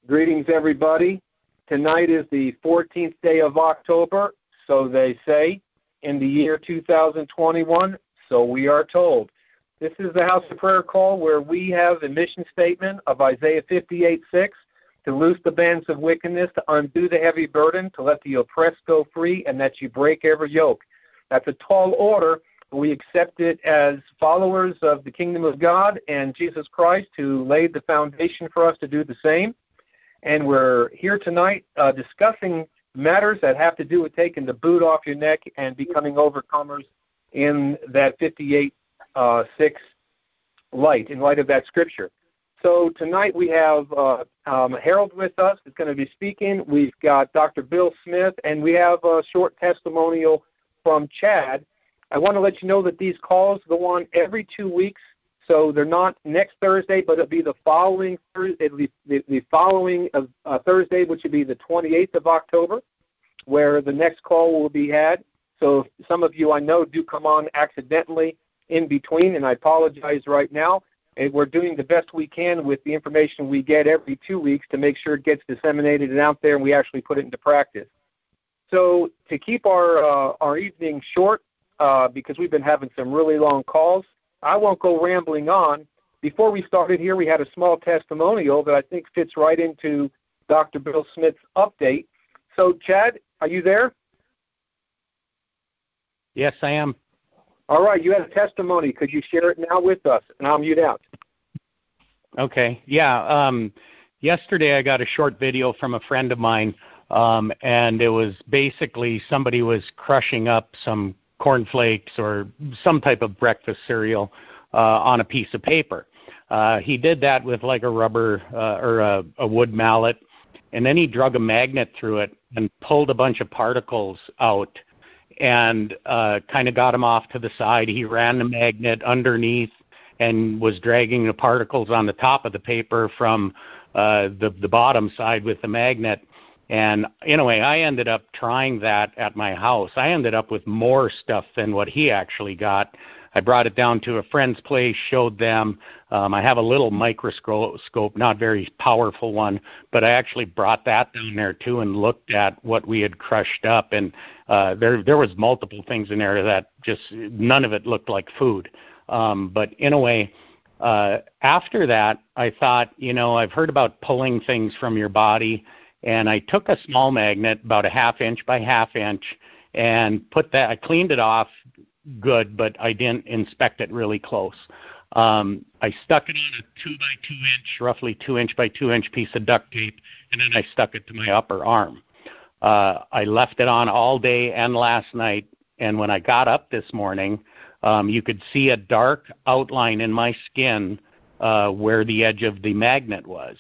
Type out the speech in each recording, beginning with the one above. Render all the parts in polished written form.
Greetings, everybody. Tonight is the 14th day of October, so they say, in the year 2021, so we are told. This is the House of Prayer call where we have a mission statement of Isaiah 58:6, to loose the bands of wickedness, to undo the heavy burden, to let the oppressed go free, and that you break every yoke. That's a tall order. We accept it as followers of the kingdom of God and Jesus Christ, who laid the foundation for us to do the same. And we're here tonight discussing matters that have to do with taking the boot off your neck and becoming overcomers in that 58:6 light, in light of that scripture. So tonight we have Harold with us who's going to be speaking. We've got Dr. Bill Smith, and we have a short testimonial from Chad. I want to let you know that these calls go on every 2 weeks, so they're not next Thursday, but it'll be the following Thursday, Thursday, which would be the 28th of October, where the next call will be had. So some of you I know do come on accidentally in between, and I apologize right now. And we're doing the best we can with the information we get every 2 weeks to make sure it gets disseminated and out there, and we actually put it into practice. So to keep our evening short, because we've been having some really long calls, I won't go rambling on. Before we started here, we had a small testimonial that I think fits right into Dr. Bill Smith's update. So, Chad, are you there? Yes, I am. All right, you had a testimony. Could you share it now with us? And I'll mute out. Okay. Yeah. Yesterday I got a short video from a friend of mine, and it was basically somebody was crushing up some cornflakes or some type of breakfast cereal on a piece of paper. He did that with like a rubber or a wood mallet, and then he drug a magnet through it and pulled a bunch of particles out and kind of got him off to the side. He ran the magnet underneath and was dragging the particles on the top of the paper from the bottom side with the magnet. And anyway, I ended up trying that at my house. I ended up with more stuff than what he actually got. I brought it down to a friend's place, showed them. I have a little microscope, not very powerful one, but I actually brought that down there too and looked at what we had crushed up. And there was multiple things in there that just none of it looked like food. But anyway, after that, I thought, I've heard about pulling things from your body. And I took a small magnet, about a 1/2 inch by 1/2 inch, and put that. I cleaned it off good, but I didn't inspect it really close. I stuck it on a 2 by 2 inch, roughly 2 inch by 2 inch piece of duct tape, and then I stuck it to my upper arm. I left it on all day and last night, and when I got up this morning, you could see a dark outline in my skin where the edge of the magnet was.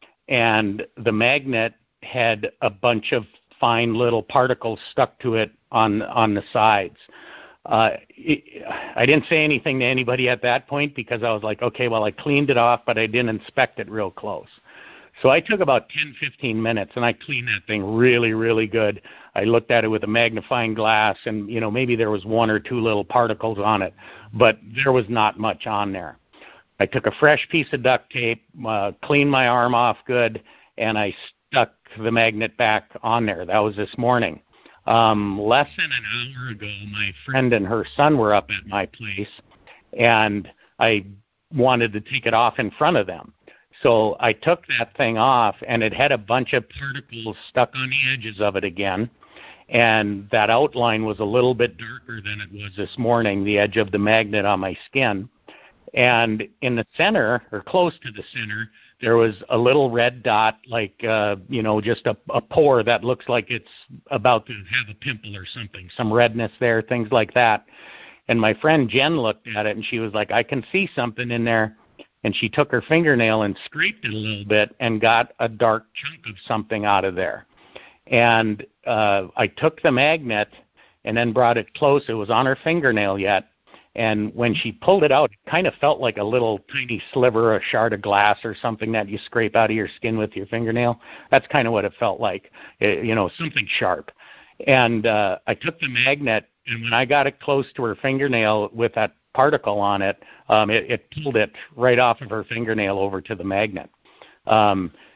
And the magnet had a bunch of fine little particles stuck to it on the sides. I didn't say anything to anybody at that point because I was like, okay, well, I cleaned it off, but I didn't inspect it real close. So I took about 10, 15 minutes, and I cleaned that thing really, really good. I looked at it with a magnifying glass, and, maybe there was 1 or 2 little particles on it, but there was not much on there. I took a fresh piece of duct tape, cleaned my arm off good, and I stuck the magnet back on there. That was this morning. Less than an hour ago, my friend and her son were up at my place, and I wanted to take it off in front of them. So I took that thing off, and it had a bunch of particles stuck on the edges of it again, and that outline was a little bit darker than it was this morning, the edge of the magnet on my skin. And in the center, or close to the center, there was a little red dot, like, just a pore that looks like it's about to have a pimple or something, some redness there, things like that. And my friend Jen looked at it, and she was like, I can see something in there. And she took her fingernail and scraped it a little bit and got a dark chunk of something out of there. And I took the magnet and then brought it close. It was on her fingernail yet. And when she pulled it out, it kind of felt like a little tiny sliver, a shard of glass or something that you scrape out of your skin with your fingernail. That's kind of what it felt like, something sharp. And I took the magnet, and when I got it close to her fingernail with that particle on it, it pulled it right off of her fingernail over to the magnet.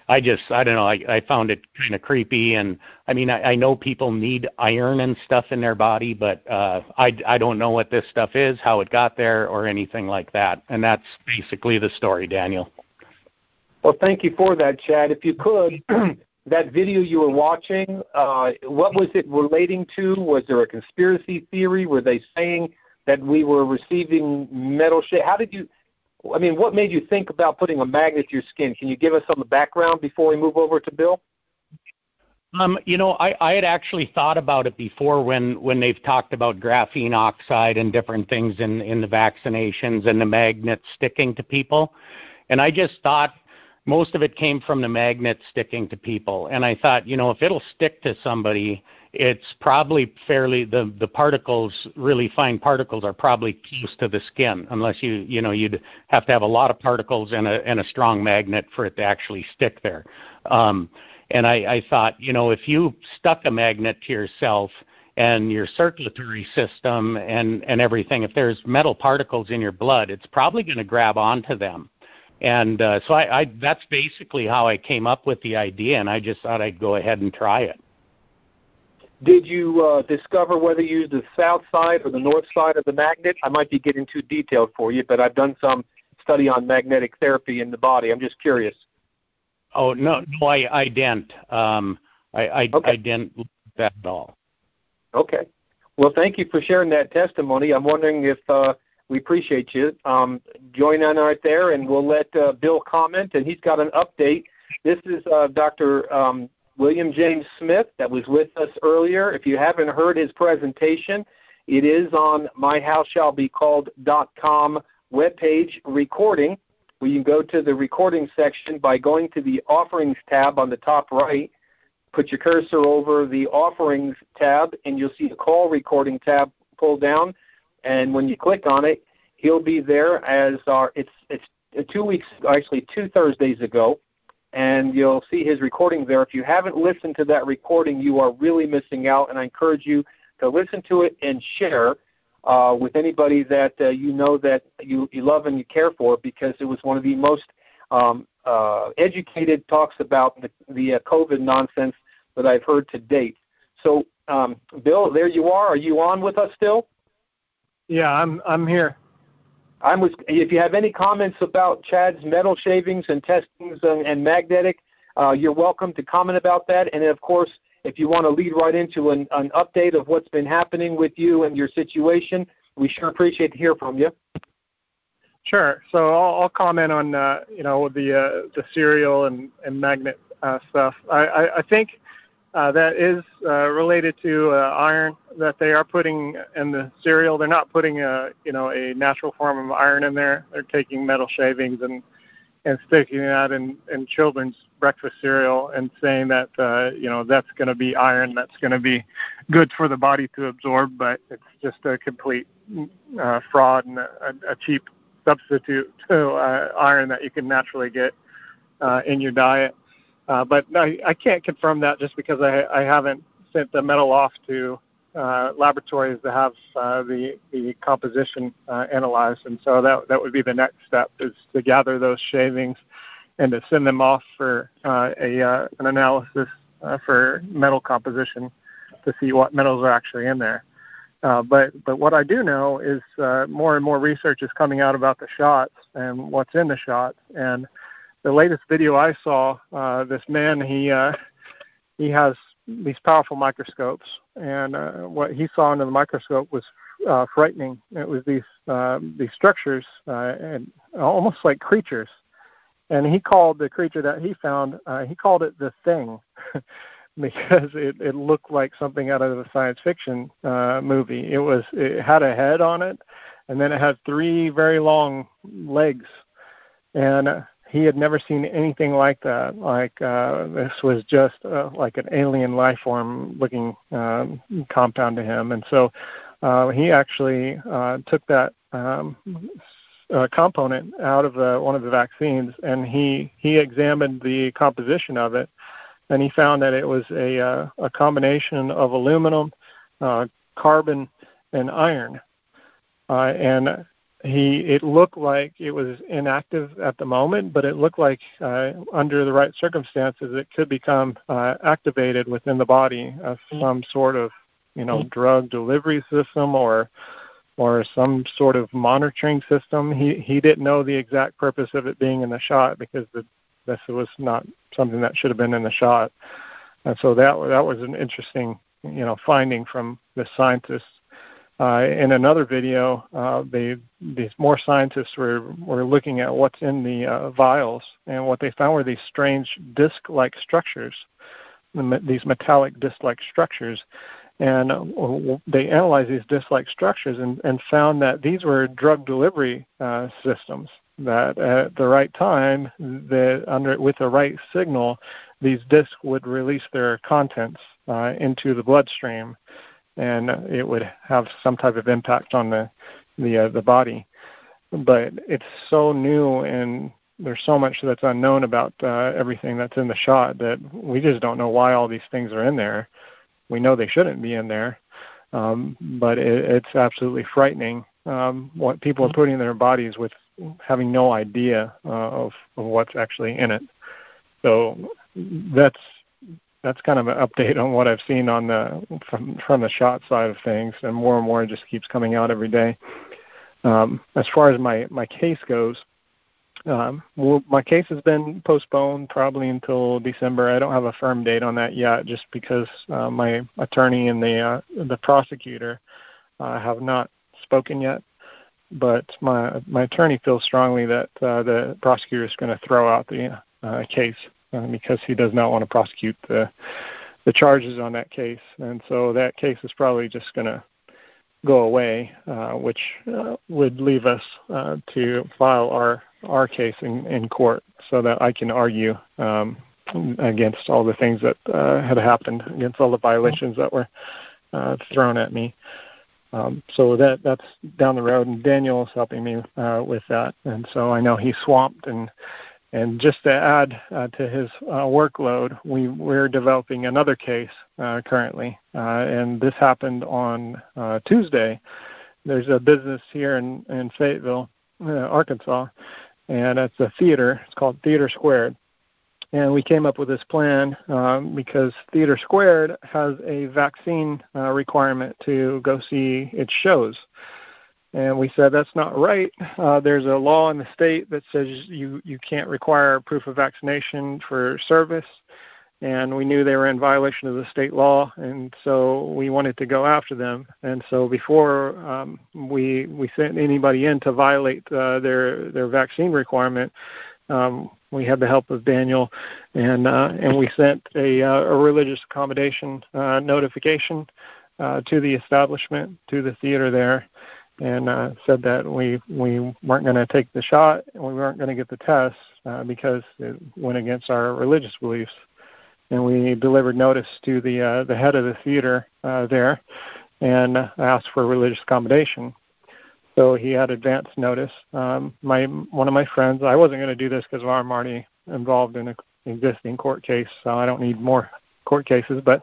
I don't know. I found it kind of creepy, and I mean, I know people need iron and stuff in their body, but I don't know what this stuff is, how it got there, or anything like that. And that's basically the story, Daniel. Well, thank you for that, Chad. If you could, that video you were watching, what was it relating to? Was there a conspiracy theory? Were they saying that we were receiving metal shit? What made you think about putting a magnet to your skin? Can you give us some background before we move over to Bill? I had actually thought about it before when they've talked about graphene oxide and different things in the vaccinations and the magnets sticking to people. And I just thought most of it came from the magnet sticking to people. And I thought, if it'll stick to somebody, it's probably the particles, really fine particles, are probably close to the skin, unless you'd have to have a lot of particles and a strong magnet for it to actually stick there. And I thought, if you stuck a magnet to yourself and your circulatory system and everything, if there's metal particles in your blood, it's probably going to grab onto them. And so that's basically how I came up with the idea, and I just thought I'd go ahead and try it. Did you discover whether you used the south side or the north side of the magnet? I might be getting too detailed for you, but I've done some study on magnetic therapy in the body. I'm just curious. Oh, no, I didn't. I didn't look at that at all. Okay. Well, thank you for sharing that testimony. I'm wondering if we appreciate you. Join on right there, and we'll let Bill comment, and he's got an update. This is Dr. William James Smith that was with us earlier. If you haven't heard his presentation, it is on myhouseshallbecalled.com webpage recording, where you can go to the recording section by going to the offerings tab on the top right. Put your cursor over the offerings tab, and you'll see the call recording tab pulled down. And when you click on it, he'll be there as it's 2 weeks, actually 2 Thursdays ago, and you'll see his recording there. If you haven't listened to that recording, you are really missing out, and I encourage you to listen to it and share with anybody that you know that you love and you care for, because it was one of the most educated talks about the COVID nonsense that I've heard to date. So, Bill, there you are. Are you on with us still? Yeah, I'm here. If you have any comments about Chad's metal shavings and testings and magnetic, you're welcome to comment about that. And, of course, if you want to lead right into an update of what's been happening with you and your situation, we sure appreciate to hear from you. Sure. So I'll comment on the cereal and magnet stuff. I think that is related to iron that they are putting in the cereal. They're not putting a natural form of iron in there. They're taking metal shavings and sticking that in children's breakfast cereal and saying that that's going to be iron, that's going to be good for the body to absorb, but it's just a complete fraud and a cheap substitute to iron that you can naturally get in your diet. But I can't confirm that just because I haven't sent the metal off to laboratories to have the composition analyzed. And so that would be the next step, is to gather those shavings and to send them off for an analysis for metal composition to see what metals are actually in there. But what I do know is more and more research is coming out about the shots and what's in the shots. And the latest video I saw, this man, he has these powerful microscopes, and what he saw under the microscope was frightening. It was these structures, and almost like creatures. And he called the creature that he found, he called it the Thing, because it looked like something out of a science fiction movie. It had a head on it, and then it had 3 very long legs, and he had never seen anything like that. This was just like an alien life form looking compound to him. And so he actually took that component out of one of the vaccines, and he examined the composition of it, and he found that it was a combination of aluminum, carbon, and iron. And it looked like it was inactive at the moment, but it looked like under the right circumstances it could become activated within the body as some sort of drug delivery system or some sort of monitoring system. He didn't know the exact purpose of it being in the shot because this was not something that should have been in the shot. And so that was an interesting finding from the scientists. In another video, these more scientists were looking at what's in the vials, and what they found were these strange disc-like structures, these metallic disc-like structures. And they analyzed these disc-like structures and found that these were drug delivery systems, that at the right time, with the right signal, these discs would release their contents into the bloodstream, and it would have some type of impact on the body. But it's so new, and there's so much that's unknown about everything that's in the shot that we just don't know why all these things are in there. We know they shouldn't be in there, but it's absolutely frightening what people are putting in their bodies with having no idea of what's actually in it. So that's kind of an update on what I've seen on from the shot side of things, and more just keeps coming out every day. As far as my case goes, my case has been postponed probably until December. I don't have a firm date on that yet, just because my attorney and the prosecutor have not spoken yet. But my attorney feels strongly that the prosecutor is going to throw out the case because he does not want to prosecute the charges on that case, and so that case is probably just going to go away, which would leave us to file our case in court so that I can argue against all the things that had happened, against all the violations that were thrown at me. So that's down the road, and Daniel is helping me with that. And so I know he's swamped. And just to add to his workload, we're developing another case currently, and this happened on Tuesday. There's a business here in Fayetteville, Arkansas, and it's a theater. It's called Theater Squared. And we came up with this plan because Theater Squared has a vaccine requirement to go see its shows. And we said that's not right. There's a law in the state that says you can't require proof of vaccination for service. And we knew they were in violation of the state law, and so we wanted to go after them. And so before we sent anybody in to violate their vaccine requirement, we had the help of Daniel, and we sent a religious accommodation notification to the establishment, to the theater there, and said that we weren't going to take the shot and we weren't going to get the test because it went against our religious beliefs. And we delivered notice to the head of the theater there and asked for religious accommodation. So he had advance notice. One of my friends, I wasn't going to do this because I'm already involved in an existing court case, so I don't need more court cases. But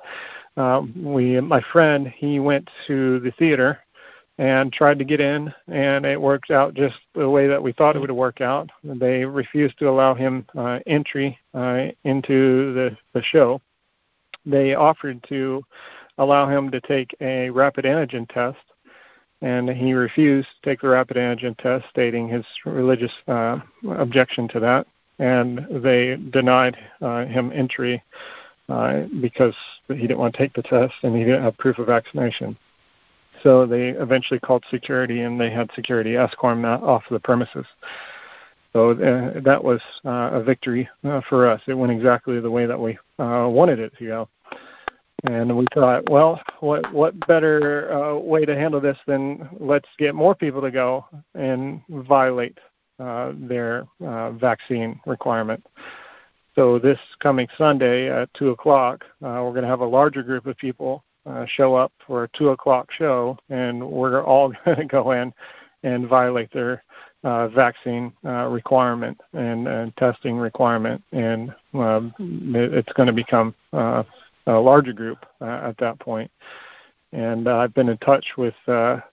my friend, he went to the theater and tried to get in, and it worked out just the way that we thought it would work out. They refused to allow him entry into the show. They offered to allow him to take a rapid antigen test, and he refused to take the rapid antigen test, stating his religious objection to that, and they denied him entry because he didn't want to take the test and he didn't have proof of vaccination. So they eventually called security, and they had security escort him off the premises. So that was a victory for us. It went exactly the way that we wanted it to go. And we thought, well, what better way to handle this than let's get more people to go and violate their vaccine requirement. So this coming Sunday at 2 o'clock, we're going to have a larger group of people show up for a 2 o'clock show, and we're all going to go in and violate their vaccine requirement and testing requirement. And it's going to become a larger group at that point. And I've been in touch with the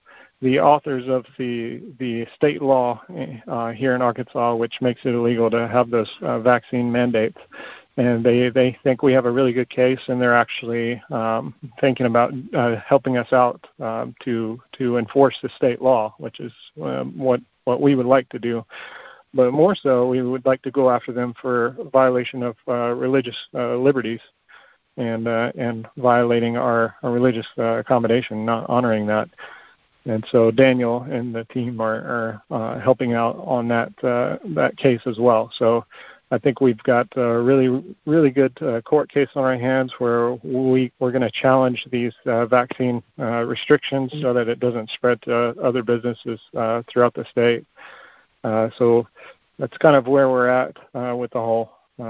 the authors of the state law here in Arkansas, which makes it illegal to have those vaccine mandates. And they think we have a really good case, and they're actually thinking about helping us out to enforce the state law, which is what we would like to do. But more so, we would like to go after them for violation of religious liberties and violating our religious accommodation, not honoring that. And so Daniel and the team are helping out on that case as well. So I think we've got a really good court case on our hands where we're going to challenge these vaccine restrictions so that it doesn't spread to other businesses throughout the state. So that's kind of where we're at with the whole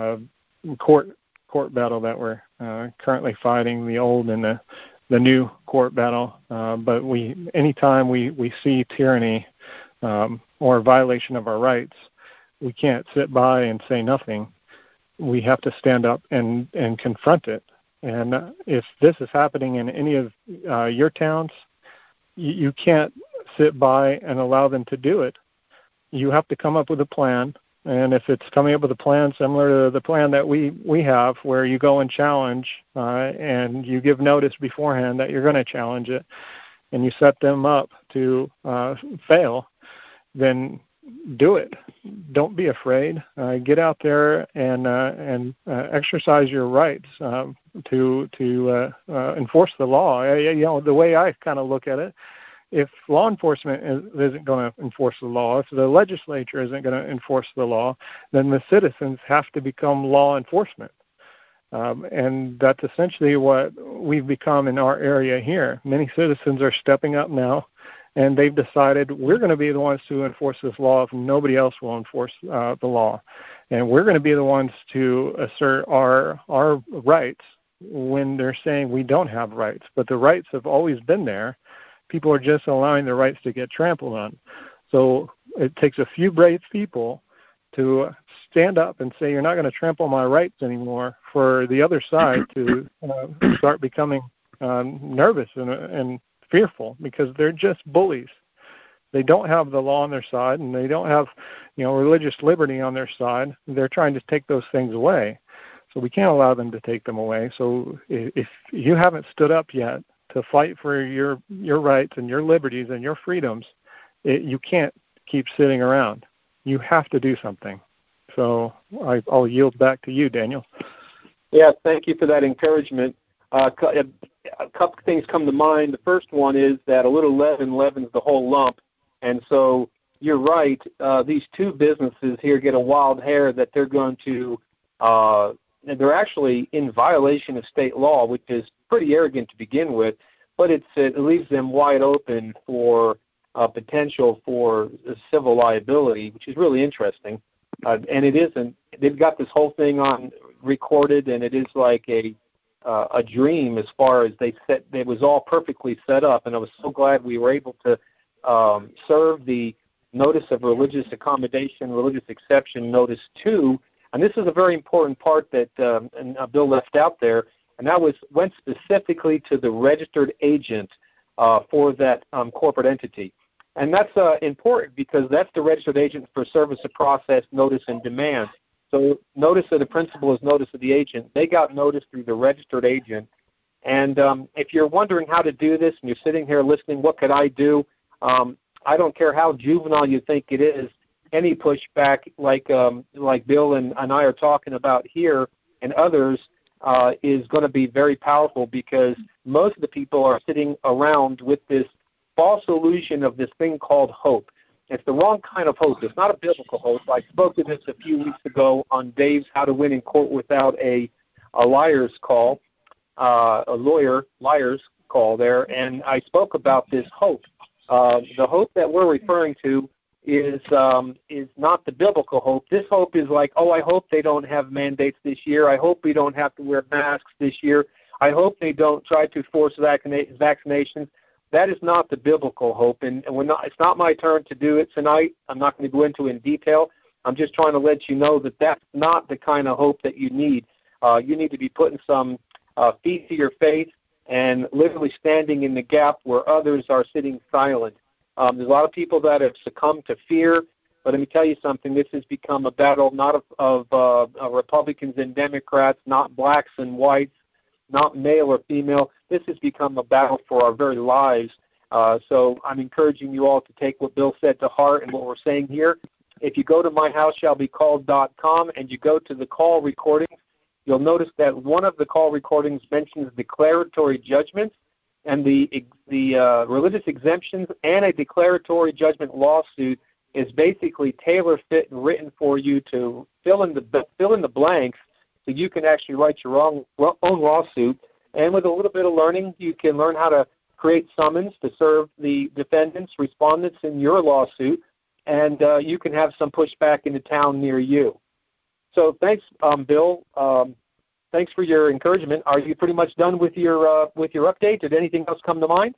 court battle that we're currently fighting, the old and the new court battle. But anytime we see tyranny or violation of our rights, we can't sit by and say nothing. We have to stand up and confront it. And if this is happening in any of your towns, you can't sit by and allow them to do it. You have to come up with a plan. And if it's coming up with a plan similar to the plan that we have, where you go and challenge and you give notice beforehand that you're going to challenge it, and you set them up to fail, then do it. Don't be afraid. Get out there and exercise your rights to enforce the law. The way I kind of look at it, if law enforcement isn't going to enforce the law, if the legislature isn't going to enforce the law, then the citizens have to become law enforcement. And that's essentially what we've become in our area here. Many citizens are stepping up now, and they've decided we're going to be the ones to enforce this law if nobody else will enforce the law. And we're going to be the ones to assert our rights when they're saying we don't have rights. But the rights have always been there. People are just allowing their rights to get trampled on. So it takes a few brave people to stand up and say, you're not going to trample my rights anymore, for the other side to start becoming nervous and fearful, because they're just bullies. They don't have the law on their side, and they don't have religious liberty on their side. They're trying to take those things away. So we can't allow them to take them away. So if you haven't stood up yet to fight for your rights and your liberties and your freedoms, you can't keep sitting around. You have to do something. So I'll yield back to you, Daniel. Yeah, thank you for that encouragement. A couple of things come to mind. The first one is that a little leaven leavens the whole lump. And so you're right. These two businesses here get a wild hair that they're going to they're actually in violation of state law, which is pretty arrogant to begin with, but it leaves them wide open for potential for civil liability, which is really interesting. And it isn't. They've got this whole thing on recorded, and it is like a dream as far as it was all perfectly set up. And I was so glad we were able to serve the notice of religious accommodation, religious exception notice 2. And this is a very important part that Bill left out there, and that went specifically to the registered agent for that corporate entity. And that's important because that's the registered agent for service of process, notice, and demand. So notice of the principal is notice of the agent. They got notice through the registered agent. And if you're wondering how to do this and you're sitting here listening, what could I do? I don't care how juvenile you think it is. Any pushback like Bill and I are talking about here and others is going to be very powerful, because most of the people are sitting around with this false illusion of this thing called hope. It's the wrong kind of hope. It's not a biblical hope. I spoke to this a few weeks ago on Dave's How to Win in Court Without a Liar's Call, liar's call there, and I spoke about this hope. The hope that we're referring to is not the biblical hope. This hope is like, I hope they don't have mandates this year. I hope we don't have to wear masks this year. I hope they don't try to force vaccinations. That is not the biblical hope, and it's not my turn to do it tonight. I'm not going to go into it in detail. I'm just trying to let you know that that's not the kind of hope that you need. You need to be putting some feet to your faith and literally standing in the gap where others are sitting silent. There's a lot of people that have succumbed to fear, but let me tell you something. This has become a battle not of Republicans and Democrats, not blacks and whites, not male or female. This has become a battle for our very lives. So I'm encouraging you all to take what Bill said to heart and what we're saying here. If you go to myhouseshallbecalled.com and you go to the call recordings, you'll notice that one of the call recordings mentions declaratory judgments and the religious exemptions, and a declaratory judgment lawsuit is basically tailor-fit and written for you to fill in the blanks so you can actually write your own lawsuit. And with a little bit of learning, you can learn how to create summons to serve the defendants, respondents in your lawsuit, and you can have some pushback in the town near you. So thanks, Bill. Thanks for your encouragement. Are you pretty much done with your update? Did anything else come to mind?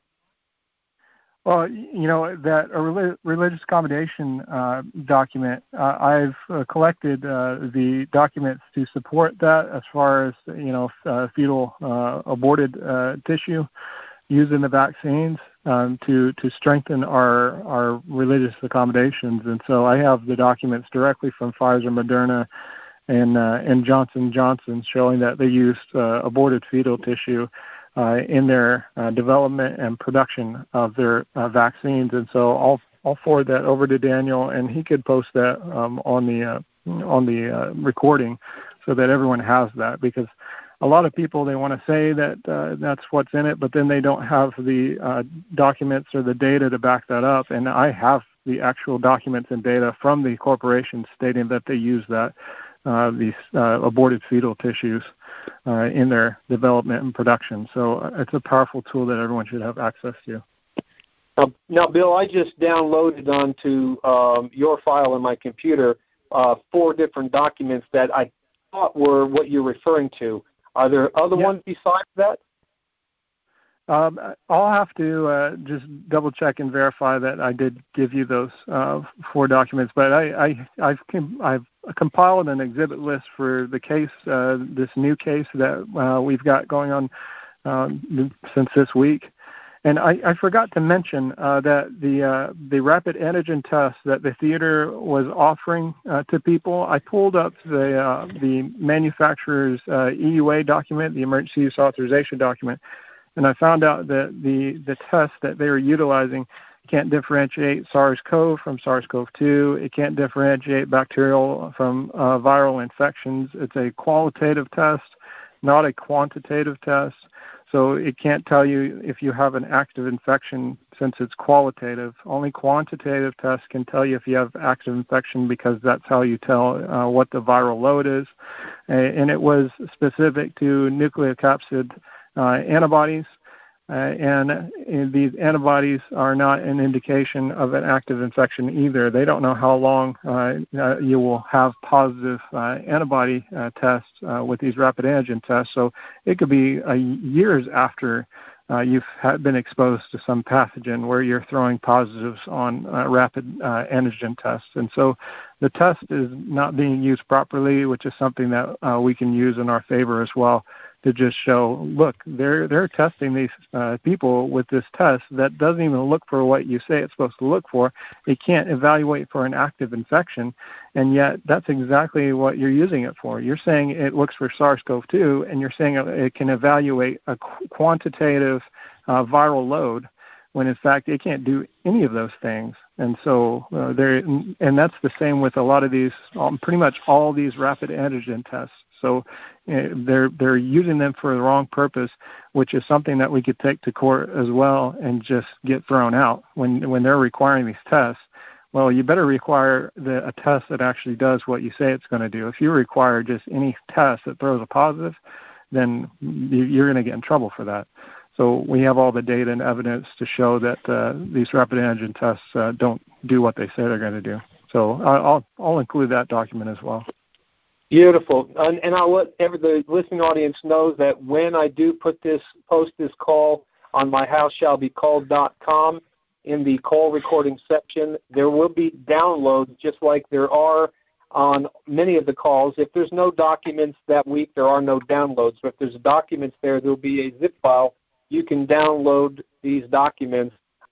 Well, that religious accommodation document, I've collected the documents to support that as far as, fetal aborted tissue used in the vaccines to strengthen our religious accommodations. And so I have the documents directly from Pfizer, Moderna, and Johnson & Johnson showing that they used aborted fetal tissue in their development and production of their vaccines. And so I'll forward that over to Daniel, and he could post that on the recording so that everyone has that, because a lot of people, they want to say that that's what's in it, but then they don't have the documents or the data to back that up. And I have the actual documents and data from the corporation stating that they use that these aborted fetal tissues in their development and production. So it's a powerful tool that everyone should have access to. Now, Bill, I just downloaded onto your file in my computer 4 different documents that I thought were what you're referring to. Are there other ones besides that? I'll have to just double check and verify that I did give you those 4 documents. But I've compiled an exhibit list for the case, this new case that we've got going on since this week. And I forgot to mention that the rapid antigen test that the theater was offering to people, I pulled up the manufacturer's EUA document, the emergency use authorization document, and I found out that the test that they were utilizing can't differentiate SARS-CoV from SARS-CoV-2. It can't differentiate bacterial from viral infections. It's a qualitative test, not a quantitative test. So it can't tell you if you have an active infection since it's qualitative. Only quantitative tests can tell you if you have active infection, because that's how you tell what the viral load is. And it was specific to nucleocapsid antibodies. And these antibodies are not an indication of an active infection either. They don't know how long you will have positive antibody tests with these rapid antigen tests. So it could be years after you've been exposed to some pathogen where you're throwing positives on rapid antigen tests. And so the test is not being used properly, which is something that we can use in our favor as well, to just show, look, they're testing these people with this test that doesn't even look for what you say it's supposed to look for. It can't evaluate for an active infection, and yet that's exactly what you're using it for. You're saying it looks for SARS-CoV-2, and you're saying it can evaluate a quantitative viral load, when in fact it can't do any of those things. And so and that's the same with a lot of these, pretty much all these rapid antigen tests. So they're using them for the wrong purpose, which is something that we could take to court as well and just get thrown out when they're requiring these tests. Well, you better require a test that actually does what you say it's going to do. If you require just any test that throws a positive, then you're going to get in trouble for that. So we have all the data and evidence to show that these rapid antigen tests don't do what they say they're going to do. So I'll include that document as well. Beautiful. And I'll let the listening audience know that when I do post this call on myhouseshallbecalled.com, in the call recording section, there will be downloads just like there are on many of the calls. If there's no documents that week, there are no downloads. But if there's documents there will be a zip file. You can download these documents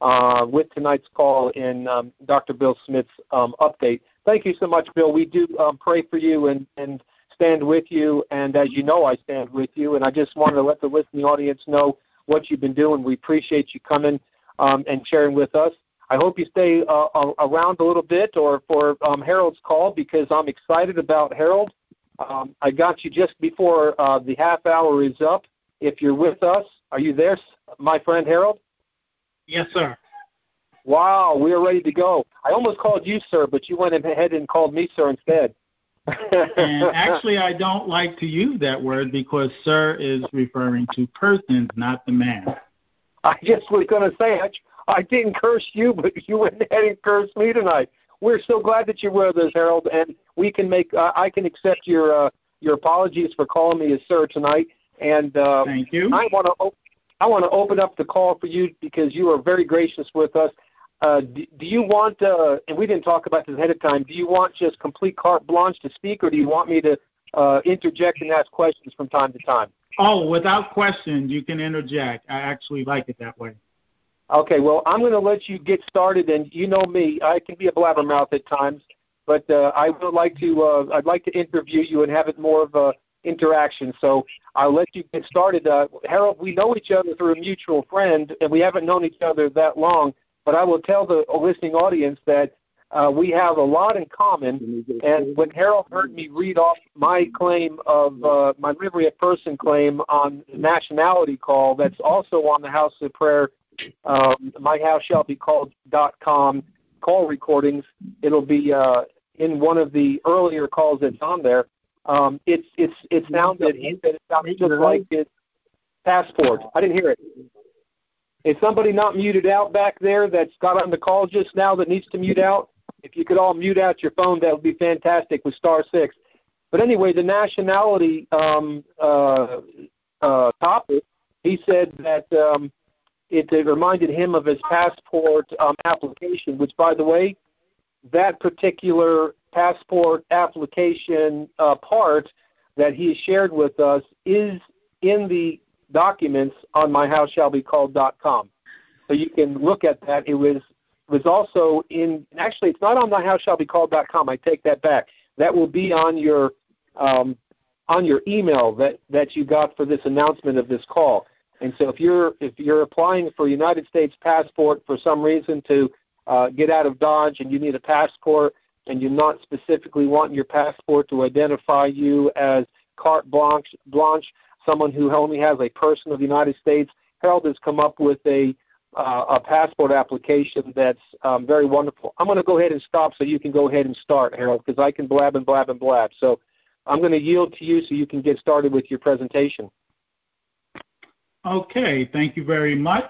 with tonight's call in Dr. Bill Smith's update. Thank you so much, Bill. We do pray for you and stand with you, and as you know, I stand with you, and I just wanted to let the listening audience know what you've been doing. We appreciate you coming and sharing with us. I hope you stay around a little bit or for Harold's call, because I'm excited about Harold. I got you just before the half hour is up. If you're with us, are you there, my friend Harold? Yes, sir. Wow, we are ready to go. I almost called you sir, but you went ahead and called me sir instead. And actually, I don't like to use that word because sir is referring to persons, not the man. I just was going to say, I didn't curse you, but you went ahead and cursed me tonight. We're so glad that you're with us, Harold, and we can I can accept your apologies for calling me a sir tonight. And thank you. I want to open up the call for you because you are very gracious with us. Do you want, and we didn't talk about this ahead of time, do you want just complete carte blanche to speak, or do you want me to interject and ask questions from time to time? Oh, without question, you can interject. I actually like it that way. Okay, well, I'm going to let you get started, and you know me, I can be a blabbermouth at times, but I would like to, I'd like to interview you and have it more of a interaction, so I'll let you get started. Harold, we know each other through a mutual friend, and we haven't known each other that long, but I will tell the listening audience that we have a lot in common, and when Harold heard me read off my claim of my Livery of Person claim on nationality call, that's also on the House of Prayer, myhouseshallbecalled.com call recordings. It'll be in one of the earlier calls that's on there. It sounded just like his passport. I didn't hear it. Is somebody not muted out back there that's got on the call just now that needs to mute out? If you could all mute out your phone, that would be fantastic with *6. But anyway, the nationality topic, he said that it reminded him of his passport application, which, by the way, that particular passport application part that he shared with us is in the documents on myhouseshallbecalled.com. So you can look at that. It was also in, actually it's not on myhouseshallbecalled.com. I take that back. That will be on your email that you got for this announcement of this call. And so if you're applying for a United States passport for some reason to get out of Dodge and you need a passport and you're not specifically wanting your passport to identify you as carte blanche, someone who only has a person of the United States, Harold has come up with a passport application that's very wonderful. I'm going to go ahead and stop so you can go ahead and start, Harold, because I can blab and blab and blab. So I'm going to yield to you so you can get started with your presentation. Okay, thank you very much.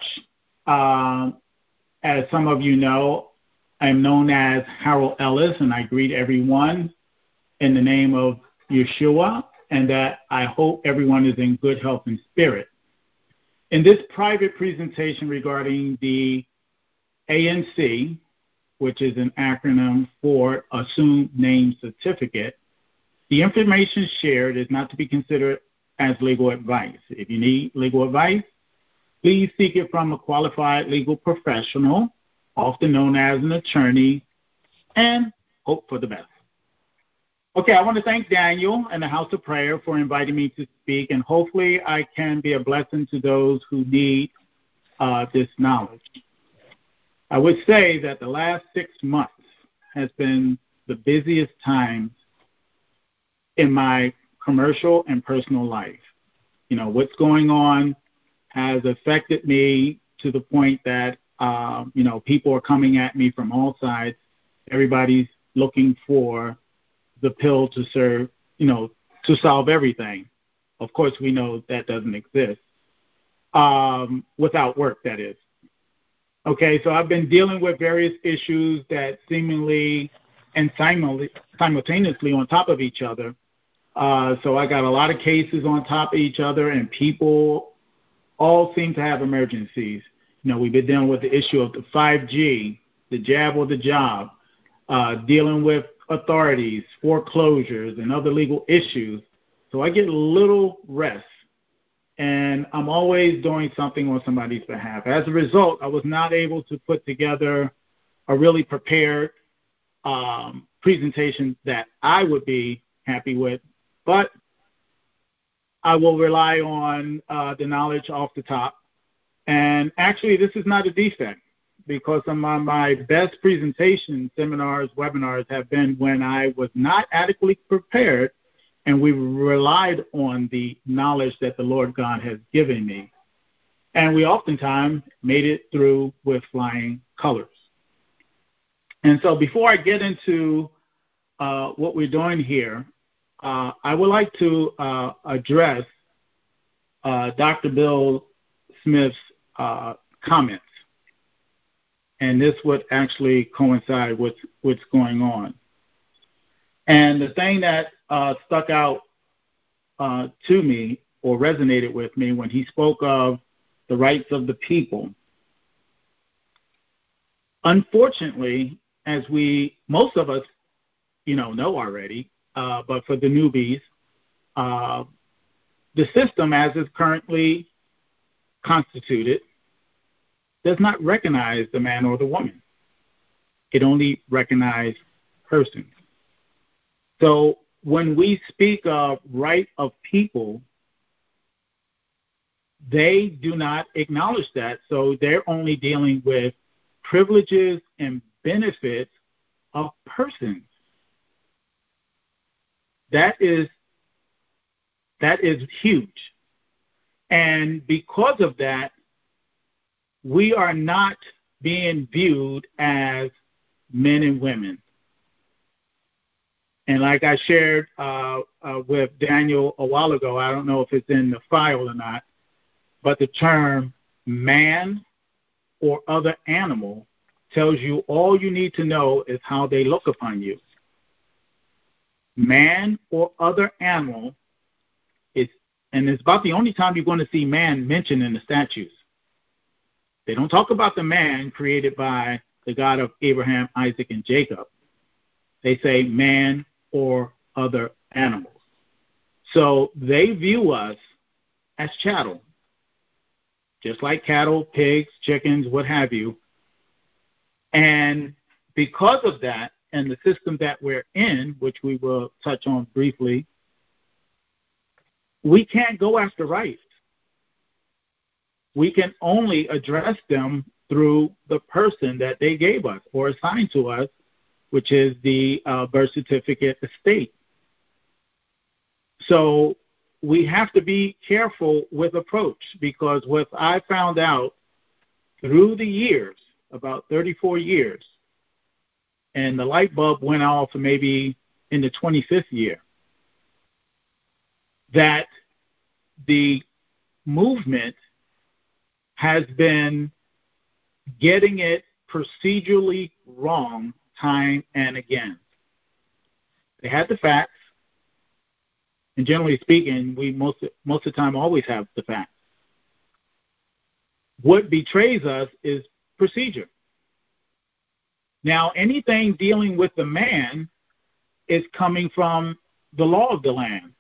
As some of you know, I'm known as Harold Ellis, and I greet everyone in the name of Yeshua, and that I hope everyone is in good health and spirit. In this private presentation regarding the ANC, which is an acronym for Assumed Name Certificate, the information shared is not to be considered as legal advice. If you need legal advice, please seek it from a qualified legal professional, often known as an attorney, and hope for the best. Okay, I want to thank Daniel and the House of Prayer for inviting me to speak, and hopefully I can be a blessing to those who need this knowledge. I would say that the last 6 months has been the busiest times in my commercial and personal life. You know, what's going on has affected me to the point that, people are coming at me from all sides. Everybody's looking for the pill to serve, to solve everything. Of course, we know that doesn't exist. Without work, that is. Okay, so I've been dealing with various issues that seemingly and simultaneously on top of each other. So I got a lot of cases on top of each other, and people all seem to have emergencies. We've been dealing with the issue of the 5G, the jab or the job, dealing with authorities, foreclosures, and other legal issues. So I get little rest and I'm always doing something on somebody's behalf. As a result, I was not able to put together a really prepared presentation that I would be happy with, but I will rely on the knowledge off the top. And actually, this is not a defect, because some of my best presentations, seminars, webinars have been when I was not adequately prepared, and we relied on the knowledge that the Lord God has given me. And we oftentimes made it through with flying colors. And so before I get into what we're doing here, I would like to address Dr. Bill Smith's comments. And this would actually coincide with what's going on. And the thing that stuck out to me or resonated with me when he spoke of the rights of the people. Unfortunately, as most of us, know already, but for the newbies, the system as is currently constituted does not recognize the man or the woman. It only recognizes persons. So when we speak of right of people, they do not acknowledge that. So they're only dealing with privileges and benefits of persons. That is huge. And because of that, we are not being viewed as men and women. And like I shared with Daniel a while ago, I don't know if it's in the file or not, but the term man or other animal tells you all you need to know is how they look upon you. Man or other animal and it's about the only time you're going to see man mentioned in the statutes. They don't talk about the man created by the God of Abraham, Isaac, and Jacob. They say man or other animals. So they view us as chattel, just like cattle, pigs, chickens, what have you. And because of that, and the system that we're in, which we will touch on briefly, we can't go after rights. We can only address them through the person that they gave us or assigned to us, which is the birth certificate estate. So we have to be careful with approach, because what I found out through the years, about 34 years, and the light bulb went off maybe in the 25th year, that the movement has been getting it procedurally wrong time and again. They had the facts, and generally speaking, we most of the time always have the facts. What betrays us is procedure. Now, anything dealing with the man is coming from the law of the land,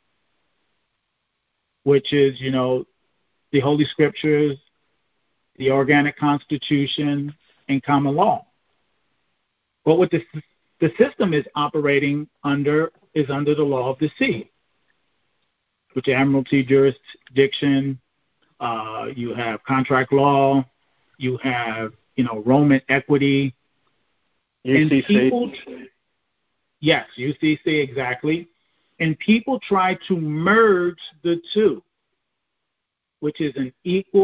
which is, the Holy Scriptures, the organic constitution, and common law. But what the system is operating under is under the law of the sea, which is admiralty jurisdiction. You have contract law. You have, Roman equity. UCC. Yes, UCC, exactly. And people try to merge the two, which is an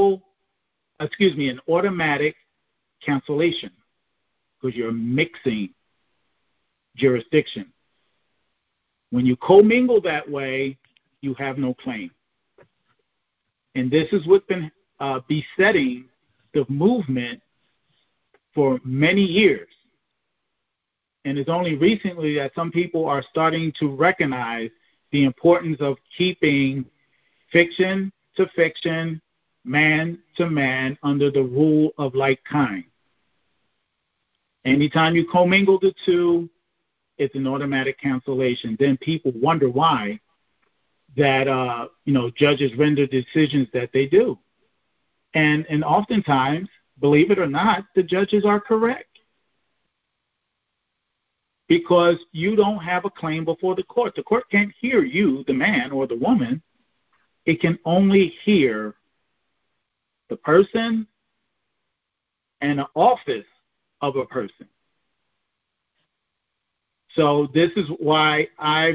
automatic cancellation, because you're mixing jurisdiction. When you commingle that way, you have no claim. And this is what's been besetting the movement for many years. And it's only recently that some people are starting to recognize the importance of keeping fiction to fiction, man to man, under the rule of like kind. Anytime you commingle the two, it's an automatic cancellation. Then people wonder why that judges render decisions that they do. And oftentimes, believe it or not, the judges are correct. Because you don't have a claim before the court. The court can't hear you, the man or the woman. It can only hear the person and the office of a person. So this is why I've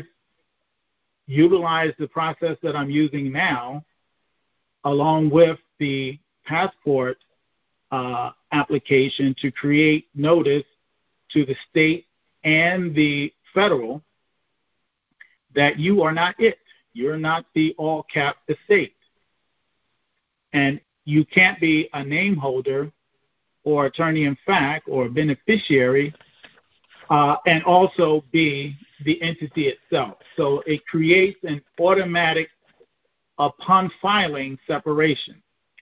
utilized the process that I'm using now, along with the passport application, to create notice to the state and the federal that you are not it. You're not the all-cap estate. And you can't be a name holder or attorney-in-fact or beneficiary and also be the entity itself. So it creates an automatic, upon filing, separation.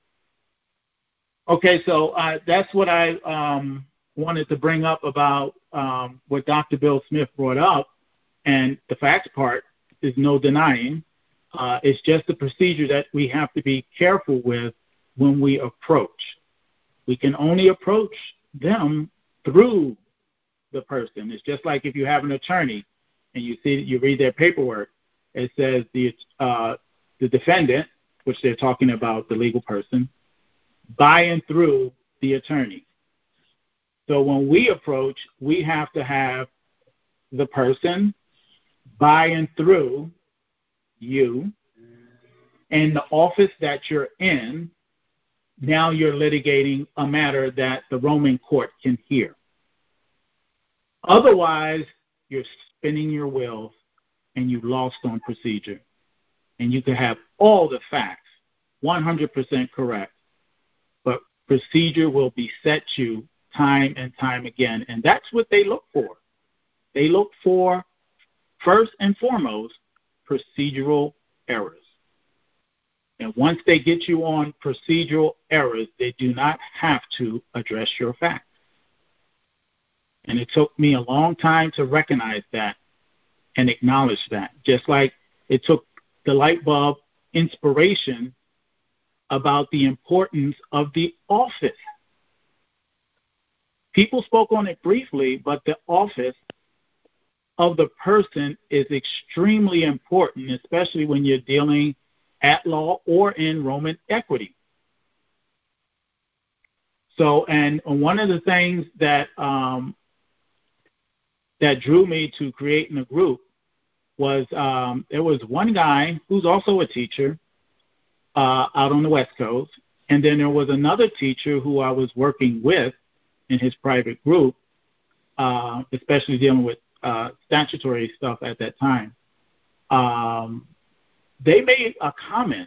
Okay, so that's what I wanted to bring up about what Dr. Bill Smith brought up, and the facts part is no denying. It's just a procedure that we have to be careful with when we approach. We can only approach them through the person. It's just like if you have an attorney and you read their paperwork, it says the defendant, which they're talking about, the legal person, by and through the attorney. So when we approach, we have to have the person by and through you and the office that you're in. Now you're litigating a matter that the Roman court can hear. Otherwise, you're spinning your wheels and you lost on procedure. And you can have all the facts 100% correct, but procedure will beset you time and time again. And that's what they look for. They look for, first and foremost, procedural errors. And once they get you on procedural errors, they do not have to address your facts. And it took me a long time to recognize that and acknowledge that. Just like it took the light bulb inspiration about the importance of the office. People spoke on it briefly, but the office of the person is extremely important, especially when you're dealing at law or in Roman equity. So, and one of the things that that drew me to creating a group was there was one guy who's also a teacher out on the West Coast, and then there was another teacher who I was working with in his private group, especially dealing with statutory stuff at that time. They made a comment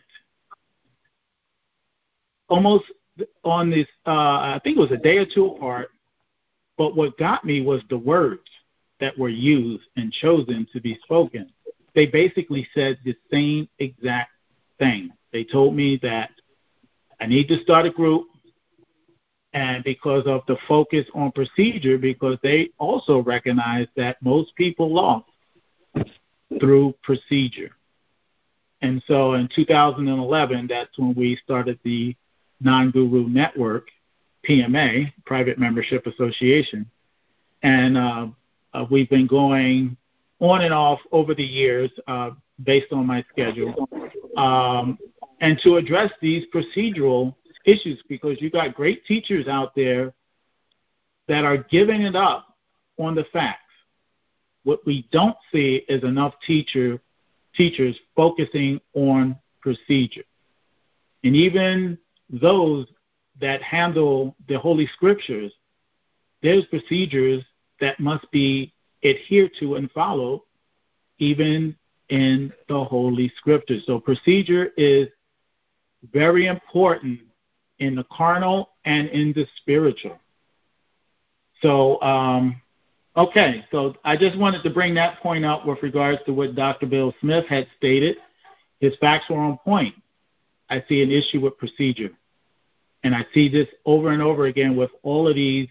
almost on this, I think it was a day or two apart, but what got me was the words that were used and chosen to be spoken. They basically said the same exact thing. They told me that I need to start a group, and because of the focus on procedure, because they also recognize that most people lost through procedure. And so in 2011, that's when we started the Non-Guru Network, PMA, Private Membership Association. And we've been going on and off over the years based on my schedule. And to address these procedural issues, because you got great teachers out there that are giving it up on the facts. What we don't see is enough teachers focusing on procedure. And even those that handle the Holy Scriptures, there's procedures that must be adhered to and followed even in the Holy Scriptures. So procedure is very important in the carnal and in the spiritual. So, okay, so I just wanted to bring that point up with regards to what Dr. Bill Smith had stated. His facts were on point. I see an issue with procedure. And I see this over and over again with all of these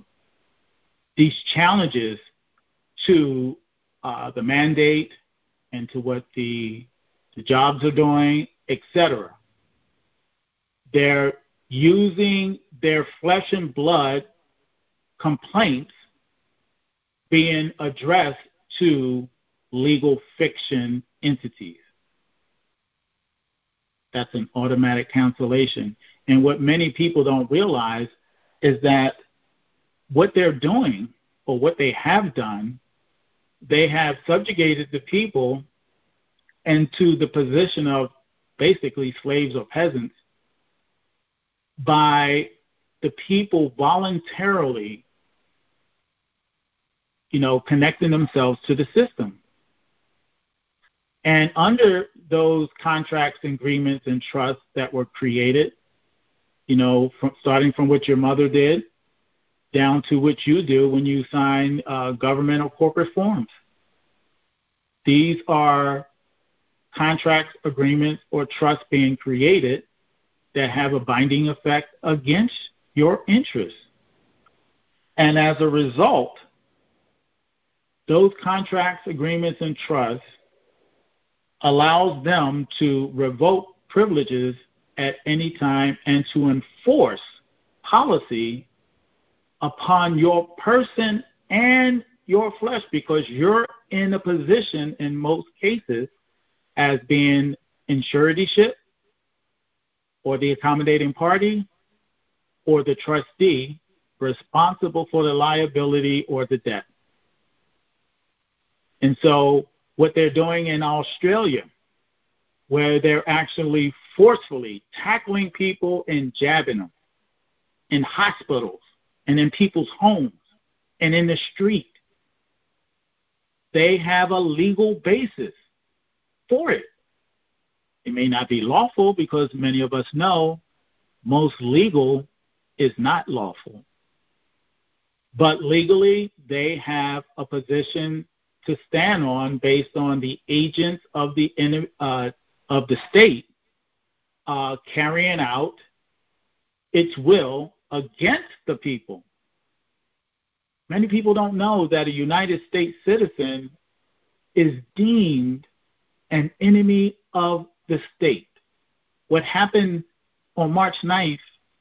challenges to the mandate and to what the jobs are doing, etc. They're using their flesh and blood complaints being addressed to legal fiction entities. That's an automatic cancellation. And what many people don't realize is that what they're doing, or what they have done, they have subjugated the people into the position of basically slaves or peasants by the people voluntarily, connecting themselves to the system. And under those contracts, agreements, and trusts that were created, starting from what your mother did down to what you do when you sign government or corporate forms. These are contracts, agreements, or trusts being created that have a binding effect against your interests. And as a result, those contracts, agreements, and trusts allows them to revoke privileges at any time and to enforce policy upon your person and your flesh, because you're in a position in most cases as being in suretyship or the accommodating party or the trustee responsible for the liability or the debt. And so what they're doing in Australia, where they're actually forcefully tackling people and jabbing them in hospitals and in people's homes and in the street, they have a legal basis for it. It may not be lawful, because many of us know most legal is not lawful. But legally, they have a position to stand on based on the agents of the state carrying out its will against the people. Many people don't know that a United States citizen is deemed an enemy of the state. What happened on March 9th,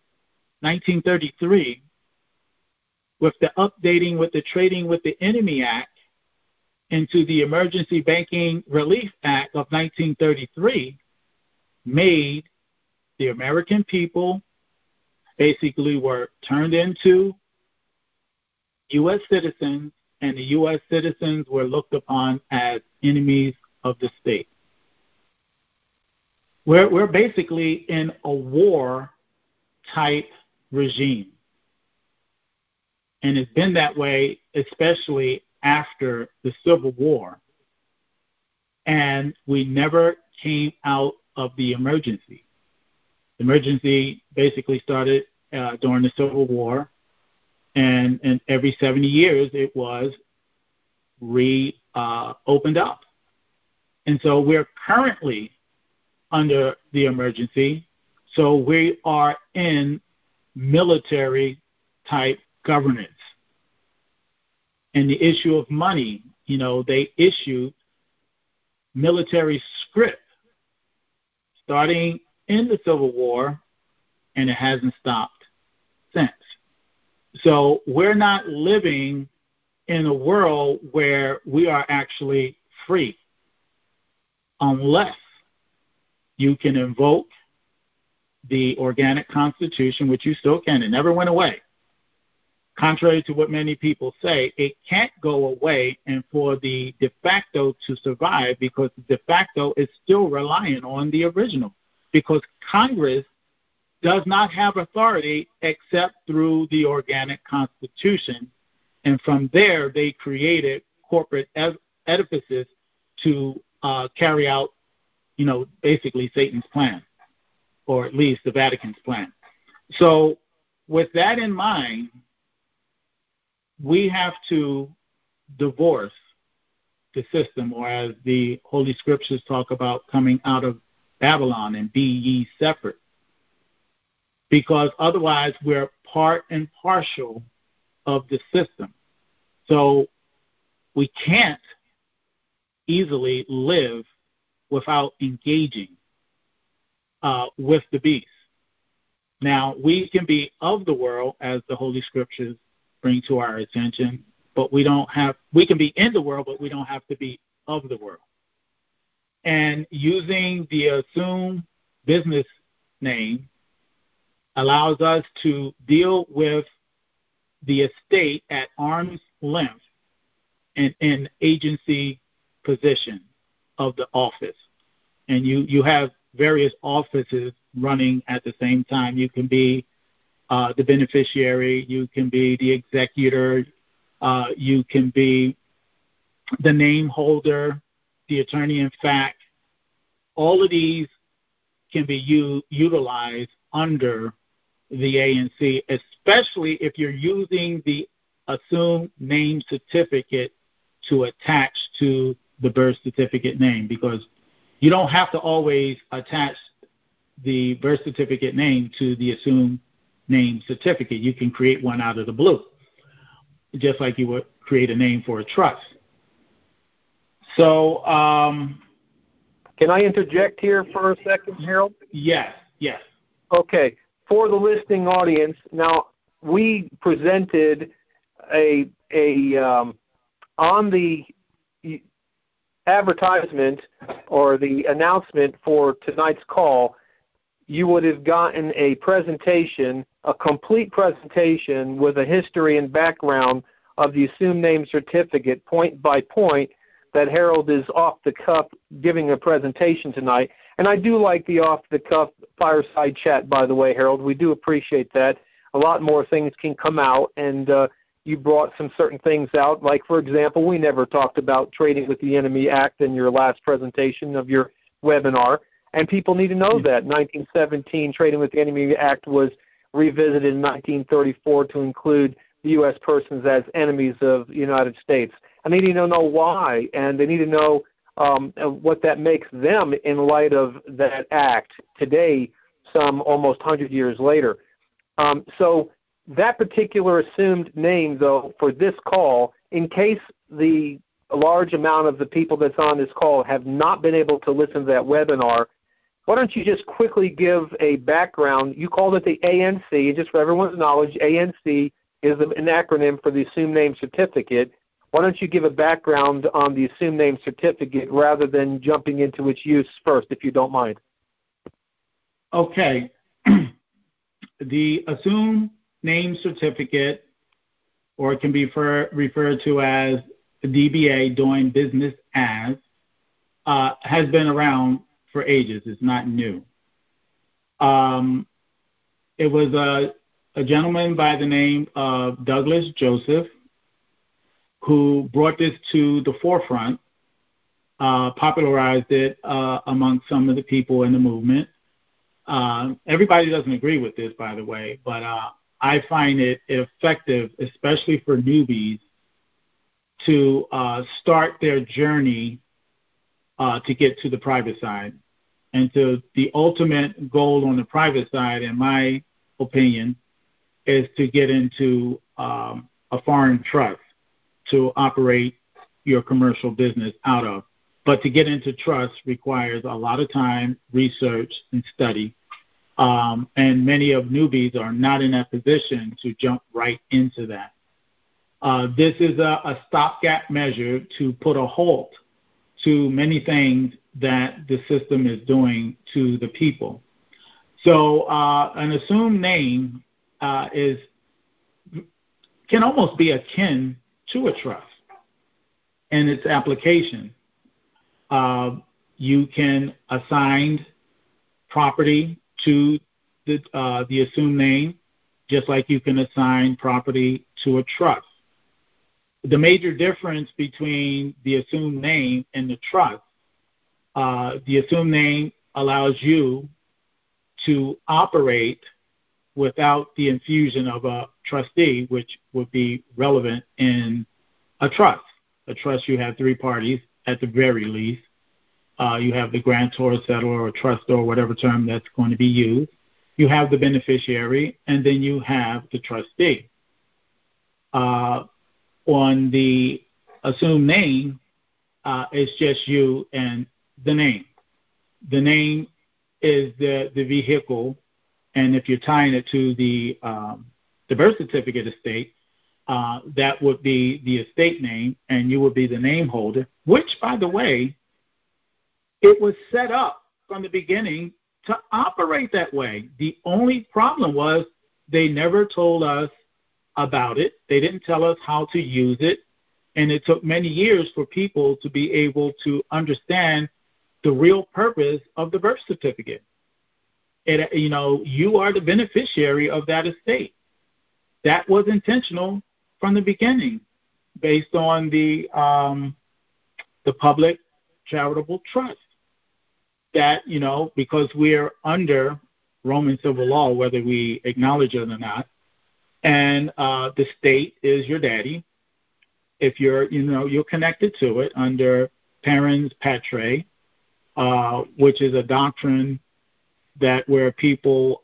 1933, with the updating with the Trading with the Enemy Act into the Emergency Banking Relief Act of 1933, made the American people basically were turned into U.S. citizens, and the U.S. citizens were looked upon as enemies of the state. We're basically in a war-type regime. And it's been that way, especially after the Civil War. And we never came out of the emergency. The emergency basically started during the Civil War, and every 70 years it was opened up. And so we're currently under the emergency, so we are in military-type governance. And the issue of money, they issued military script starting in the Civil War, and it hasn't stopped since. So we're not living in a world where we are actually free, unless you can invoke the organic constitution, which you still can. It never went away. Contrary to what many people say, it can't go away, and for the de facto to survive, because the de facto is still relying on the original, because Congress does not have authority except through the organic constitution, and from there they created corporate edifices to carry out, basically Satan's plan, or at least the Vatican's plan. So with that in mind, we have to divorce the system, or as the Holy Scriptures talk about, coming out of Babylon and be ye separate. Because otherwise we're part and partial of the system. So we can't easily live without engaging with the beast. Now, we can be of the world, as the Holy Scriptures bring to our attention, but we can be in the world, but we don't have to be of the world. And using the assumed business name allows us to deal with the estate at arm's length and in agency position of the office. And you have various offices running at the same time. You can be the beneficiary, you can be the executor, you can be the name holder, the attorney in fact. All of these can be utilized under the ANC, especially if you're using the assumed name certificate to attach to the birth certificate name, because you don't have to always attach the birth certificate name to the assumed name certificate. You can create one out of the blue, just like you would create a name for a trust. So, can I interject here for a second, Harold? Yes. Okay. For the listening audience, now we presented on the advertisement or the announcement for tonight's call, you would have gotten a presentation, a complete presentation with a history and background of the assumed name certificate, point by point, that Harold is off the cuff giving a presentation tonight. And I do like the off the cuff fireside chat, by the way, Harold. We do appreciate that. A lot more things can come out, and you brought some certain things out. Like, for example, we never talked about Trading with the Enemy Act in your last presentation of your webinar. And people need to know that 1917 Trading with the Enemy Act was revisited in 1934 to include the U.S. persons as enemies of the United States. And they need to know why, and they need to know what that makes them in light of that act today, some almost 100 years later. So that particular assumed name, though, for this call, in case the large amount of the people that's on this call have not been able to listen to that webinar, why don't you just quickly give a background? You called it the ANC. Just for everyone's knowledge, ANC is an acronym for the Assumed Name Certificate. Why don't you give a background on the Assumed Name Certificate rather than jumping into its use first, if you don't mind? Okay. The Assumed Name Certificate, or it can be referred to as DBA, doing business as, has been around for ages. It's not new. It was a gentleman by the name of Douglas Joseph who brought this to the forefront, popularized it among some of the people in the movement. Everybody doesn't agree with this, by the way, but I find it effective, especially for newbies, to start their journey to get to the private side. And so the ultimate goal on the private side, in my opinion, is to get into a foreign trust to operate your commercial business out of. But to get into trust requires a lot of time, research, and study. And many of newbies are not in that position to jump right into that. This is a stopgap measure to put a halt to many things that the system is doing to the people. So an assumed name can almost be akin to a trust in its application. You can assign property to the assumed name, just like you can assign property to a trust. The major difference between the assumed name and the trust, the assumed name allows you to operate without the infusion of a trustee, which would be relevant in a trust. A trust, you have three parties at the very least. You have the grantor, settlor, or trustor, or whatever term that's going to be used. You have the beneficiary, and then you have the trustee. On the assumed name, it's just you and the name. The name is the vehicle, and if you're tying it to the birth certificate estate, that would be the estate name, and you would be the name holder, which, by the way, it was set up from the beginning to operate that way. The only problem was they never told us about it. They didn't tell us how to use it, and it took many years for people to be able to understand the real purpose of the birth certificate. You are the beneficiary of that estate. That was intentional from the beginning, based on the public charitable trust. That, because we're under Roman civil law, whether we acknowledge it or not, and the state is your daddy. If you're connected to it under parens patriae, which is a doctrine that where people,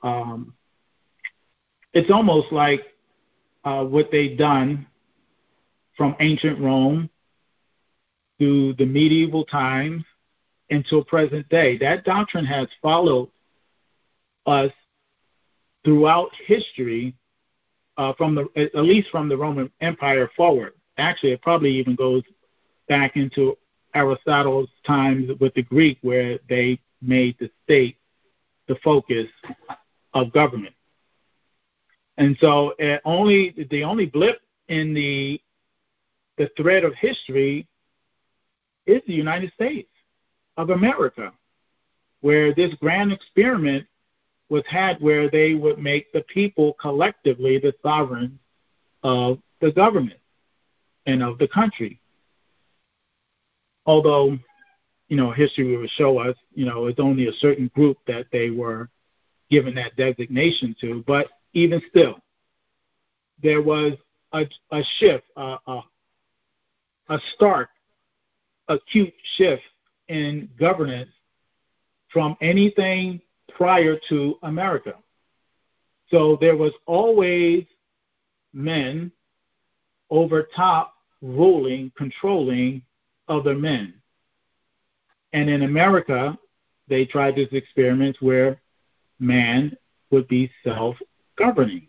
it's almost like what they've done from ancient Rome through the medieval times until present day. That doctrine has followed us throughout history, at least from the Roman Empire forward. Actually, it probably even goes back into Aristotle's times with the Greek, where they made the state the focus of government. And so the only blip in the thread of history is the United States of America, where this grand experiment was had, where they would make the people collectively the sovereign of the government and of the country. Although, history will show us, it's only a certain group that they were given that designation to. But even still, there was a shift, a stark, acute shift in governance from anything prior to America. So there was always men over top ruling, controlling other men. And in America, they tried this experiment where man would be self-governing.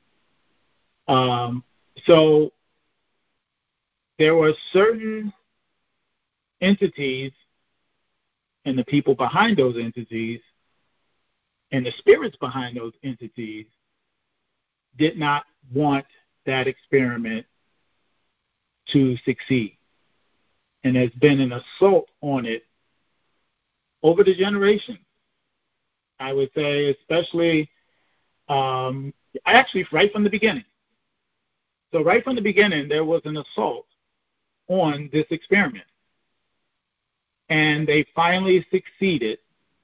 So there were certain entities and the people behind those entities and the spirits behind those entities did not want that experiment to succeed. And there's been an assault on it over the generations. I would say especially, actually right from the beginning. So right from the beginning, there was an assault on this experiment. And they finally succeeded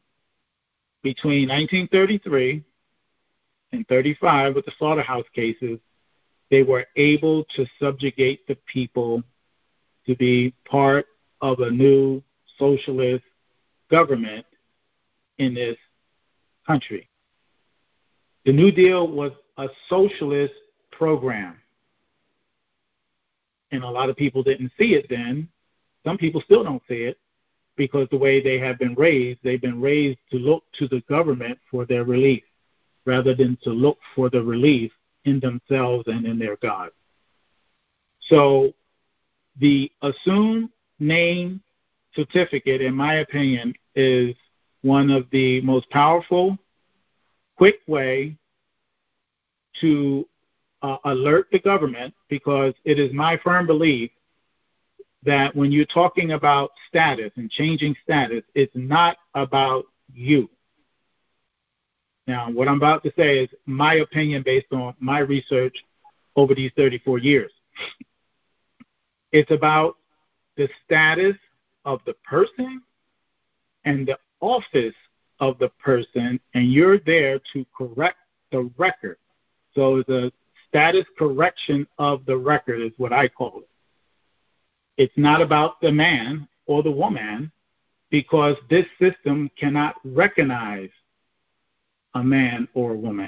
between 1933 and 35 with the slaughterhouse cases. They were able to subjugate the people to be part of a new socialist government in this country. The New Deal was a socialist program. And a lot of people didn't see it then. Some people still don't see it because the way they have been raised, they've been raised to look to the government for their relief rather than to look for the relief in themselves and in their God. So the assumed name certificate, in my opinion, is one of the most powerful, quick way to alert the government, because it is my firm belief that when you're talking about status and changing status, it's not about you. Now, what I'm about to say is my opinion based on my research over these 34 years. It's about the status of the person and the office of the person, and you're there to correct the record. So the status correction of the record is what I call it. It's not about the man or the woman, because this system cannot recognize a man or a woman.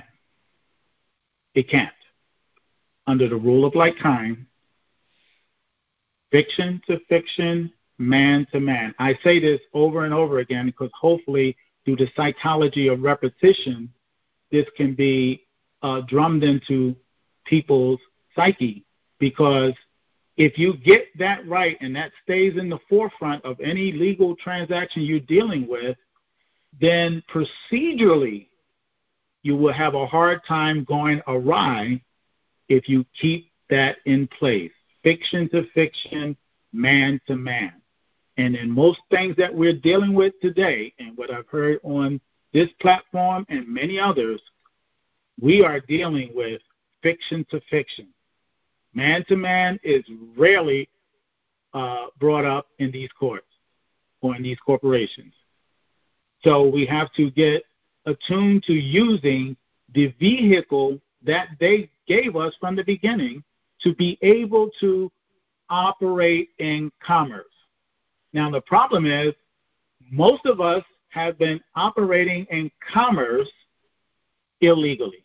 It can't. Under the rule of like kind, fiction to fiction man to man. I say this over and over again because hopefully through the psychology of repetition, this can be drummed into people's psyche, because if you get that right and that stays in the forefront of any legal transaction you're dealing with, then procedurally you will have a hard time going awry if you keep that in place. Fiction to fiction, man to man. And in most things that we're dealing with today, and what I've heard on this platform and many others, we are dealing with fiction to fiction. Man to man is rarely brought up in these courts or in these corporations. So we have to get attuned to using the vehicle that they gave us from the beginning to be able to operate in commerce. Now, the problem is most of us have been operating in commerce illegally.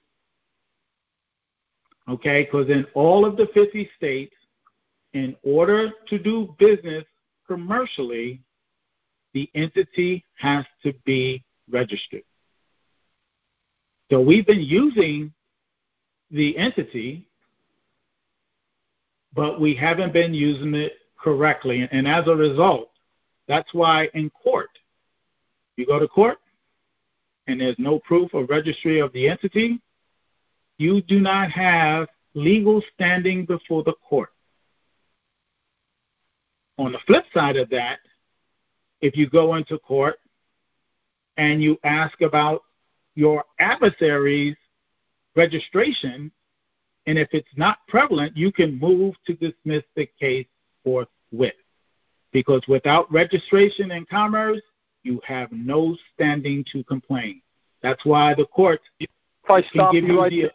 Okay, because in all of the 50 states, in order to do business commercially, the entity has to be registered. So we've been using the entity, but we haven't been using it correctly. And as a result, that's why in court, you go to court and there's no proof of registry of the entity, you do not have legal standing before the court. On the flip side of that, if you go into court and you ask about your adversary's registration, and if it's not prevalent, you can move to dismiss the case forthwith. Because without registration in commerce, you have no standing to complain. That's why the court can give you the...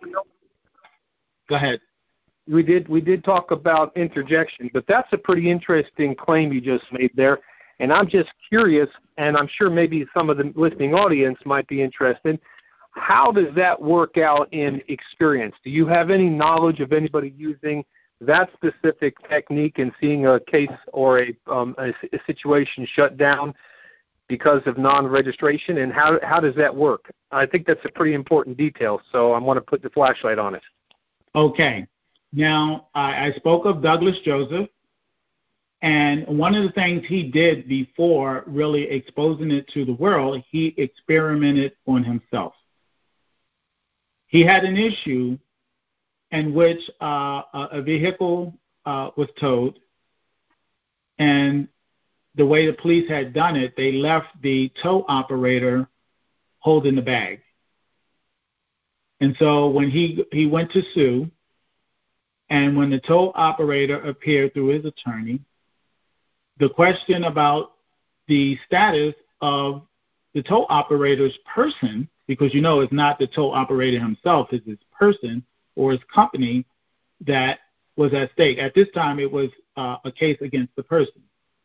Go ahead. We did talk about interjection, but that's a pretty interesting claim you just made there. And I'm just curious, and I'm sure maybe some of the listening audience might be interested, how does that work out in experience? Do you have any knowledge of anybody using that specific technique and seeing a case or a situation shut down because of non-registration? And how does that work? I think that's a pretty important detail, so I want to put the flashlight on it. Okay. Now, I spoke of Douglas Joseph, and one of the things he did before really exposing it to the world, he experimented on himself. He had an issue in which a vehicle was towed, and the way the police had done it, they left the tow operator holding the bag. And so when he went to sue, and when the tow operator appeared through his attorney, the question about the status of the tow operator's person, because you know it's not the tow operator himself, it's his person or his company that was at stake. At this time, it was a case against the person.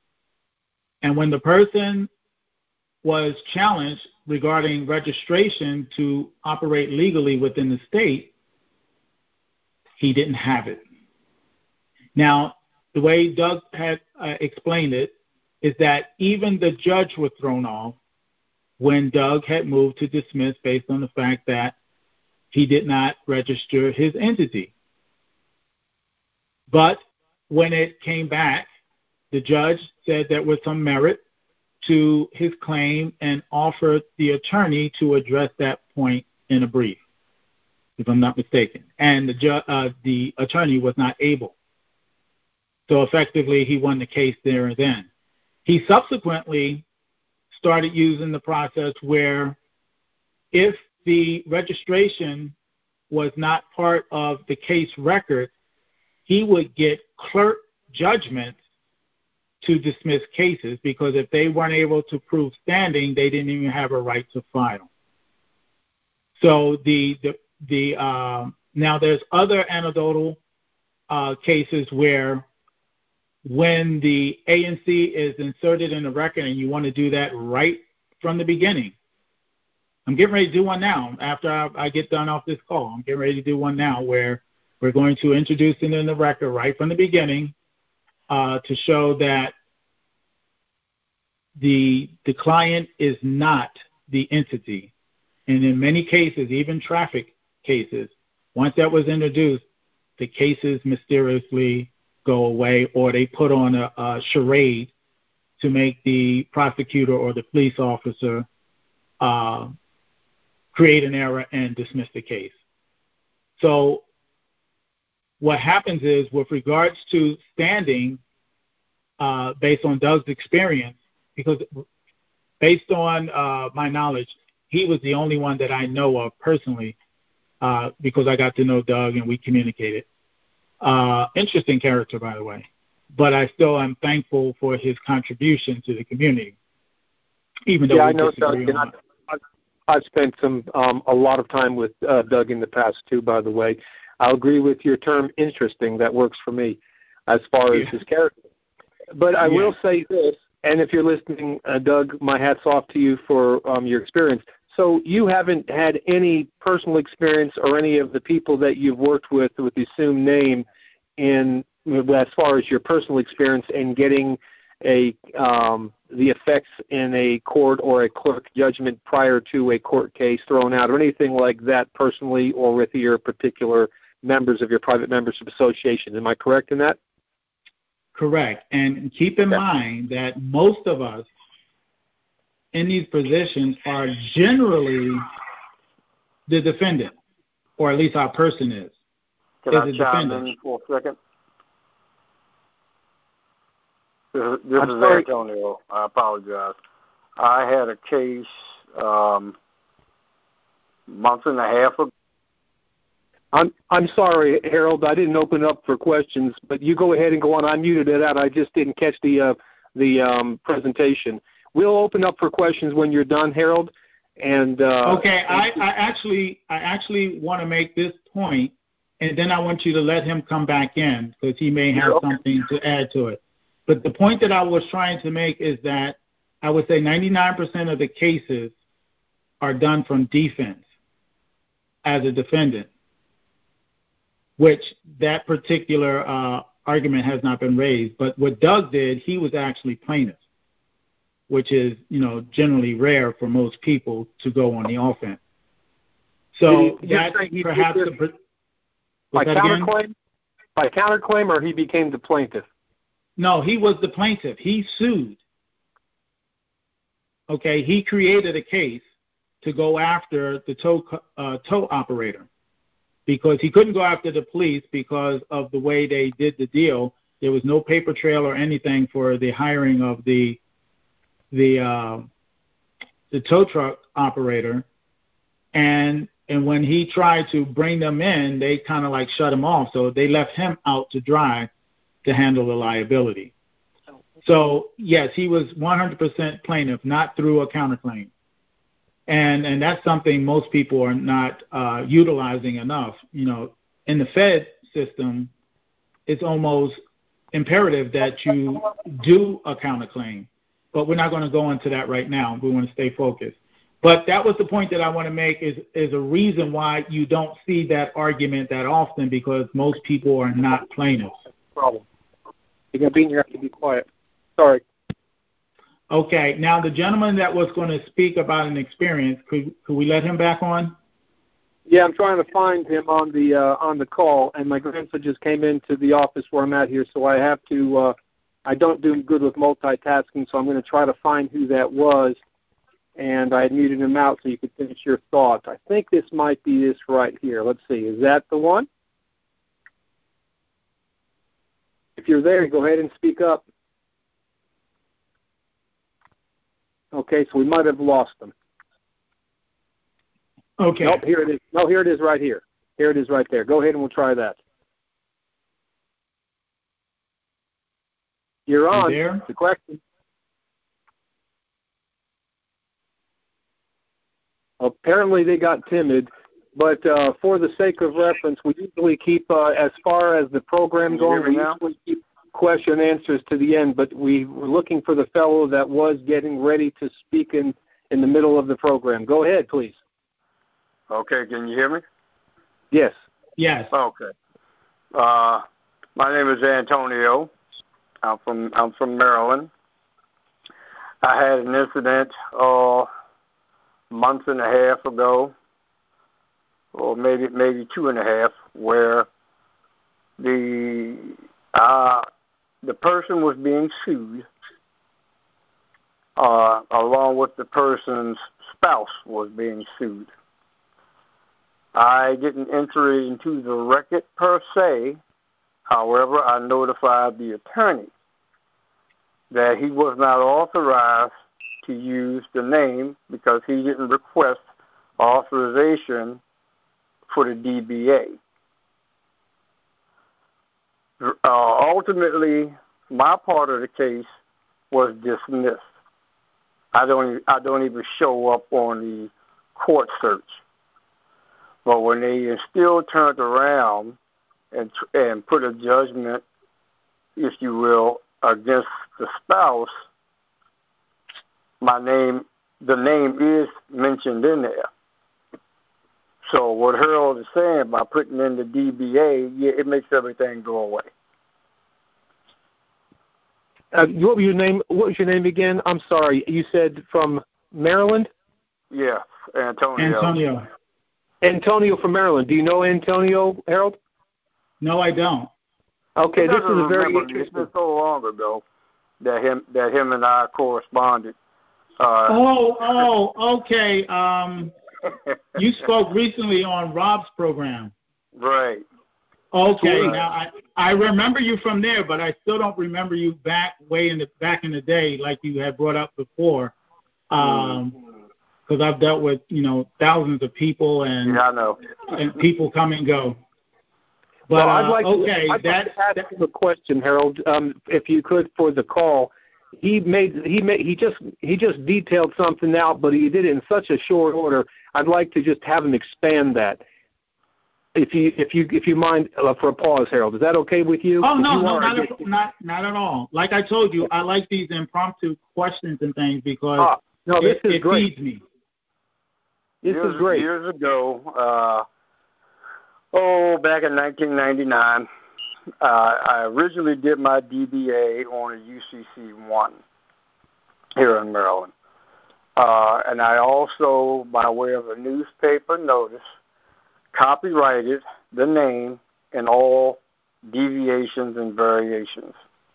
And when the person was challenged regarding registration to operate legally within the state, he didn't have it. Now, the way Doug had explained it is that even the judge was thrown off when Doug had moved to dismiss based on the fact that he did not register his entity. But when it came back, the judge said there was some merit to his claim and offered the attorney to address that point in a brief, if I'm not mistaken. And the attorney was not able. So effectively, he won the case there and then. He subsequently started using the process where if the registration was not part of the case record, he would get clerk judgments to dismiss cases, because if they weren't able to prove standing, they didn't even have a right to file. So now there's other anecdotal cases where when the ANC is inserted in the record and you want to do that right from the beginning. I'm getting ready to do one now. After I get done off this call, I'm getting ready to do one now where we're going to introduce it in the record right from the beginning to show that the client is not the entity. And in many cases, even traffic cases, once that was introduced, the cases mysteriously go away, or they put on a charade to make the prosecutor or the police officer create an error and dismiss the case. So what happens is, with regards to standing, based on Doug's experience, because based on my knowledge, he was the only one that I know of personally, because I got to know Doug and we communicated. Interesting character, by the way. But I still am thankful for his contribution to the community, even though I know Doug. on. I've spent a lot of time with Doug in the past too. By the way, I'll agree with your term "interesting." That works for me as far as his character. But I will say this, and if you're listening, Doug, my hat's off to you for your experience. So you haven't had any personal experience, or any of the people that you've worked with the assumed name, in as far as your personal experience in getting the effects in a court or a clerk judgment prior to a court case thrown out, or anything like that personally, or with your particular members of your private membership association. Am I correct in that? Correct. And keep in mind that most of us in these positions are generally the defendant, or at least our person is. Can I chime in for a second? This is Antonio. I apologize. I had a case month and a half ago. I'm sorry, Harold. I didn't open up for questions, but you go ahead and go on. I muted it out. I just didn't catch the presentation. We'll open up for questions when you're done, Harold. And okay, I actually want to make this point, and then I want you to let him come back in, because he may have something to add to it. But the point that I was trying to make is that I would say 99% of the cases are done from defense as a defendant, which that particular argument has not been raised. But what Doug did, he was actually plaintiff, which is, generally rare for most people to go on the offense. So that perhaps by counterclaim, or he became the plaintiff? No, he was the plaintiff. He sued. Okay, he created a case to go after the tow operator, because he couldn't go after the police because of the way they did the deal. There was no paper trail or anything for the hiring of the tow truck operator, and when he tried to bring them in, they kind of like shut him off. So they left him out to dry to handle the liability. So yes, he was 100% plaintiff, not through a counterclaim. And that's something most people are not utilizing enough. In the Fed system, it's almost imperative that you do a counterclaim. But we're not going to go into that right now. We want to stay focused. But that was the point that I want to make, is a reason why you don't see that argument that often, because most people are not plaintiffs. Problem. You're going to be in here, have to be quiet. Sorry. Okay. Now, the gentleman that was going to speak about an experience, could we let him back on? Yeah, I'm trying to find him on the call, and my grandson just came into the office where I'm at here, so I have to. I don't do good with multitasking, so I'm going to try to find who that was. And I muted him out so you could finish your thoughts. I think this might be this right here. Let's see. Is that the one? If you're there, go ahead and speak up. Okay, so we might have lost them. Okay. Nope, here it is. No, here it is right here. Here it is right there. Go ahead and we'll try that. You're on. There? The question. Apparently they got timid, but for the sake of reference, we usually keep, as far as the program going, we usually keep question and answers to the end, but we were looking for the fellow that was getting ready to speak in the middle of the program. Go ahead, please. Okay, can you hear me? Yes. Yes. Okay. My name is Antonio. I'm from Maryland. I had an incident a month and a half ago, or maybe 2.5, where the person was being sued, along with the person's spouse was being sued. I didn't enter it into the record per se. However, I notified the attorney that he was not authorized to use the name because he didn't request authorization for the DBA. Ultimately, my part of the case was dismissed. I don't even show up on the court search. But when they still turned around and put a judgment, if you will, against the spouse, the name is mentioned in there. So what Harold is saying, by putting in the DBA, yeah, it makes everything go away. What was your name? What was your name again? I'm sorry. You said from Maryland? Yeah, Antonio. Antonio from Maryland. Do you know Antonio, Harold? No, I don't. Okay, this is a very interesting. It's been so long ago that him and I corresponded. Okay. You spoke recently on Rob's program. Right. Okay. Now I remember you from there, but I still don't remember you back in the day, like you had brought up before. Because I've dealt with thousands of people and I know. and people come and go. But I'd like to ask him a question, Harold, if you could, for the call. He just detailed something out, but he did it in such a short order. I'd like to just have him expand that. If you mind, for a pause, Harold, is that okay with you? Oh no, not at all. Like I told you, I like these impromptu questions and things because it feeds me. This is great. Years ago, back in 1999, I originally did my DBA on a UCC-1 here in Maryland. And I also, by way of a newspaper notice, copyrighted the name and all deviations and variations.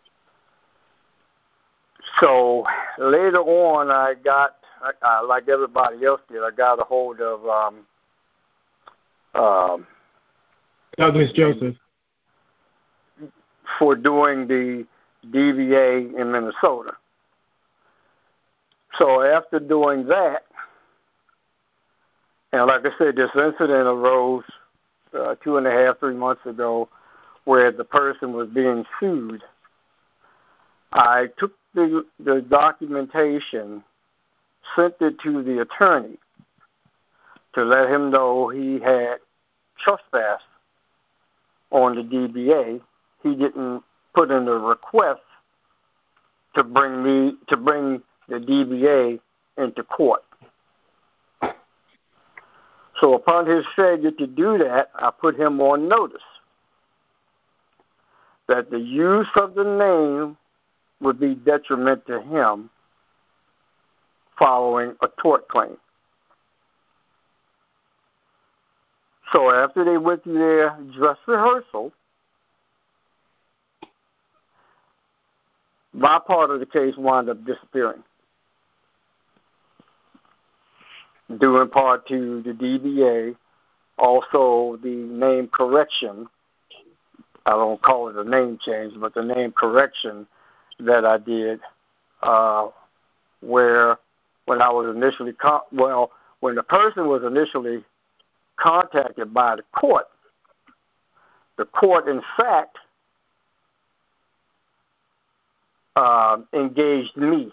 So later on, I got, like everybody else did, I got a hold of Douglas Joseph for doing the DBA in Minnesota. So after doing that, and like I said, this incident arose 2.5, 3 months ago where the person was being sued. I took the documentation, sent it to the attorney to let him know he had trespassed on the DBA. He didn't put in a request to bring the DBA into court. So upon his failure to do that, I put him on notice that the use of the name would be detriment to him following a tort claim. So after they went through their dress rehearsal, my part of the case wound up disappearing, due in part to the DBA, also the name correction. I don't call it a name change, but the name correction that I did, where when I was initially when the person was initially contacted by the court in fact engaged me,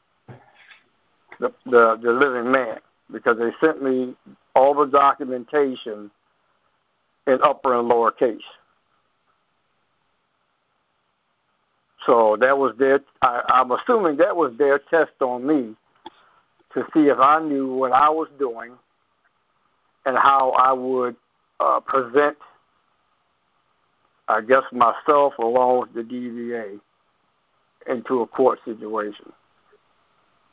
the living man, because they sent me all the documentation in upper and lower case. So that was I'm assuming that was their test on me to see if I knew what I was doing and how I would present, I guess, myself along with the DVA into a court situation.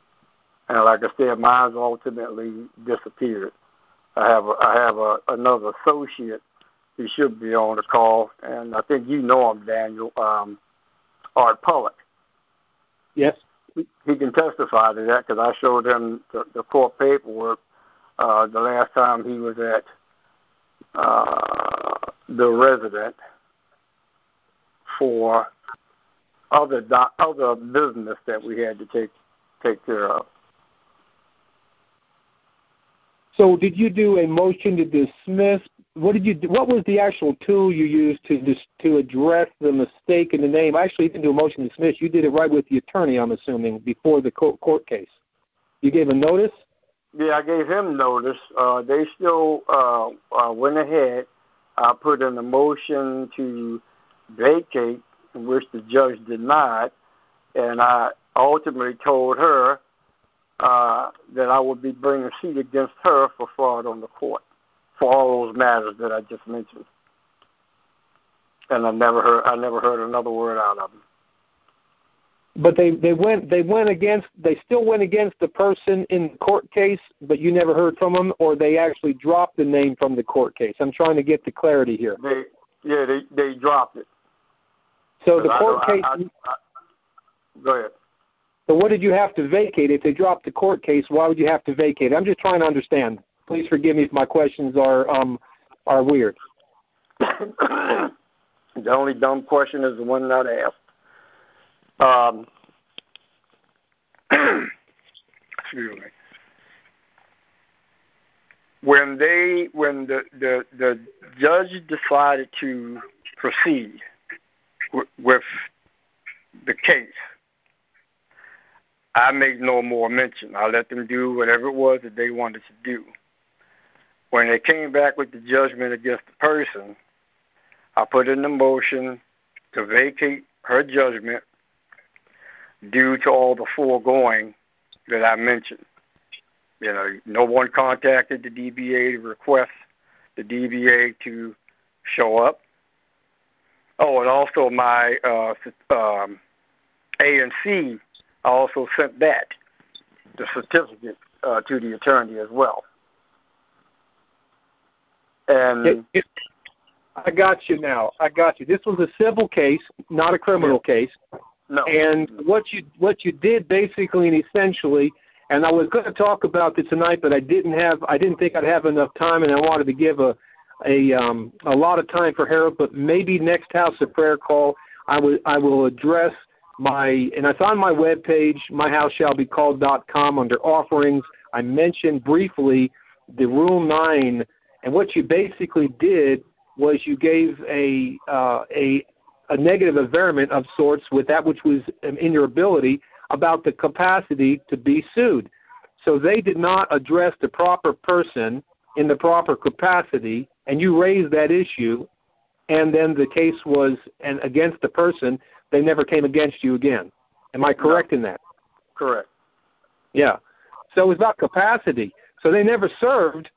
And like I said, mine ultimately disappeared. I have another associate who should be on the call, and I think you know him, Daniel, Art Pollock. Yes. He can testify to that because I showed him the court paperwork the last time he was at the resident for other business that we had to take care of. So did you do a motion to dismiss? What did you do? What was the actual tool you used to address the mistake in the name? Actually, you didn't do a motion to dismiss. You did it right with the attorney, I'm assuming, before the court case. You gave a notice? Yeah, I gave him notice. They still went ahead. I put in a motion to vacate, which the judge denied, and I ultimately told her that I would be bringing a suit against her for fraud on the court for all those matters that I just mentioned. And I never heard another word out of them. But they still went against the person in the court case, but you never heard from them, or they actually dropped the name from the court case. I'm trying to get the clarity here. They dropped it. So the court case. Go ahead. So what did you have to vacate? If they dropped the court case, why would you have to vacate? I'm just trying to understand. Please forgive me if my questions are weird. The only dumb question is the one not asked. Excuse me. When the judge decided to proceed with the case, I made no more mention. I let them do whatever it was that they wanted to do. When they came back with the judgment against the person, I put in the motion to vacate her judgment due to all the foregoing that I mentioned. You know, no one contacted the DBA to request the DBA to show up. Oh, and also my ANC, I also sent that, the certificate, to the attorney as well. And I got you now. I got you. This was a civil case, not a criminal case. No. And what you did basically and essentially, and I was going to talk about it tonight, but I didn't think I'd have enough time, and I wanted to give a lot of time for Harold. But maybe next House of Prayer call, I will address and it's on my webpage, myhouseshallbecalled.com, under offerings. I mentioned briefly the Rule 9, and what you basically did was you gave a negative averment of sorts with that which was in your ability about the capacity to be sued. So they did not address the proper person in the proper capacity, and you raised that issue, and then the case was against the person. They never came against you again. Am I correct in that? Correct. Yeah. So it was about capacity. So they never served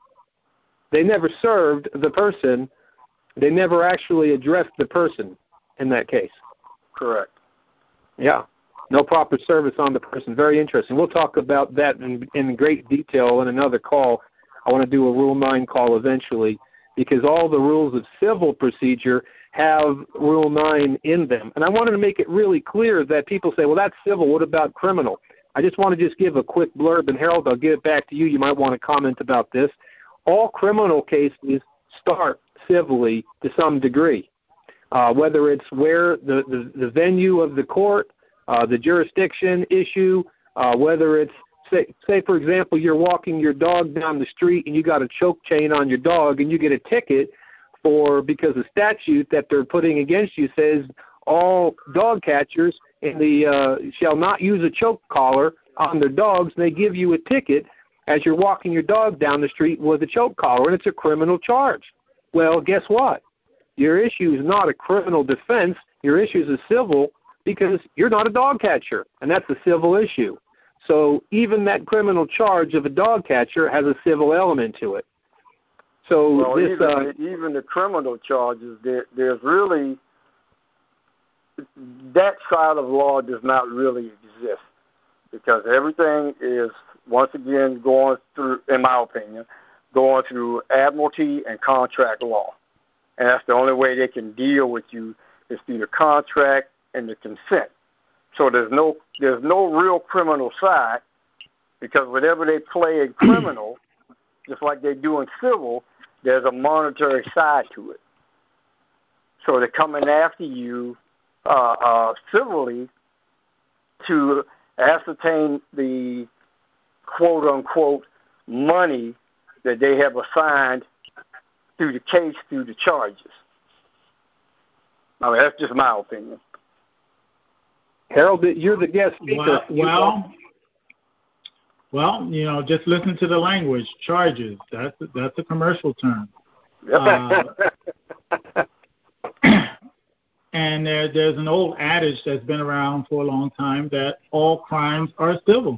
the person. They never actually addressed the person in that case. Correct. Yeah. No proper service on the person. Very interesting. We'll talk about that in great detail in another call. I want to do a Rule 9 call eventually, because all the rules of civil procedure have Rule 9 in them. And I wanted to make it really clear that people say, well, that's civil. What about criminal? I just want to give a quick blurb, and Harold, I'll give it back to you. You might want to comment about this. All criminal cases start civilly to some degree, whether it's where the venue of the court, the jurisdiction issue, whether it's, say, for example, you're walking your dog down the street and you got a choke chain on your dog and you get a ticket because the statute that they're putting against you says all dog catchers shall not use a choke collar on their dogs, and they give you a ticket as you're walking your dog down the street with a choke collar, and it's a criminal charge. Well, guess what? Your issue is not a criminal defense. Your issue is a civil, because you're not a dog catcher, and that's a civil issue. So even that criminal charge of a dog catcher has a civil element to it. So even the criminal charges, there's really, that side of law does not really exist, because everything is once again, going through, in my opinion, going through admiralty and contract law. And that's the only way they can deal with you is through the contract and the consent. So there's no real criminal side, because whatever they play in criminal, just like they do in civil, there's a monetary side to it. So they're coming after you civilly to ascertain the quote-unquote money that they have assigned through the case, through the charges. I mean, that's just my opinion. Harold, you're the guest speaker. Well, you know, just listen to the language. Charges. That's a commercial term. And there's an old adage that's been around for a long time that all crimes are civil.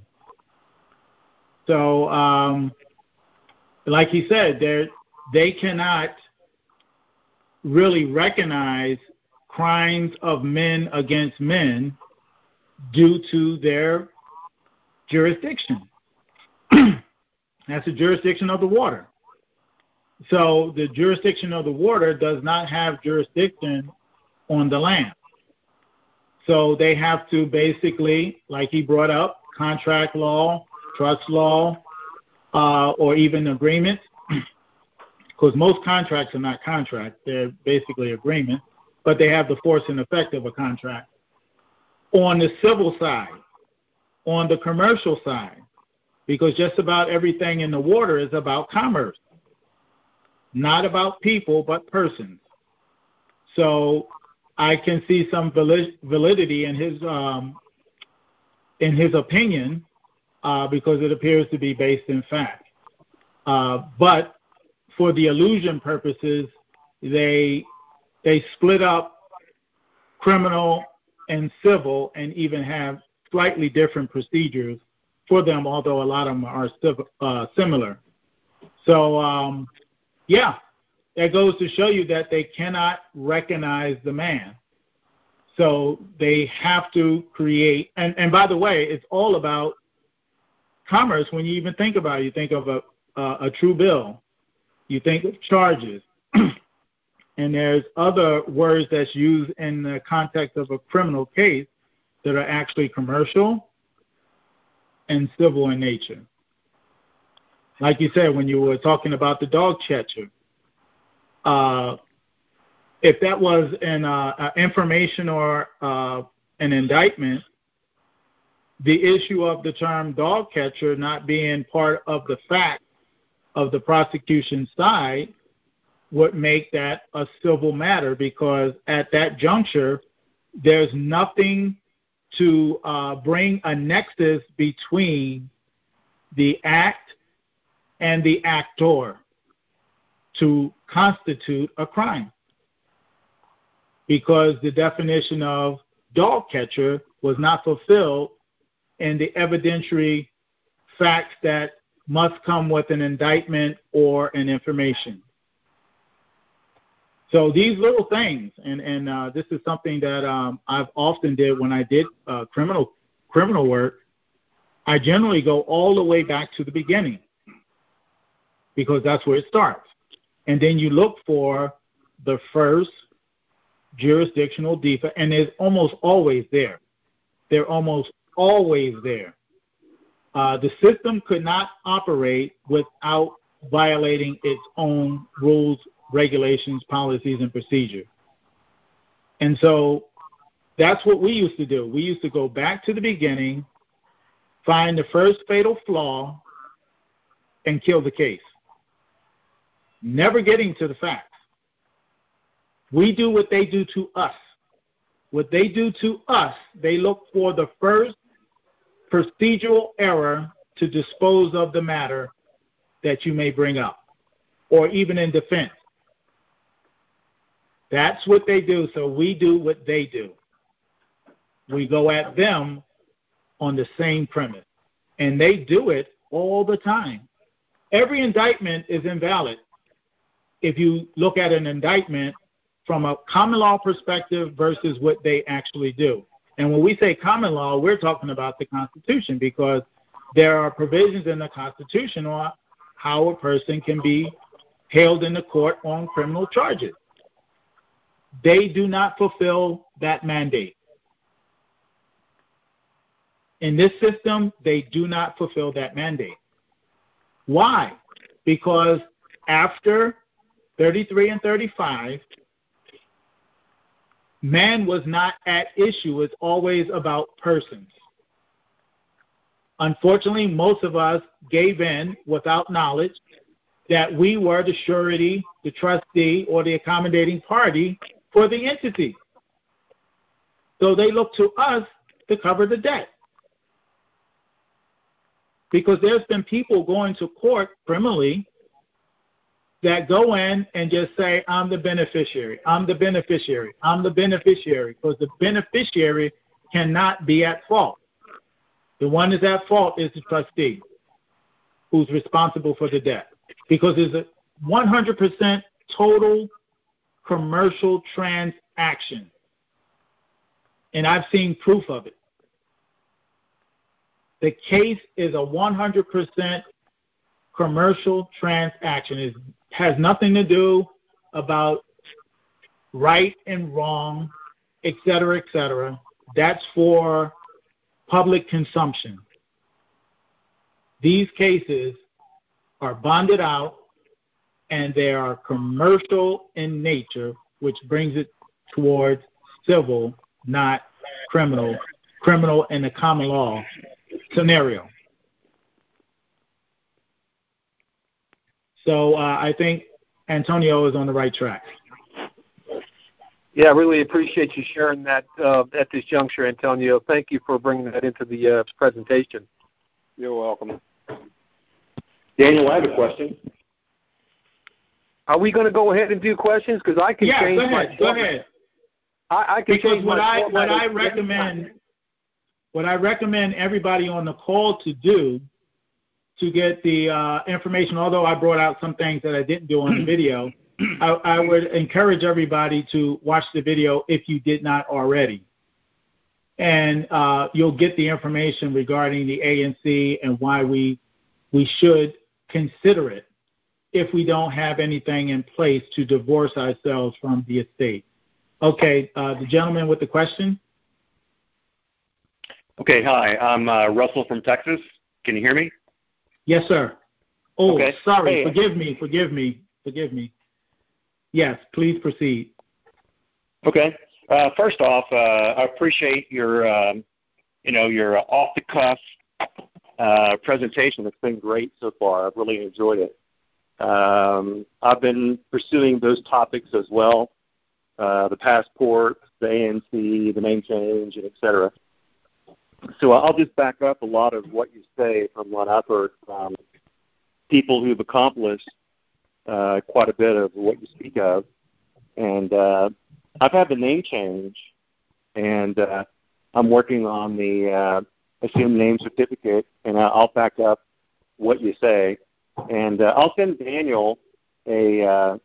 So, like he said, they cannot really recognize crimes of men against men due to their jurisdiction. That's the jurisdiction of the water. So the jurisdiction of the water does not have jurisdiction on the land. So they have to basically, like he brought up, contract law, trust law, or even agreements, because most contracts are not contracts. They're basically agreements, but they have the force and effect of a contract. On the civil side, on the commercial side, because just about everything in the water is about commerce, not about people, but persons. So I can see some validity in his opinion, because it appears to be based in fact. But for the illusion purposes, they split up criminal and civil, and even have slightly different procedures for them, although a lot of them are similar. So, that goes to show you that they cannot recognize the man. So they have to create, and by the way, it's all about commerce. When you even think about it, you think of a true bill, you think of charges, and there's other words that's used in the context of a criminal case that are actually commercial and civil in nature. Like you said, when you were talking about the dog catcher, if that was an information or an indictment, the issue of the term dog catcher not being part of the fact of the prosecution side would make that a civil matter, because at that juncture, there's nothing to bring a nexus between the act and the actor to constitute a crime, because the definition of dog catcher was not fulfilled in the evidentiary facts that must come with an indictment or an information. So these little things, and this is something that I've often did when I did criminal work. I generally go all the way back to the beginning, because that's where it starts. And then you look for the first jurisdictional defect, and it's almost always there. They're almost always there. The system could not operate without violating its own rules, regulations, policies, and procedure. And so that's what we used to do. We used to go back to the beginning, find the first fatal flaw, and kill the case, never getting to the facts. We do what they do to us. What they do to us, they look for the first procedural error to dispose of the matter that you may bring up, or even in defense. That's what they do. So we do what they do. We go at them on the same premise. And they do it all the time. Every indictment is invalid if you look at an indictment from a common law perspective versus what they actually do. And when we say common law, we're talking about the Constitution, because there are provisions in the Constitution on how a person can be held in the court on criminal charges. They do not fulfill that mandate. In this system, they do not fulfill that mandate. Why? Because after 33 and 35, man was not at issue. It's always about persons. Unfortunately, most of us gave in without knowledge that we were the surety, the trustee, or the accommodating party for the entity. So they look to us to cover the debt. Because there's been people going to court criminally that go in and just say, I'm the beneficiary, I'm the beneficiary, I'm the beneficiary, because the beneficiary cannot be at fault. The one that's at fault is the trustee who's responsible for the debt, because it's a 100% total commercial transaction. And I've seen proof of it. The case is a 100% commercial transaction. It has nothing to do about right and wrong, et cetera, et cetera. That's for public consumption. These cases are bonded out, and they are commercial in nature, which brings it towards civil, not criminal. Criminal in the common law scenario. So I think Antonio is on the right track. Yeah, I really appreciate you sharing that at this juncture, Antonio. Thank you for bringing that into the presentation. You're welcome. Daniel, I have a question. Are we going to go ahead and do questions? Because I can change my go ahead. I can because change what my I recommend everybody on the call to do to get the information, although I brought out some things that I didn't do on the video, I would encourage everybody to watch the video if you did not already. And you'll get the information regarding the ANC and why we should consider it if we don't have anything in place to divorce ourselves from the estate. Okay, the gentleman with the question. Okay, hi. I'm Russell from Texas. Can you hear me? Yes, sir. Oh, okay. Sorry. Hey. Forgive me. Yes, please proceed. Okay. First off, I appreciate your off-the-cuff presentation. It's been great so far. I've really enjoyed it. I've been pursuing those topics as well, the passport, the ANC, the name change, and et cetera. So I'll just back up a lot of what you say from what I've heard from people who've accomplished quite a bit of what you speak of. And I've had the name change, and I'm working on the assumed name certificate, and I'll back up what you say. And I'll send Daniel about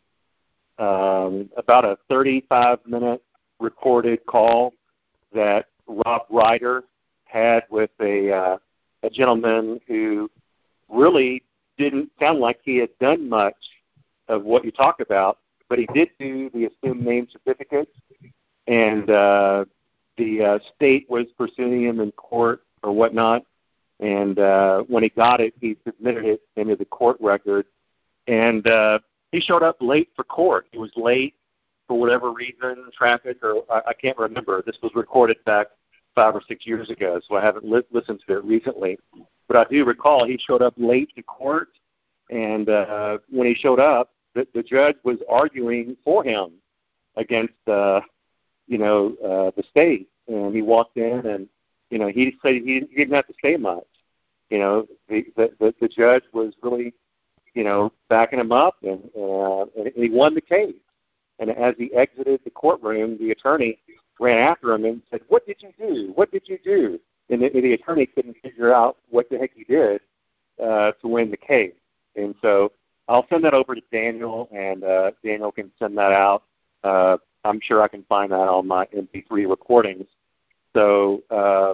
a 35-minute recorded call that Rob Ryder had with a gentleman who really didn't sound like he had done much of what you talk about, but he did do the assumed name certificates, and the state was pursuing him in court or whatnot, and when he got it, he submitted it into the court record, and he showed up late for court. He was late for whatever reason, traffic, or I can't remember. This was recorded back 5 or 6 years ago, so I haven't listened to it recently. But I do recall he showed up late to court, and when he showed up, the judge was arguing for him against, the state. And he walked in, and he said he didn't have to say much. The judge was really, backing him up, and he won the case. And as he exited the courtroom, the attorney ran after him and said, "What did you do? What did you do?" And the attorney couldn't figure out what the heck he did to win the case. And so I'll send that over to Daniel, and Daniel can send that out. I'm sure I can find that on my MP3 recordings. So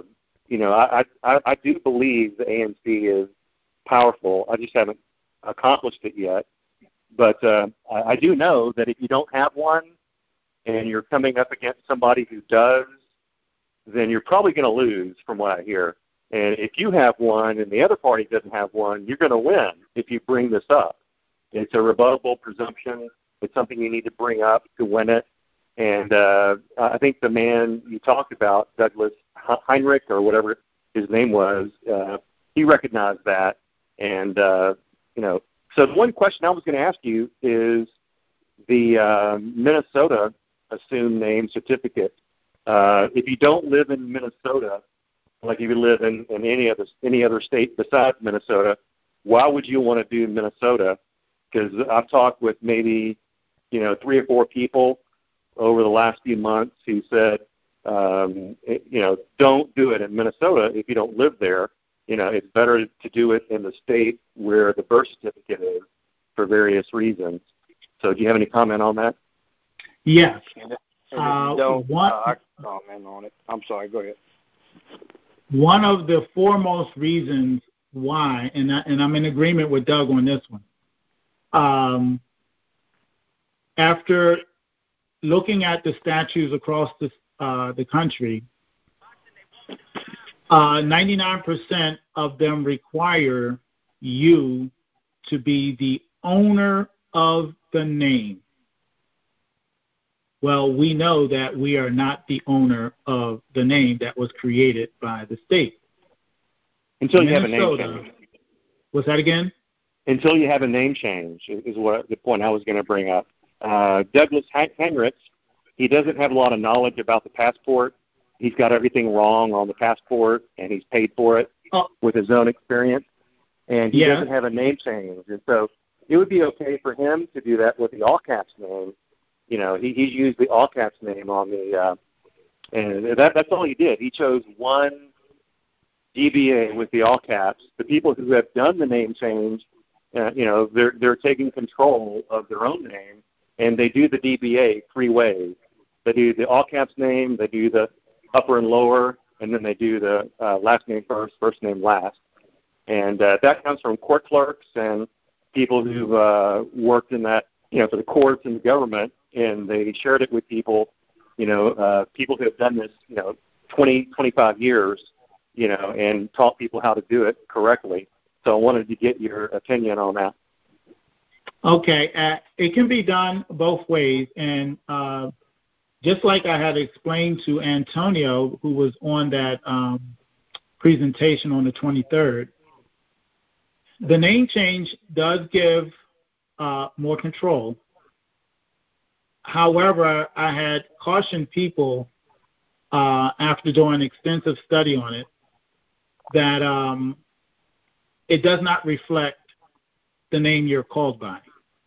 I do believe the ANC is powerful. I just haven't accomplished it yet. But I do know that if you don't have one and you're coming up against somebody who does, then you're probably going to lose from what I hear. And if you have one and the other party doesn't have one, you're going to win if you bring this up. It's a rebuttable presumption. It's something you need to bring up to win it. And I think the man you talked about, Douglas Heinrich or whatever his name was, he recognized that. And, so the one question I was going to ask you is the Minnesota assumed name certificate. If you don't live in Minnesota, like if you live in any other state besides Minnesota, why would you want to do Minnesota? Because I've talked with maybe 3 or 4 people over the last few months who said, don't do it in Minnesota if you don't live there. It's better to do it in the state where the birth certificate is for various reasons. So do you have any comment on that? Yes. And if you don't, I can comment on it. I'm sorry, go ahead. One of the foremost reasons why, and I'm in agreement with Doug on this one, after looking at the statues across the country, 99% of them require you to be the owner of the name. Well, we know that we are not the owner of the name that was created by the state. Until you have a name change. What's that again? Until you have a name change is what the point I was going to bring up. Douglas Heinrich, he doesn't have a lot of knowledge about the passport. He's got everything wrong on the passport, and he's paid for it with his own experience. And he doesn't have a name change. And so it would be okay for him to do that with the all caps name. He's used the all caps name on the, and that's all he did. He chose one DBA with the all caps. The people who have done the name change, they're taking control of their own name, and they do the DBA 3 ways. They do the all caps name, they do the upper and lower, and then they do the last name first name last. And that comes from court clerks and people who've worked in that, for the courts and the government, and they shared it with people, people who have done this, 20, 25 years, and taught people how to do it correctly. So I wanted to get your opinion on that. Okay. It can be done both ways. And just like I had explained to Antonio, who was on that presentation on the 23rd, the name change does give more control. However, I had cautioned people after doing extensive study on it that it does not reflect the name you're called by.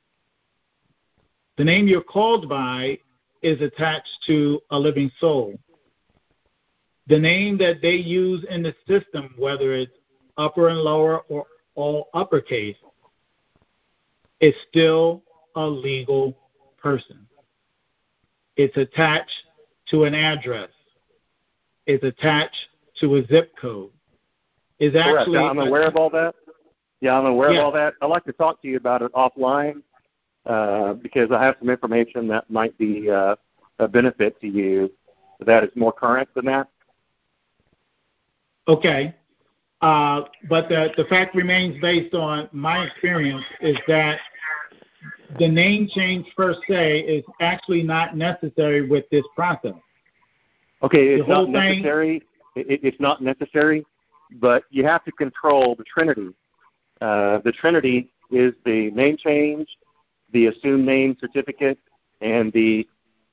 The name you're called by is attached to a living soul. The name that they use in the system, whether it's upper and lower or all uppercase, is still a legal person. It's attached to an address. It's attached to a zip code. It's actually. Correct. I'm aware of all that. Yeah, I'm aware of all that. I'd like to talk to you about it offline because I have some information that might be a benefit to you that is more current than that. Okay. But the fact remains, based on my experience, is that the name change per se is actually not necessary with this process. Okay, it's not necessary. It's not necessary, but you have to control the Trinity. The Trinity is the name change, the assumed name certificate, and the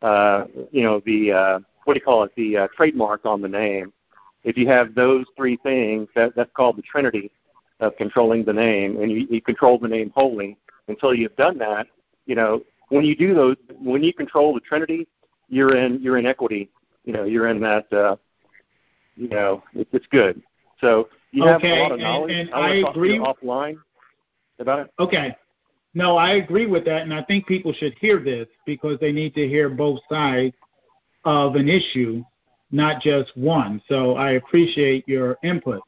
the trademark on the name. If you have those 3 things, that's called the Trinity of controlling the name, and you control the name wholly. Until you've done that, when you do those, when you control the Trinity, you're in equity. You're in that. It's good. So you have a lot of knowledge. And I agree. Offline about it. Okay. No, I agree with that, and I think people should hear this because they need to hear both sides of an issue. not just one. So I appreciate your input.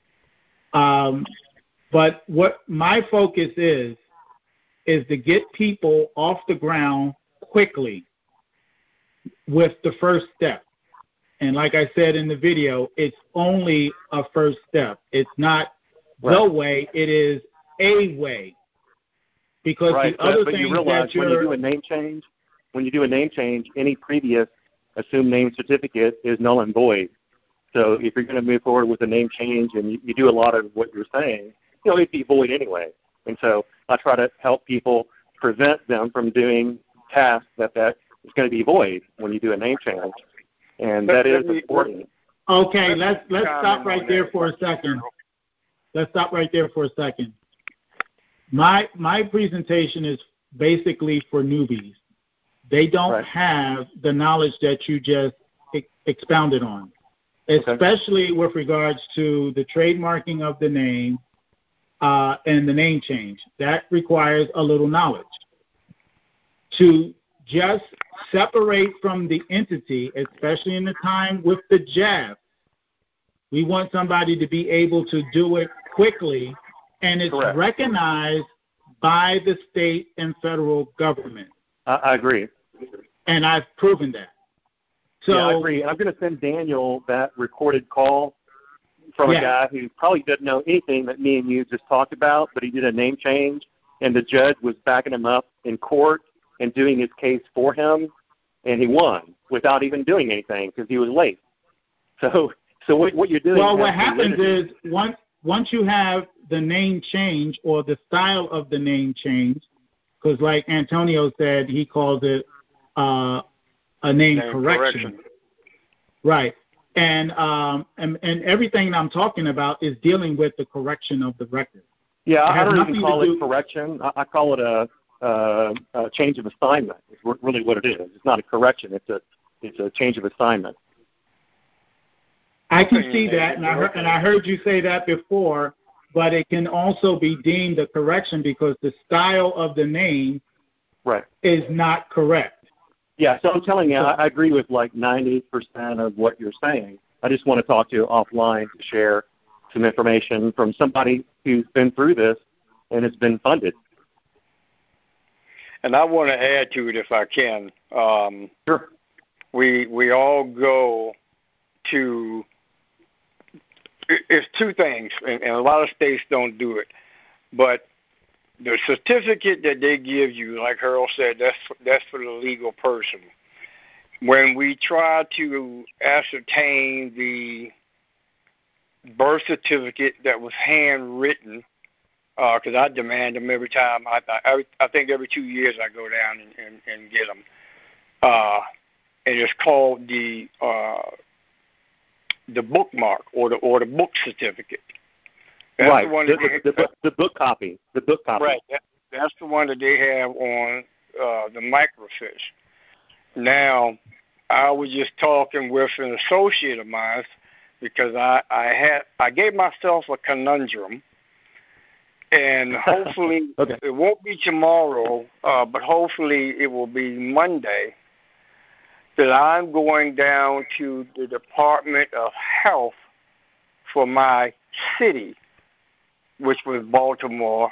But what my focus is to get people off the ground quickly with the first step. And like I said in the video, it's only a first step. It's not the way, it is a way. Because the other thing you realize that when you do a name change, any previous assumed name certificate is null and void. So if you're going to move forward with a name change and you do a lot of what you're saying, it'd be void anyway. And so I try to help people prevent them from doing tasks that is going to be void when you do a name change. And that is important. Okay, let's stop right there for a second. Let's stop right there for a second. My presentation is basically for newbies. They don't have the knowledge that you just expounded on, especially with regards to the trademarking of the name and the name change. That requires a little knowledge. To just separate from the entity, especially in the time with the jab, we want somebody to be able to do it quickly, and it's recognized by the state and federal government. I agree. And I've proven that. So yeah, I agree. And I'm going to send Daniel that recorded call from a guy who probably doesn't know anything that me and you just talked about, but he did a name change, and the judge was backing him up in court and doing his case for him, and he won without even doing anything because he was late. So what you're doing... Well, what happens is once you have the name change or the style of the name change, because like Antonio said, he calls it a name correction. Right. And everything I'm talking about is dealing with the correction of the record. Yeah, I don't even call it correction. I call it a change of assignment. It's really what it is. It's not a correction. It's a change of assignment. I can see that, and I heard you say that before, but it can also be deemed a correction because the style of the name is not correct. Yeah, so I'm telling you, I agree with like 90% of what you're saying. I just want to talk to you offline to share some information from somebody who's been through this and has been funded. And I want to add to it if I can. Sure. We all go to... It's two things, and a lot of states don't do it. But the certificate that they give you, like Harold said, that's for the legal person. When we try to ascertain the birth certificate that was handwritten, because I demand them every time. I think every 2 years I go down and get them. And it's called the bookmark or the book certificate. That's right. The one the book copy. The book copy. Right. That's the one that they have on the microfiche. Now, I was just talking with an associate of mine because I gave myself a conundrum, and hopefully it won't be tomorrow, but hopefully it will be Monday, that I'm going down to the Department of Health for my city, which is Baltimore,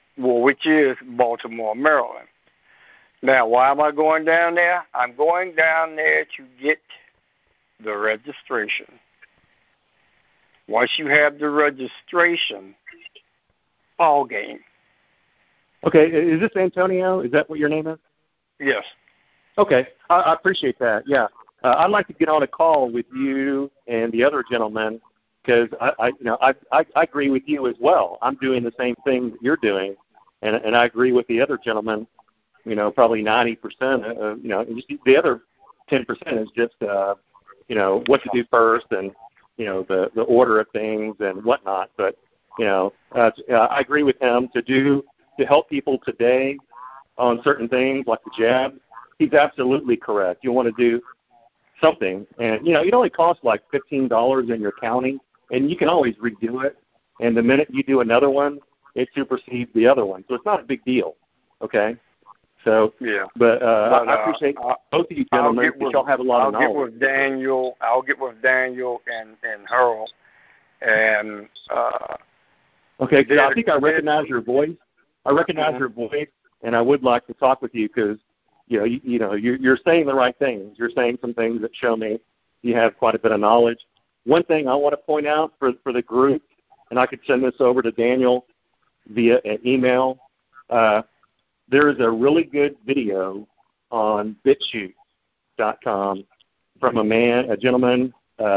Maryland. Now, why am I going down there? I'm going down there to get the registration. Once you have the registration, ball game. Okay, is this Antonio? Is that what your name is? Yes. Okay, I appreciate that. Yeah, I'd like to get on a call with you and the other gentleman because I agree with you as well. I'm doing the same thing that you're doing, and I agree with the other gentleman. Probably 90%. The other 10% is just what to do first and the order of things and whatnot. But I agree with him to help people today on certain things like the jab. He's absolutely correct. You want to do something, and it only costs like $15 in your county, and you can always redo it. And the minute you do another one, it supersedes the other one, so it's not a big deal. Okay, So, yeah. But I appreciate both of you gentlemen, because y'all have a lot of knowledge. I'll get with Daniel and Harold. And okay, because I think I recognize your voice. I recognize your voice, and I would like to talk with you because you're saying the right things. You're saying some things that show me you have quite a bit of knowledge. One thing I want to point out for the group, and I could send this over to Daniel via an email. There is a really good video on BitChute.com from a gentleman.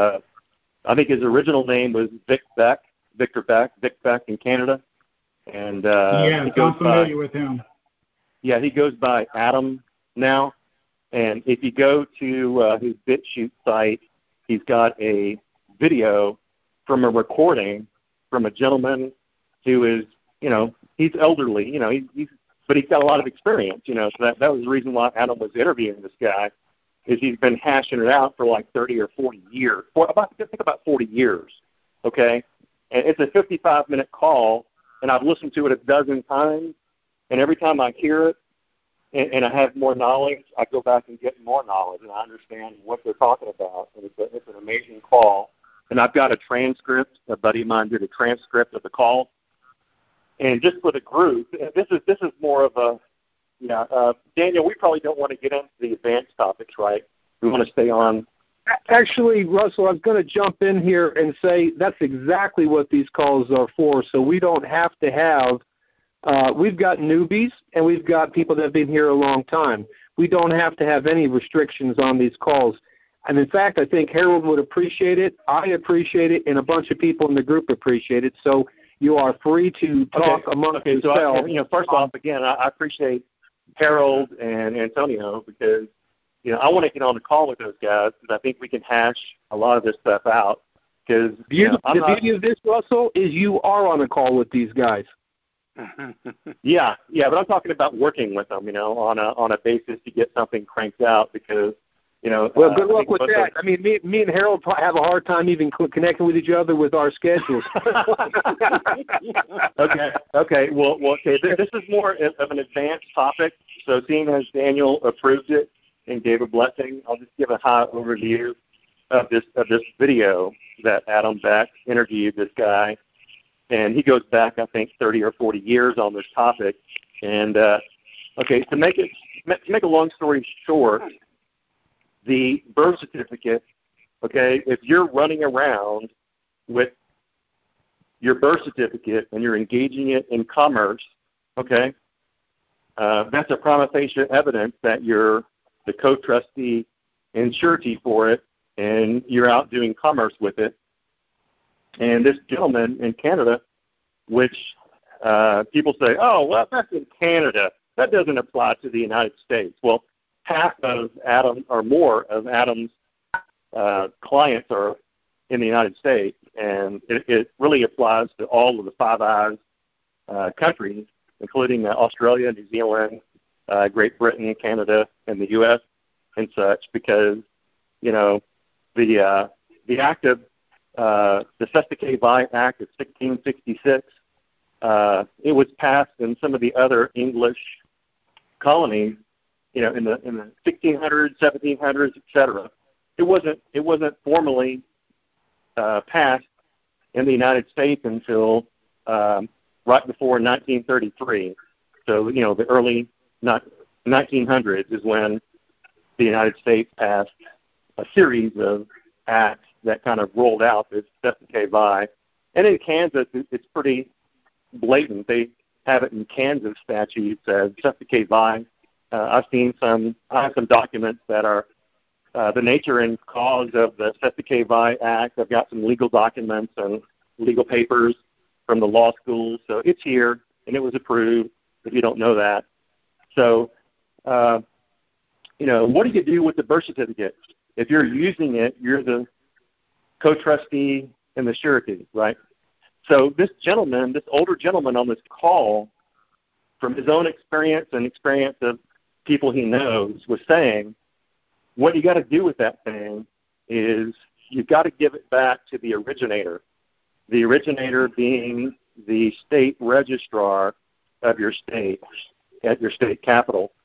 I think his original name was Victor Beck in Canada. And I'm familiar with him. Yeah, he goes by Adam now. And if you go to his BitChute site, he's got a video from a recording from a gentleman who is, he's elderly, but he's got a lot of experience, So that was the reason why Adam was interviewing this guy, is he's been hashing it out for like 30 or 40 years, about 40 years, okay? And it's a 55-minute call, and I've listened to it a dozen times, and every time I hear it and I have more knowledge, I go back and get more knowledge, and I understand what they're talking about. And it's an amazing call. And I've got a transcript. A buddy of mine did a transcript of the call. And just for the group, this is more of a, Daniel, we probably don't want to get into the advanced topics, right? We want to stay on. Actually, Russell, I was going to jump in here and say that's exactly what these calls are for. So we don't have to have, we've got newbies and we've got people that have been here a long time. We don't have to have any restrictions on these calls. And in fact, I think Harold would appreciate it. I appreciate it, and a bunch of people in the group appreciate it. So you are free to talk amongst yourselves. So first off, again, I appreciate Harold and Antonio because, I want to get on the call with those guys because I think we can hash a lot of this stuff out. Because the beauty of this, Russell, is you are on a call with these guys. Yeah, but I'm talking about working with them, on a basis to get something cranked out because, Well, good luck with that. I mean, me and Harold have a hard time even connecting with each other with our schedules. Okay. Well, okay. This is more of an advanced topic. So seeing as Daniel approved it and gave a blessing, I'll just give a high overview of this video that Adam Beck interviewed this guy. And he goes back, I think, 30 or 40 years on this topic. And, to make a long story short, the birth certificate, if you're running around with your birth certificate and you're engaging it in commerce, that's a prima facie evidence that you're the co-trustee and surety for it, and you're out doing commerce with it. And this gentleman in Canada, which people say, oh, well, that's in Canada. That doesn't apply to the United States. Well, half of Adam or more of Adam's clients are in the United States, and it really applies to all of the Five Eyes countries, including Australia, New Zealand, Great Britain, Canada, and the U.S. and such, because the act of the Cestui-Que-Vie Act of 1666, it was passed in some of the other English colonies, in the 1600s, 1700s, etc. It wasn't formally passed in the United States until right before 1933. So the early 1900s is when the United States passed a series of acts that kind of rolled out this Cestui-Que-Vie. And in Kansas, it's pretty blatant. They have it in Kansas statutes as Cestui-Que-Vie. I have some documents that are the nature and cause of the Cestui-Que-Vie Act. I've got some legal documents and legal papers from the law school. So it's here, and it was approved, if you don't know that. So, what do you do with the birth certificate? If you're using it, you're the co-trustee and the surety, right? So this older gentleman on this call, from his own experience and experience of people he knows, was saying, what you got to do with that thing is you've got to give it back to the originator being the state registrar of your state at your state capital.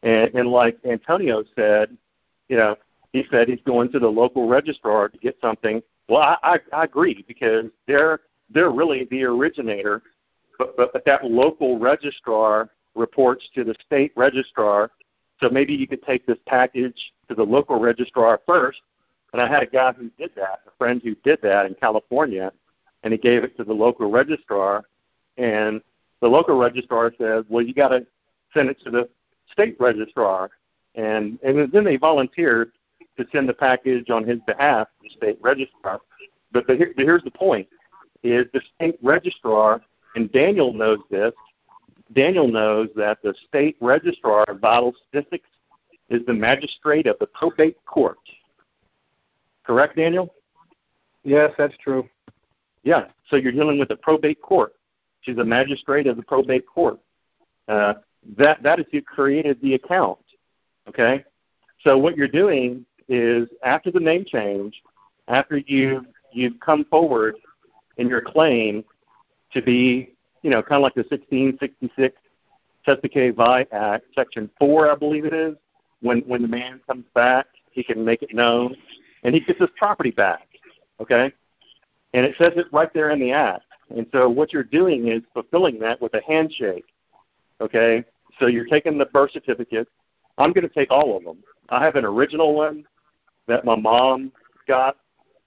And like Antonio said, he said he's going to the local registrar to get something. Well, I agree, because they're really the originator, but that local registrar reports to the state registrar. So maybe you could take this package to the local registrar first. And I had a guy who did that, a friend who did that in California, and he gave it to the local registrar. And the local registrar says, well, you got to send it to the state registrar. And then they volunteered to send the package on his behalf to the state registrar. But here's the point, is the state registrar, and Daniel knows this, Daniel knows that the state registrar of vital statistics is the magistrate of the probate court. Correct, Daniel? Yes, that's true. Yeah, so you're dealing with the probate court. She's a magistrate of the probate court. That is who created the account, okay? So what you're doing is, after the name change, after you've come forward in your claim to be, kind of like the 1666 Chesapeake Vi Act, Section 4, I believe it is, when the man comes back, he can make it known, and he gets his property back, okay? And it says it right there in the Act. And so what you're doing is fulfilling that with a handshake, okay? So you're taking the birth certificate. I'm going to take all of them. I have an original one that my mom got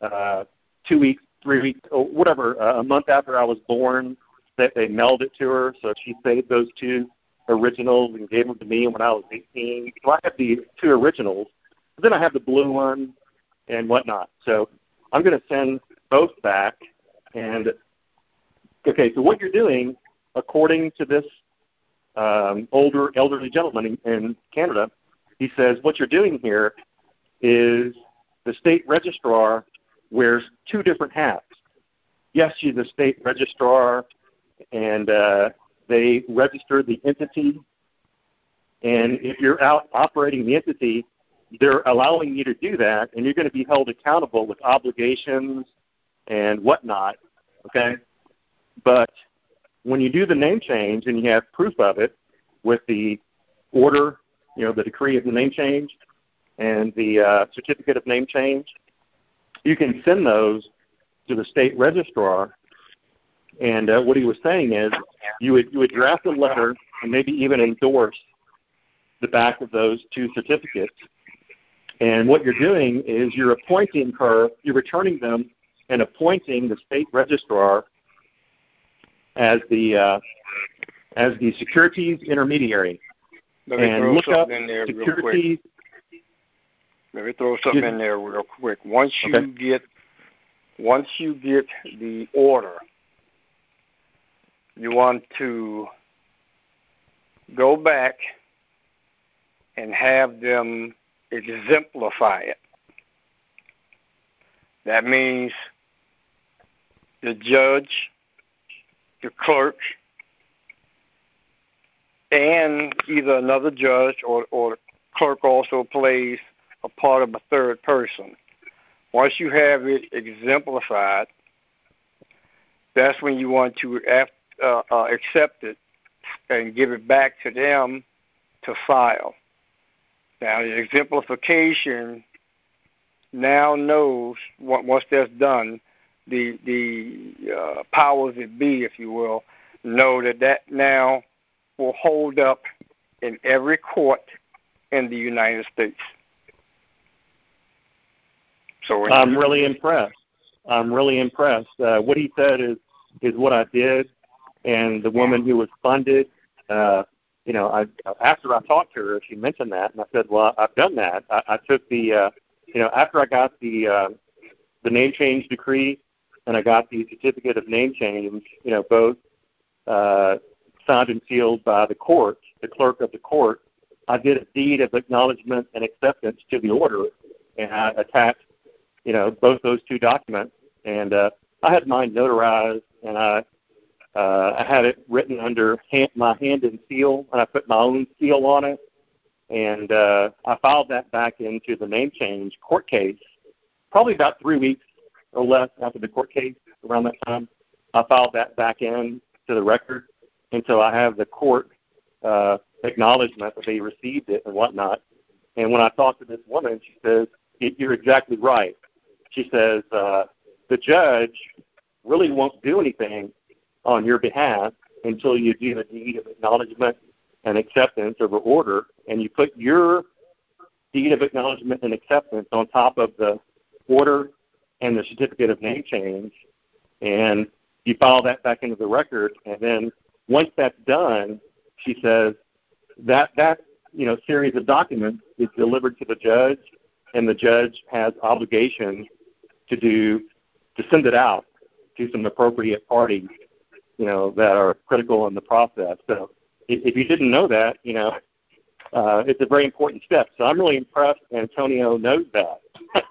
2 weeks, 3 weeks, or whatever, a month after I was born, that they mailed it to her. So she saved those two originals and gave them to me when I was 18. So I have the two originals. But then I have the blue one and whatnot. So I'm going to send both back. And, okay, so what you're doing, according to this elderly gentleman in Canada, he says what you're doing here is the state registrar wears two different hats. Yes, she's a state registrar, and they register the entity. And if you're out operating the entity, they're allowing you to do that, and you're going to be held accountable with obligations and whatnot, okay? But when you do the name change and you have proof of it with the order, the decree of the name change and the certificate of name change, you can send those to the state registrar. And what he was saying is you would draft a letter and maybe even endorse the back of those two certificates. And what you're doing is you're appointing her, you're returning them and appointing the state registrar as the securities intermediary. Let me and look throw up something in there securities. Let me throw something in there real quick. Once you get the order, you want to go back and have them exemplify it. That means the judge, the clerk, and either another judge or the clerk also plays a part of a third person. Once you have it exemplified, that's when you want to accept it and give it back to them to file. Now, the exemplification now knows, once that's done, the powers that be, if you will, know that now will hold up in every court in the United States. So I'm really impressed. What he said is what I did, and the woman who was funded, after I talked to her, she mentioned that, and I said, well, I've done that. I took the, after I got the name change decree and I got the certificate of name change, both signed and sealed by the court, the clerk of the court, I did a deed of acknowledgement and acceptance to the order, and I attached, both those two documents, and I had mine notarized, and I had it written under my hand and seal, and I put my own seal on it, and I filed that back into the name change court case, probably about 3 weeks or less after the court case. Around that time, I filed that back in to the record, and so I have the court acknowledgement that they received it and whatnot. And when I talked to this woman, she says, you're exactly right. She says, the judge really won't do anything on your behalf until you do the deed of acknowledgement and acceptance of an order, and you put your deed of acknowledgement and acceptance on top of the order and the certificate of name change, and you file that back into the record. And then once that's done, she says that series of documents is delivered to the judge, and the judge has obligations to send it out to some appropriate parties, that are critical in the process. So if you didn't know that, it's a very important step. So I'm really impressed Antonio knows that.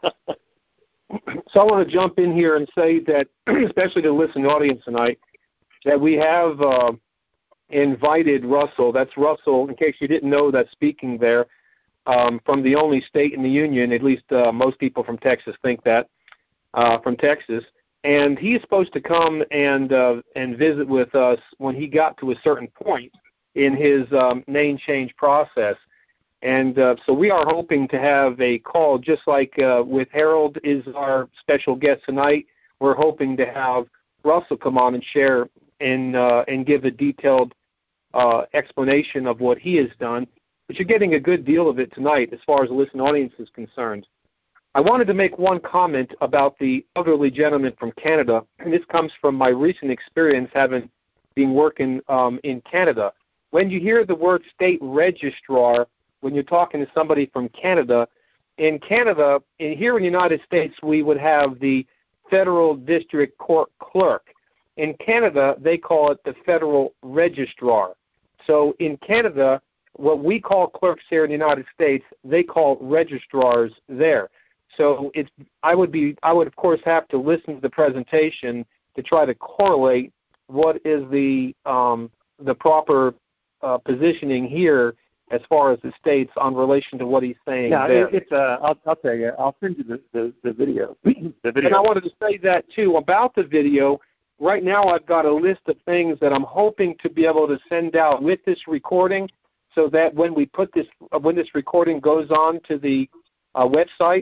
So I want to jump in here and say that, especially to the listening audience tonight, that we have invited Russell. That's Russell, in case you didn't know, that's speaking there, from the only state in the union, at least most people from Texas think that, from Texas. And he's supposed to come and visit with us when he got to a certain point in his name change process. And so we are hoping to have a call, just like with Harold is our special guest tonight. We're hoping to have Russell come on and share and give a detailed explanation of what he has done. But you're getting a good deal of it tonight as far as the listening audience is concerned. I wanted to make one comment about the elderly gentleman from Canada, and this comes from my recent experience having been working in Canada. When you hear the word state registrar, when you're talking to somebody from Canada, here in the United States, we would have the federal district court clerk. In Canada, they call it the federal registrar. So in Canada, what we call clerks here in the United States, they call registrars there. So I would of course have to listen to the presentation to try to correlate what is the proper positioning here as far as the states on relation to what he's saying there. I'll tell you. I'll send you the video. And I wanted to say that too about the video. Right now, I've got a list of things that I'm hoping to be able to send out with this recording, so that when this recording goes on to the website,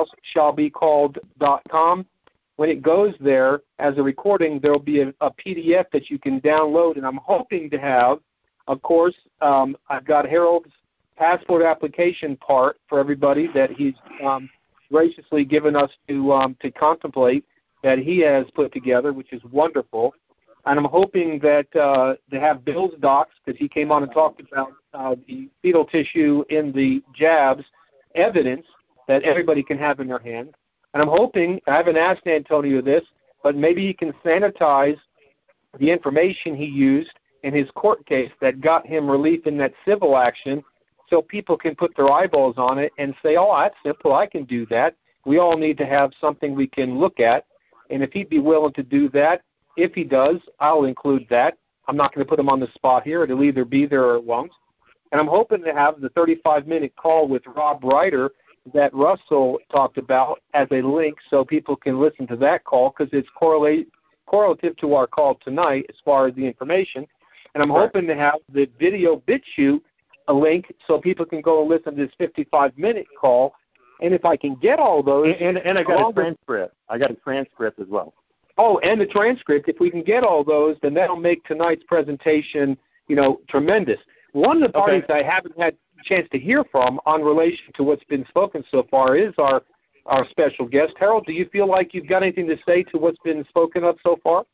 myhouseshallbecalled.com, when it goes there as a recording, there will be a PDF that you can download, and I'm hoping to have, of course, I've got Harold's passport application part for everybody that he's graciously given us to contemplate, that he has put together, which is wonderful. And I'm hoping that they have Bill's docs, because he came on and talked about the fetal tissue in the jabs, evidence that everybody can have in their hand. And I'm hoping, I haven't asked Antonio this, but maybe he can sanitize the information he used in his court case that got him relief in that civil action, so people can put their eyeballs on it and say, oh, that's simple, I can do that. We all need to have something we can look at. And if he'd be willing to do that, if he does, I'll include that. I'm not going to put him on the spot here. It'll either be there or it won't. And I'm hoping to have the 35-minute call with Rob Ryder that Russell talked about as a link, so people can listen to that call, because it's correlative to our call tonight as far as the information. And I'm hoping to have the video BitChute a link so people can go and listen to this 55-minute call. And if I can get all those... And I got a transcript. I got a transcript as well. Oh, and the transcript. If we can get all those, then that'll make tonight's presentation, tremendous. One of the parties I haven't had a chance to hear from on relation to what's been spoken so far is our special guest. Harold, do you feel like you've got anything to say to what's been spoken of so far?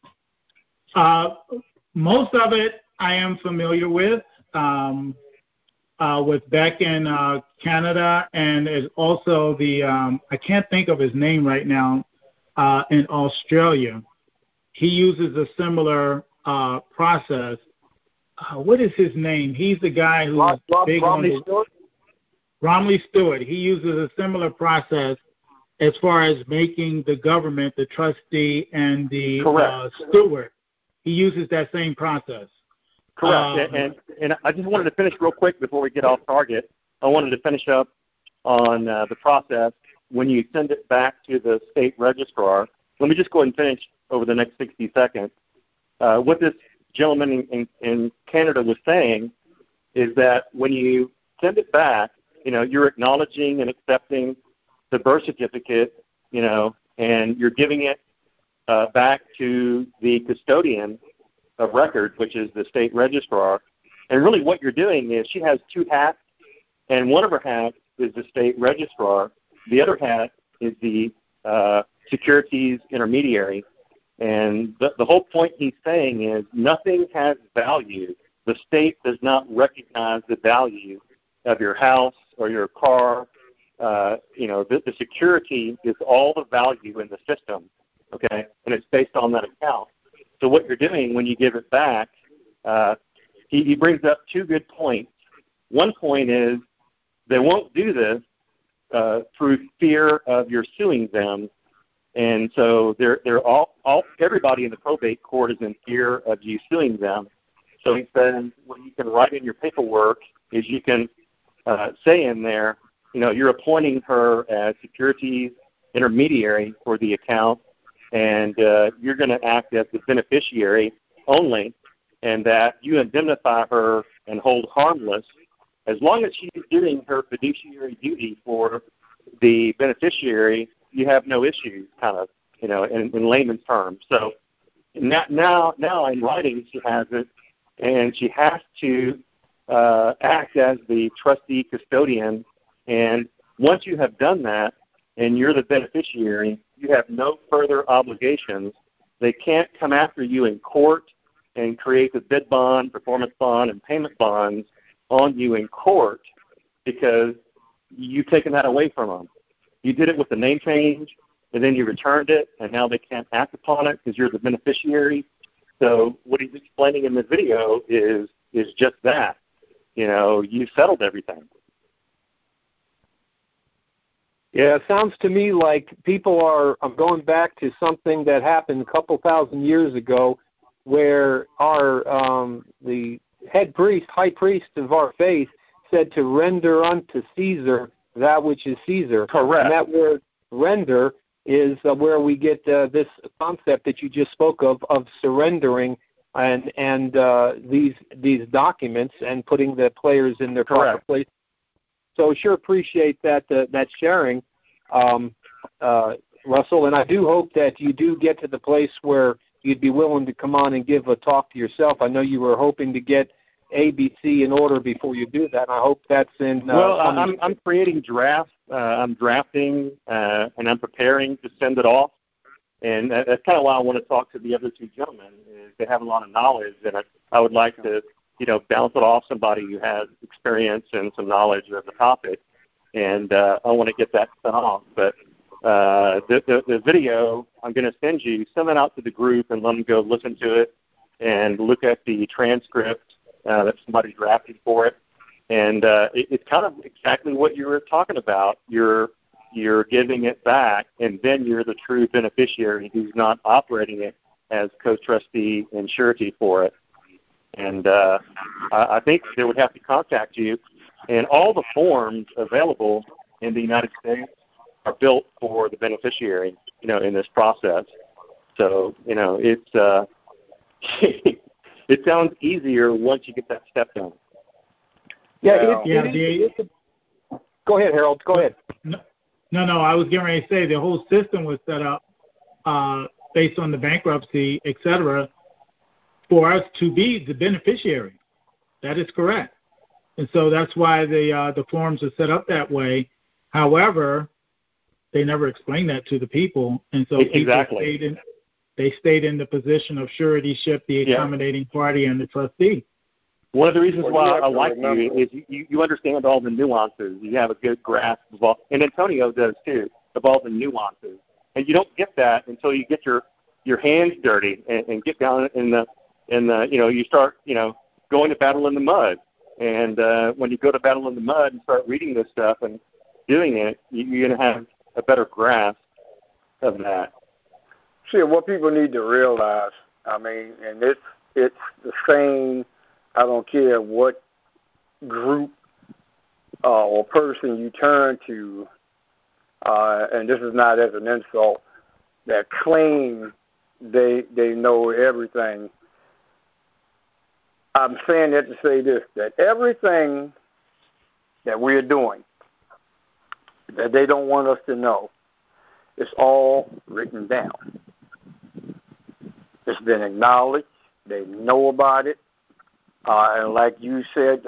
Most of it I am familiar with Beck in Canada, and is also the I can't think of his name right now, in Australia. He uses a similar process. What is his name? He's the guy who's big on Romley Stewart. He uses a similar process as far as making the government the trustee and the steward. He uses that same process. Correct. And I just wanted to finish real quick before we get off target. I wanted to finish up on the process when you send it back to the state registrar. Let me just go ahead and finish over the next 60 seconds. What this gentleman in Canada was saying is that when you send it back, you're acknowledging and accepting the birth certificate, and you're giving it back to the custodian of records, which is the state registrar. And really what you're doing is she has two hats, and one of her hats is the state registrar. The other hat is the securities intermediary. And the whole point he's saying is nothing has value. The state does not recognize the value of your house or your car. The security is all the value in the system, okay? And it's based on that account. So what you're doing when you give it back, he brings up two good points. One point is they won't do this through fear of your suing them. And so they're all everybody in the probate court is in fear of you suing them. So he says what you can write in your paperwork is you can say in there, you're appointing her as securities intermediary for the account, and you're going to act as the beneficiary only, and that you indemnify her and hold harmless as long as she's doing her fiduciary duty for the beneficiary. You have no issues, kind of, in layman's terms. So now in writing she has it, and she has to act as the trustee custodian. And once you have done that and you're the beneficiary, you have no further obligations. They can't come after you in court and create the bid bond, performance bond, and payment bonds on you in court because you've taken that away from them. You did it with the name change, and then you returned it, and now they can't act upon it because you're the beneficiary. So what he's explaining in the video is just that. You settled everything. Yeah, it sounds to me like people are going back to something that happened a couple thousand years ago where the high priest of our faith said to render unto Caesar that which is Caesar. Correct. And that word render is where we get this concept that you just spoke of surrendering and these documents and putting the players in their proper place. So sure appreciate that sharing, Russell. And I do hope that you do get to the place where you'd be willing to come on and give a talk to yourself. I know you were hoping to get ABC in order before you do that. And I hope that's in. Well, I'm creating drafts. I'm drafting and I'm preparing to send it off. And that's kind of why I want to talk to the other two gentlemen. Is they have a lot of knowledge, and I would like to, bounce it off somebody who has experience and some knowledge of the topic. And I want to get that sent off. But the video I'm going to send it out to the group and let them go listen to it and look at the transcript that somebody drafted for it. And it's kind of exactly what you were talking about. You're giving it back, and then you're the true beneficiary who's not operating it as co-trustee and surety for it. And I think they would have to contact you. And all the forms available in the United States are built for the beneficiary, in this process. So, it's it sounds easier once you get that step done. Go ahead, Harold. Go ahead. No, I was getting ready to say the whole system was set up based on the bankruptcy, et cetera, for us to be the beneficiary. That is correct. And so that's why the forms are set up that way. However, they never explained that to the people. And so exactly. They stayed in the position of suretyship, the accommodating party, and the trustee. One of the reasons why I like you is you understand all the nuances. You have a good grasp of all, and Antonio does too, of all the nuances. And you don't get that until you get your hands dirty and get down in the you start going to battle in the mud. And when you go to battle in the mud and start reading this stuff and doing it, you're going to have a better grasp of that. See, what people need to realize, and it's the same. I don't care what group or person you turn to, and this is not as an insult, that claim they know everything. I'm saying that to say this, that everything that we're doing that they don't want us to know, it's all written down. It's been acknowledged. They know about it. And like you said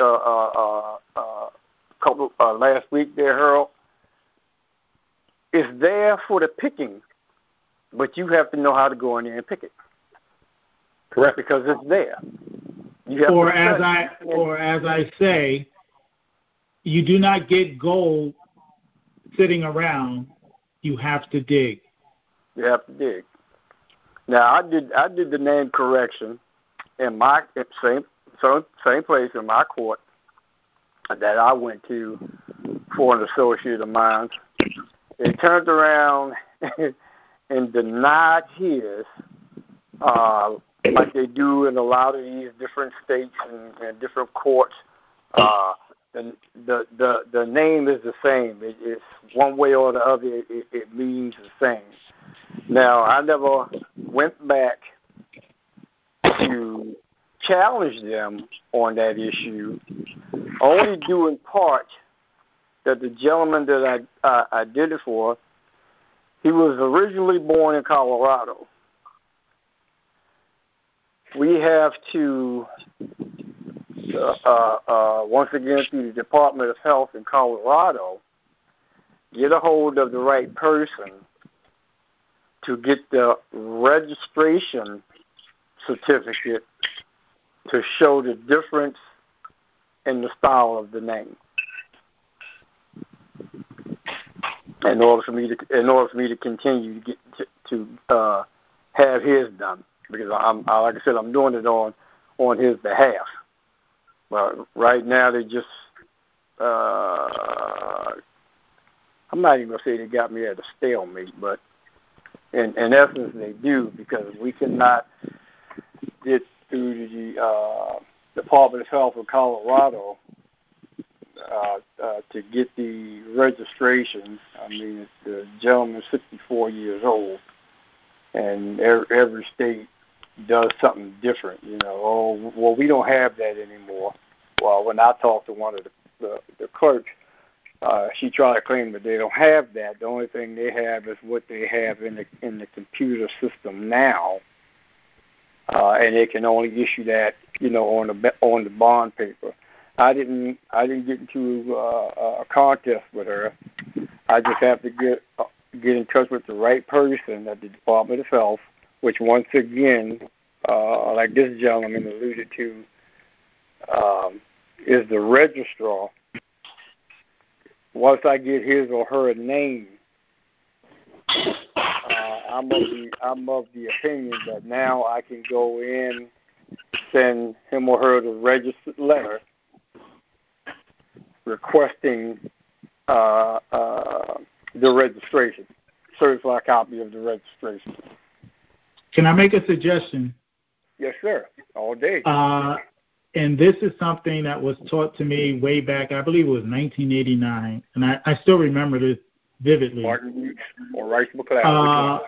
last week there, Harold, it's there for the picking, but you have to know how to go in there and pick it. Correct. Because it's there. Or as I say, you do not get gold sitting around. You have to dig. You have to dig. Now I did the name correction in my same place in my court that I went to for an associate of mine. They turned around and denied his, like they do in a lot of these different states and different courts. The name is the same. It's one way or the other. It means the same. Now I never went back to challenge them on that issue, only due in part that the gentleman that I did it for, he was originally born in Colorado. We have to, once again, through the Department of Health in Colorado, get a hold of the right person to get the registration certificate to show the difference in the style of the name. In order for me to continue to get to have his done, because like I said, I'm doing it on his behalf. But right now they just I'm not even gonna say they got me at a stalemate, but in essence they do, because we cannot get through the Department of Health of Colorado to get the registration. I mean, the gentleman's 64 years old, and every state does something different. You know, oh, well, we don't have that anymore. Well, when I talked to one of the clerks, she tried to claim that they don't have that. The only thing they have is what they have in the computer system now, and they can only issue that, you know, on the bond paper. I didn't get into a contest with her. I just have to get in touch with the right person at the Department of Health, which once again, like this gentleman alluded to, is the registrar. Once I get his or her name, I'm of the opinion that now I can go in, send him or her the registered letter requesting the registration, certified copy of the registration. Can I make a suggestion? Yes, sir. All day. And this is something that was taught to me way back, I believe it was 1989, and I still remember this vividly. Martin Weeks or Rice McLeod.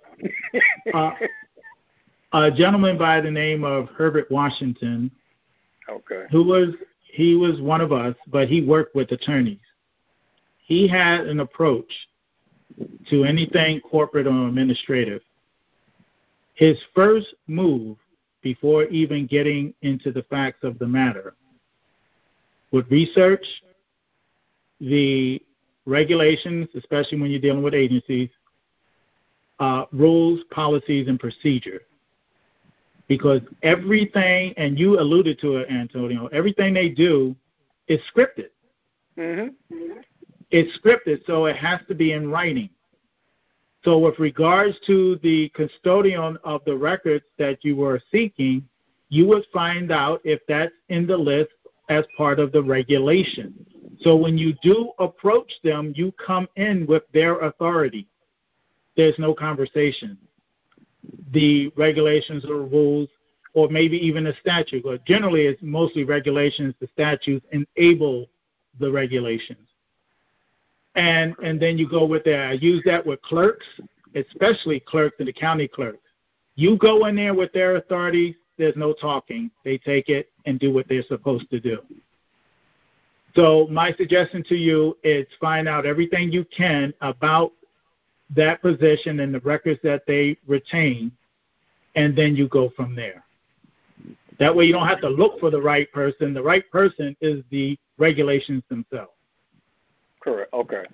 A gentleman by the name of Herbert Washington, okay, he was one of us, but he worked with attorneys. He had an approach to anything corporate or administrative. His first move, before even getting into the facts of the matter, would research the regulations, especially when you're dealing with agencies, rules, policies, and procedure. Because everything, and you alluded to it, Antonio, everything they do is scripted. Mm-hmm. It's scripted, so it has to be in writing. So with regards to the custodian of the records that you were seeking, you would find out if that's in the list as part of the regulation. So when you do approach them, you come in with their authority. There's no conversation. The regulations or rules, or maybe even a statute, but generally it's mostly regulations. The statutes enable the regulations. And then you go with that. I use that with clerks, especially clerks and the county clerks. You go in there with their authorities, there's no talking. They take it, and do what they're supposed to do. So my suggestion to you is find out everything you can about that position and the records that they retain, and then you go from there. That way you don't have to look for the right person. The right person is the regulations themselves. Correct. Okay.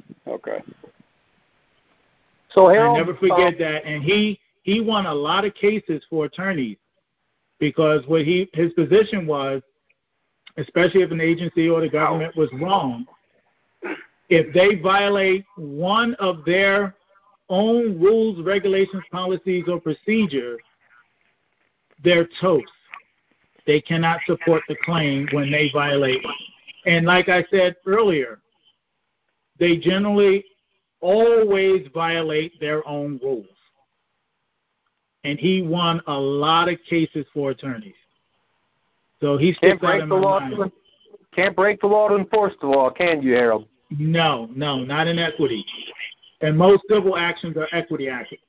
So Harold, I never forget that. And he won a lot of cases for attorneys because what his position was, especially if an agency or the government was wrong, if they violate one of their own rules, regulations, policies, or procedures, they're toast. They cannot support the claim when they violate it. And like I said earlier, they generally always violate their own rules. And he won a lot of cases for attorneys. So he sticks out in my mind. Can't break the law to enforce the law, can you, Harold? No, not in equity. And most civil actions are equity actions.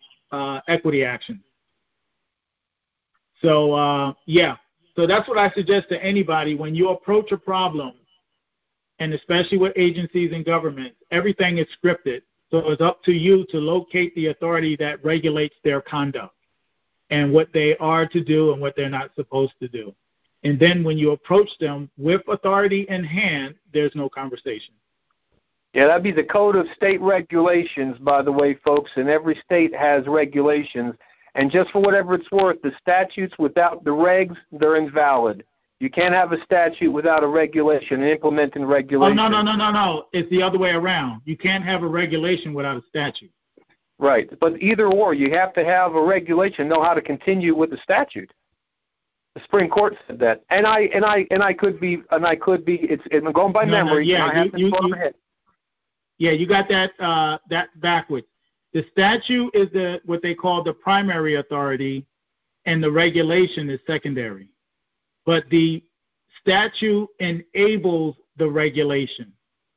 So, So that's what I suggest to anybody. When you approach a problem, and especially with agencies and governments, everything is scripted. So it's up to you to locate the authority that regulates their conduct and what they are to do and what they're not supposed to do. And then when you approach them with authority in hand, there's no conversation. Yeah, that'd be the Code of State Regulations, by the way, folks, and every state has regulations. And just for whatever it's worth, the statutes without the regs, they're invalid. You can't have a statute without a regulation, and implementing regulation. Oh, no. It's the other way around. You can't have a regulation without a statute. Right, but either or, you have to have a regulation, know how to continue with the statute. The Supreme Court said that, and I could be. It's I'm going by memory. You got that backwards. The statute is what they call the primary authority, and the regulation is secondary. But the statute enables the regulation.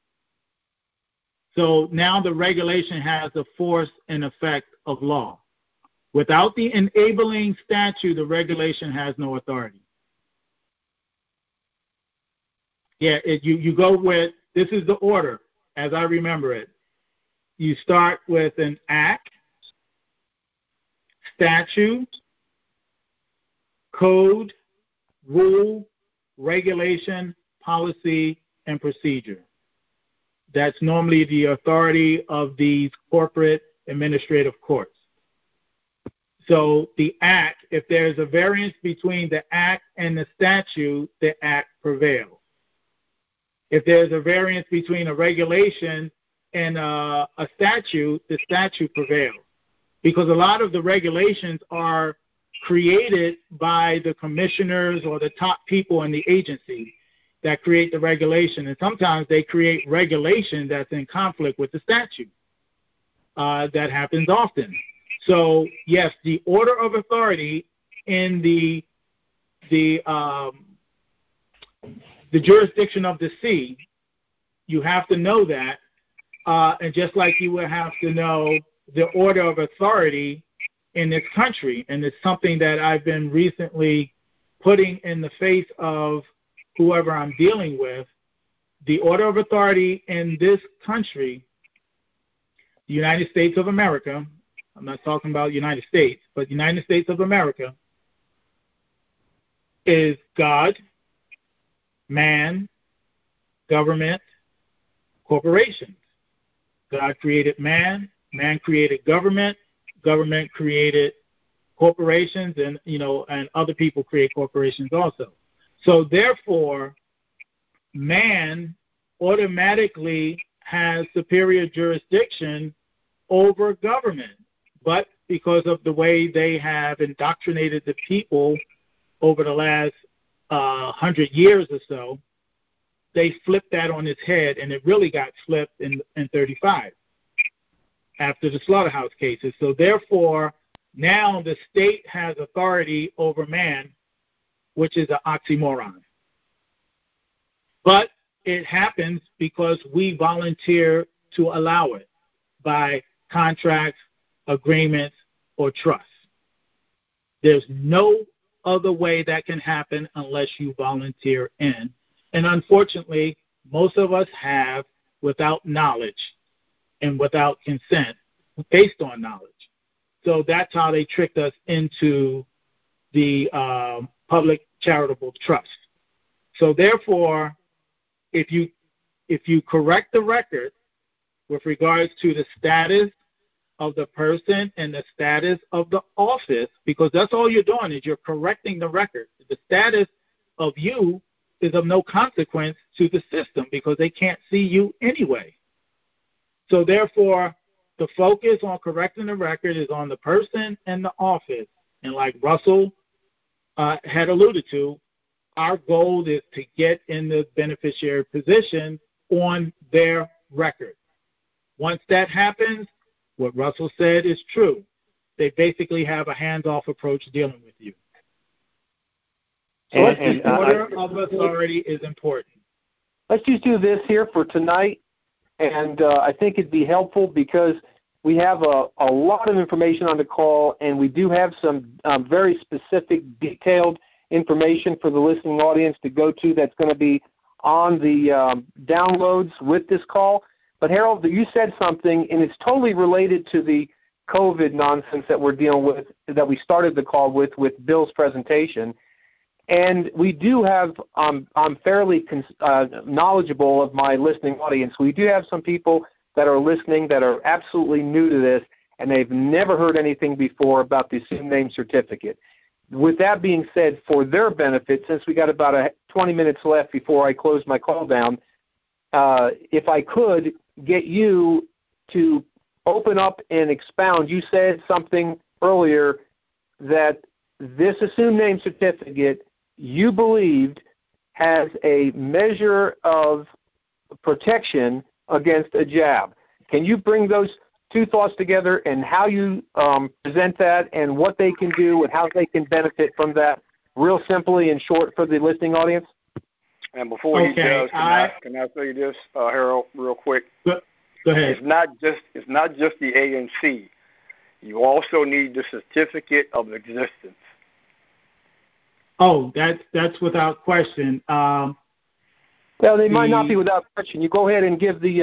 So now the regulation has the force and effect of law. Without the enabling statute, the regulation has no authority. You go with, this is the order, as I remember it. You start with an act, statute, code, rule, regulation, policy, and procedure. That's normally the authority of these corporate administrative courts. So the act, if there's a variance between the act and the statute, the act prevails. If there's a variance between a regulation and a statute, the statute prevails. Because a lot of the regulations are created by the commissioners or the top people in the agency that create the regulation. And sometimes they create regulation that's in conflict with the statute. That happens often. So, yes, the order of authority in the jurisdiction of the sea, you have to know that. And just like you would have to know the order of authority in this country, and it's something that I've been recently putting in the face of whoever I'm dealing with, the order of authority in this country, the United States of America, I'm not talking about United States, but United States of America, is God, man, government, corporations. God created man created government created corporations, and other people create corporations also. So therefore, man automatically has superior jurisdiction over government. But because of the way they have indoctrinated the people over the last 100 years or so, they flipped that on its head, and it really got flipped in 35 after the slaughterhouse cases. So therefore, now the state has authority over man, which is an oxymoron. But it happens because we volunteer to allow it by contracts, agreements, or trust. There's no other way that can happen unless you volunteer in. And unfortunately, most of us have without knowledge and without consent based on knowledge. So that's how they tricked us into the public charitable trust. So therefore, if you correct the record with regards to the status of the person and the status of the office, because that's all you're doing is you're correcting the record. The status of you is of no consequence to the system because they can't see you anyway. So therefore, the focus on correcting the record is on the person and the office. And like Russell had alluded to, our goal is to get in the beneficiary position on their record. Once that happens, what Russell said is true. They basically have a hands-off approach dealing with you. So the order of authority is important. Let's just do this here for tonight, and I think it'd be helpful because we have a lot of information on the call, and we do have some very specific, detailed information for the listening audience to go to that's going to be on the downloads with this call. But, Harold, you said something, and it's totally related to the COVID nonsense that we're dealing with, that we started the call with Bill's presentation. And we do have, I'm fairly knowledgeable of my listening audience. We do have some people that are listening that are absolutely new to this, and they've never heard anything before about the assumed name certificate. With that being said, for their benefit, since we got about 20 minutes left before I close my call down, if I could get you to open up and expound. You said something earlier that this assumed name certificate you believed has a measure of protection against a jab. Can you bring those two thoughts together and how you present that and what they can do and how they can benefit from that real simply and short for the listening audience? And before he does, can I say this, Harold, real quick? Go ahead. It's not just the ANC. You also need the certificate of existence. Oh, that's without question. Well, they might not be without question. You go ahead and give the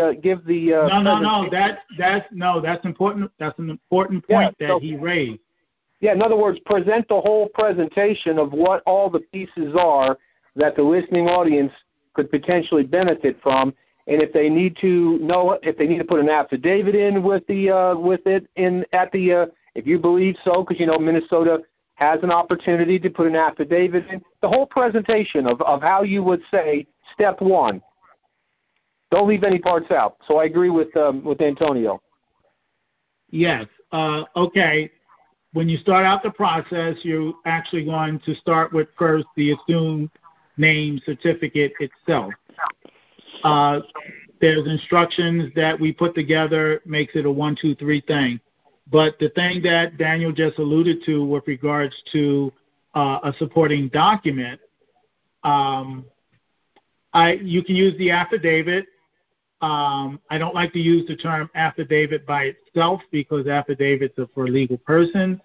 No, that's important. That's an important point that he raised. Yeah, in other words, present the whole presentation of what all the pieces are that the listening audience could potentially benefit from, and if they need to know, if they need to put an affidavit in with it if you believe so, because Minnesota has an opportunity to put an affidavit in. The whole presentation of how you would say step one. Don't leave any parts out. So I agree with Antonio. Yes. Okay. When you start out the process, you're actually going to start with first the assumed name certificate itself. There's instructions that we put together, makes it a 1, 2, 3 thing. But the thing that Daniel just alluded to with regards to a supporting document, you can use the affidavit. I don't like to use the term affidavit by itself because affidavits are for legal persons.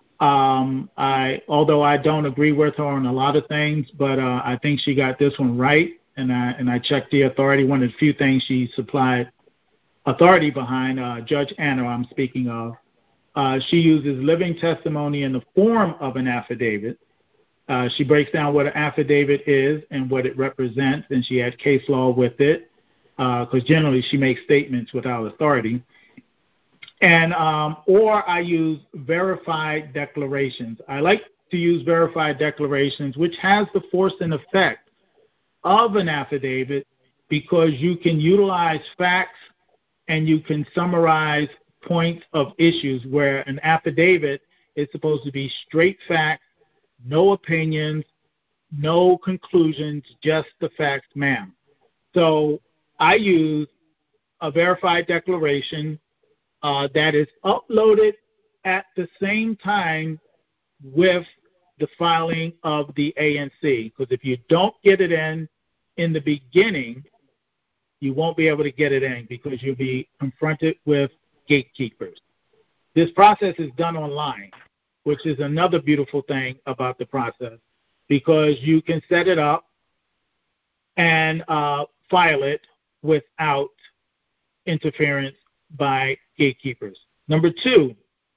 Although I don't agree with her on a lot of things, but I think she got this one right, and I checked the authority. One of the few things she supplied authority behind, Judge Anna I'm speaking of. She uses living testimony in the form of an affidavit. She breaks down what an affidavit is and what it represents, and she adds case law with it, because generally she makes statements without authority. And or I use verified declarations. I like to use verified declarations, which has the force and effect of an affidavit because you can utilize facts and you can summarize points of issues, where an affidavit is supposed to be straight facts, no opinions, no conclusions, just the facts, ma'am. So I use a verified declaration that is uploaded at the same time with the filing of the ANC. Because if you don't get it in the beginning, you won't be able to get it in because you'll be confronted with gatekeepers. This process is done online. which is another beautiful thing about the process, because you can set it up and file it without interference by gatekeepers. Number two,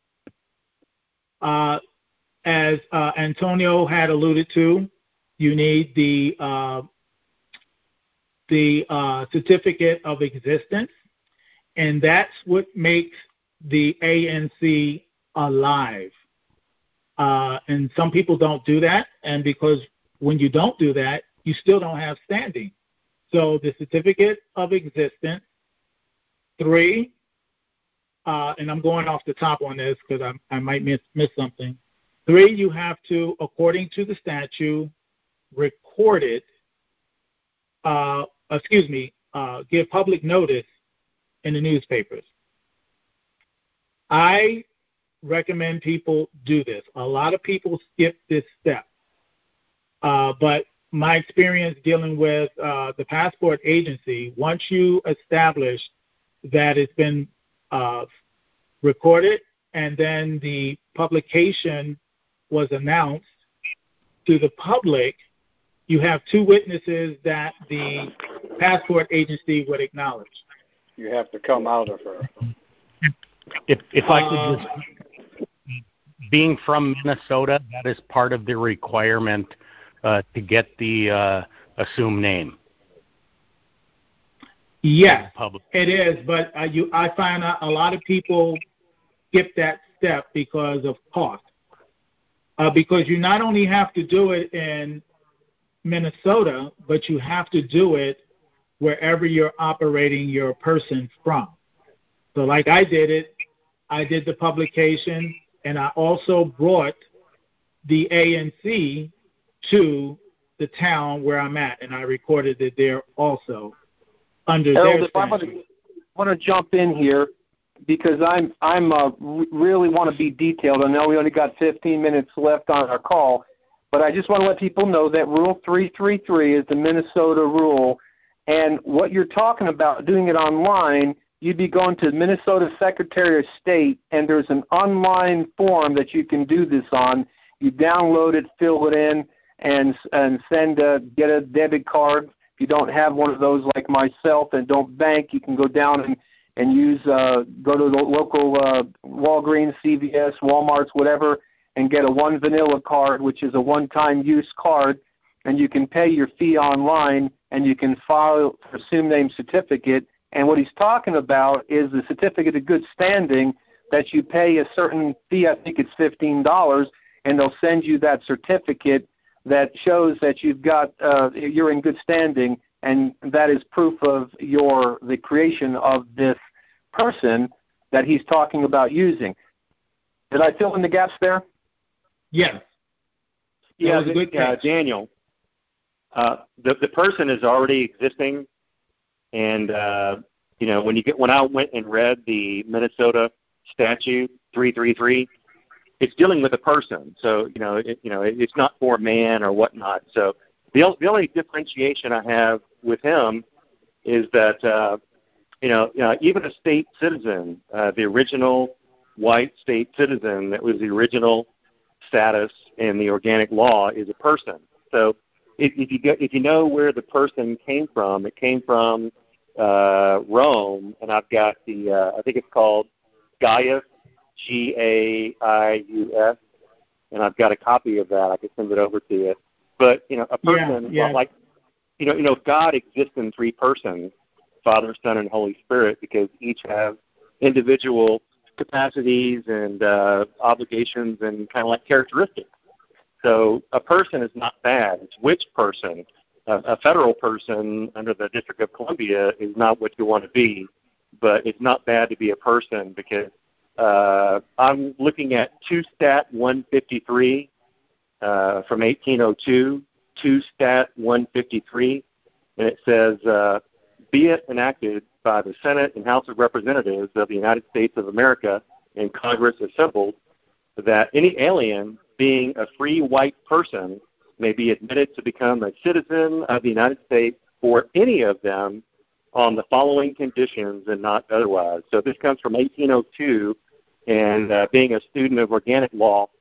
as Antonio had alluded to, you need the certificate of existence, and that's what makes the ANC alive. And some people don't do that, and because when you don't do that, you still don't have standing. So the certificate of existence. 3, and I'm going off the top on this because I might miss something. 3, you have to, according to the statute, record it. Give public notice in the newspapers. I recommend people do this. A lot of people skip this step, but my experience dealing with the passport agency, once you establish that it's been recorded and then the publication was announced to the public, you have 2 witnesses that the passport agency would acknowledge. You have to come out of her. If I could just, being from Minnesota, that is part of the requirement to get the assumed name. Yes, it is, but I find a lot of people skip that step because of cost. Because you not only have to do it in Minnesota, but you have to do it wherever you're operating your person from. So like I did the publication, and I also brought the ANC to the town where I'm at, and I recorded it there also under their statute. I want to jump in here because I'm really want to be detailed. I know we only got 15 minutes left on our call, but I just want to let people know that Rule 333 is the Minnesota rule, and what you're talking about, doing it online, you'd be going to Minnesota Secretary of State, and there's an online form that you can do this on. You download it, fill it in, and get a debit card. If you don't have one of those like myself and don't bank, you can go down and use go to the local Walgreens, CVS, Walmart's, whatever, and get a One Vanilla card, which is a one-time use card, and you can pay your fee online, and you can file for assumed name certificate. And what he's talking about is the certificate of good standing that you pay a certain fee, I think it's $15, and they'll send you that certificate that shows that you're in good standing, and that is proof of the creation of this person that he's talking about using. Did I fill in the gaps there? Yes. Yeah, Daniel. The person is already existing, and when I went and read the Minnesota statute 333. It's dealing with a person, so it's not for a man or whatnot. So the only differentiation I have with him is that even a state citizen, the original white state citizen that was the original status in the organic law, is a person. So if you know where the person came from, it came from Rome, and I've got I think it's called Gaius. Gaius, and I've got a copy of that. I can send it over to you. But a person like God exists in 3 persons: Father, Son, and Holy Spirit, because each have individual capacities and obligations and kind of like characteristics. So a person is not bad. It's which person. A federal person under the District of Columbia is not what you want to be, but it's not bad to be a person because I'm looking at 2 Stat 153 from 1802, 2 Stat 153, and it says, be it enacted by the Senate and House of Representatives of the United States of America and Congress assembled, that any alien being a free white person may be admitted to become a citizen of the United States for any of them on the following conditions and not otherwise. So this comes from 1802, and being a student of organic law,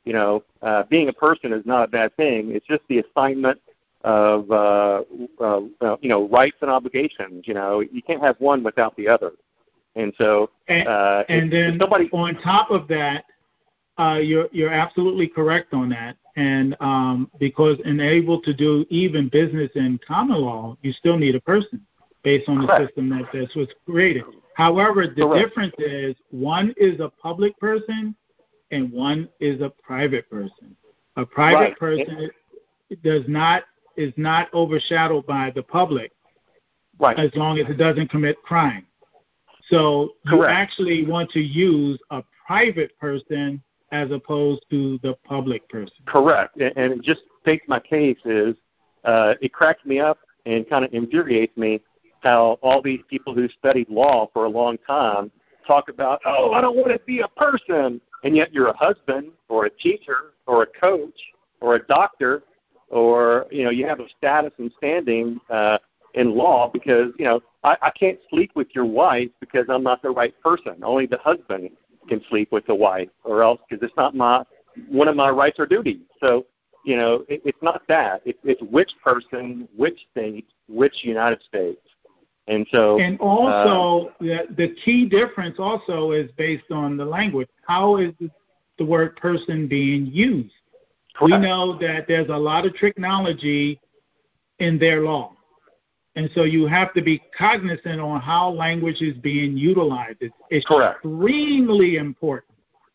being a person is not a bad thing. It's just the assignment of rights and obligations. You can't have one without the other. And so, and then somebody on top of that, you're absolutely correct on that. And because able to do even business in common law, you still need a person based on the system that this was created. However, the difference is one is a public person and one is a private person. A private person is not overshadowed by the public, as long as it doesn't commit crime. So you actually want to use a private person as opposed to the public person. Correct. And it just takes my case is it cracks me up and kind of infuriates me how all these people who studied law for a long time talk about, I don't want to be a person. And yet you're a husband or a teacher or a coach or a doctor or, you have a status and standing in law because, I can't sleep with your wife because I'm not the right person. Only the husband can sleep with the wife or else because it's not one of my rights or duties. So, it's not that. It's which person, which state, which United States. And so, and also the key difference also is based on the language. How is the word person being used? Correct. We know that there's a lot of technology in their law. And so you have to be cognizant on how language is being utilized. It's extremely important.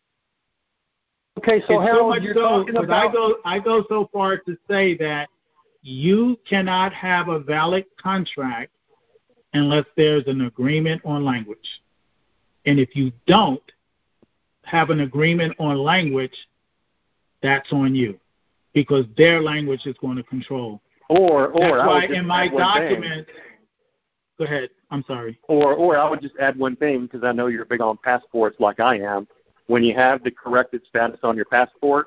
Okay, so Harold, you're talking about... I go so far to say that you cannot have a valid contract unless there's an agreement on language. And if you don't have an agreement on language, that's on you because their language is going to control. Or that's why in my document, go ahead. I'm sorry. Or I would just add one thing because I know you're big on passports like I am. When you have the corrected status on your passport,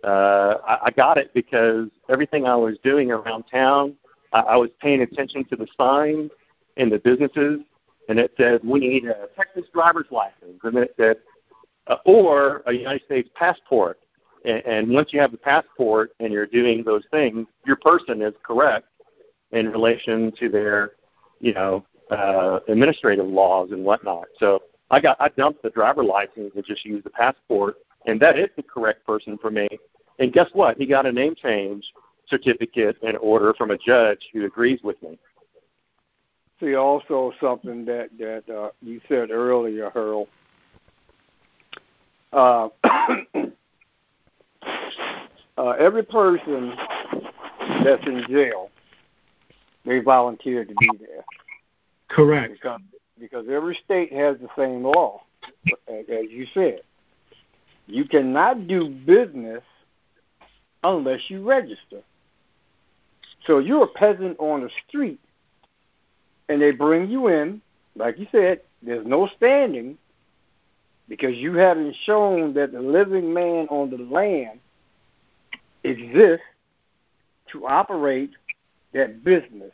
I got it because everything I was doing around town, I was paying attention to the signs in the businesses, and it said, we need a Texas driver's license, and then it said, or a United States passport. And once you have the passport and you're doing those things, your person is correct in relation to their, administrative laws and whatnot. So I dumped the driver license and just used the passport, and that is the correct person for me. And guess what? He got a name change certificate and order from a judge who agrees with me. See, also something that you said earlier, Harold. Every person that's in jail, they volunteer to be there. Correct. Because every state has the same law, as you said. You cannot do business unless you register. So you're a peasant on the street, and they bring you in, like you said, there's no standing because you haven't shown that the living man on the land exists to operate that business.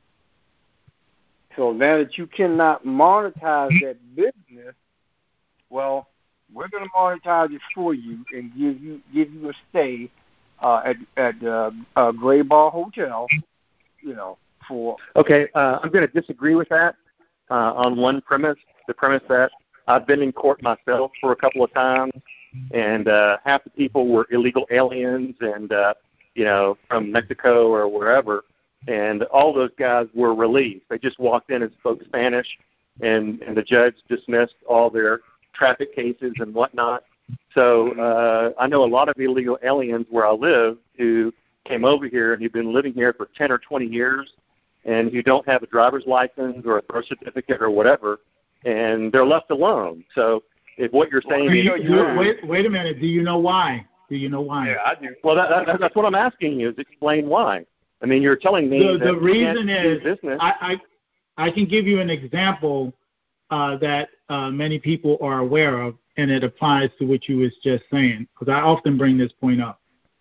So now that you cannot monetize that business, well, we're going to monetize it for you and give you a stay at Gray Bar Hotel, for. Okay, I'm going to disagree with that on one premise, the premise that I've been in court myself for a couple of times, and half the people were illegal aliens and, from Mexico or wherever, and all those guys were released. They just walked in and spoke Spanish, and the judge dismissed all their traffic cases and whatnot. So I know a lot of illegal aliens where I live who came over here and who've been living here for 10 or 20 years and who don't have a driver's license or a birth certificate or whatever, and they're left alone. So if what you're saying is... Wait a minute. Do you know why? Yeah, I do. Well, that's what I'm asking you is explain why. I mean, you're telling me that the reason is business. I can give you an example that many people are aware of, and it applies to what you was just saying, because I often bring this point up.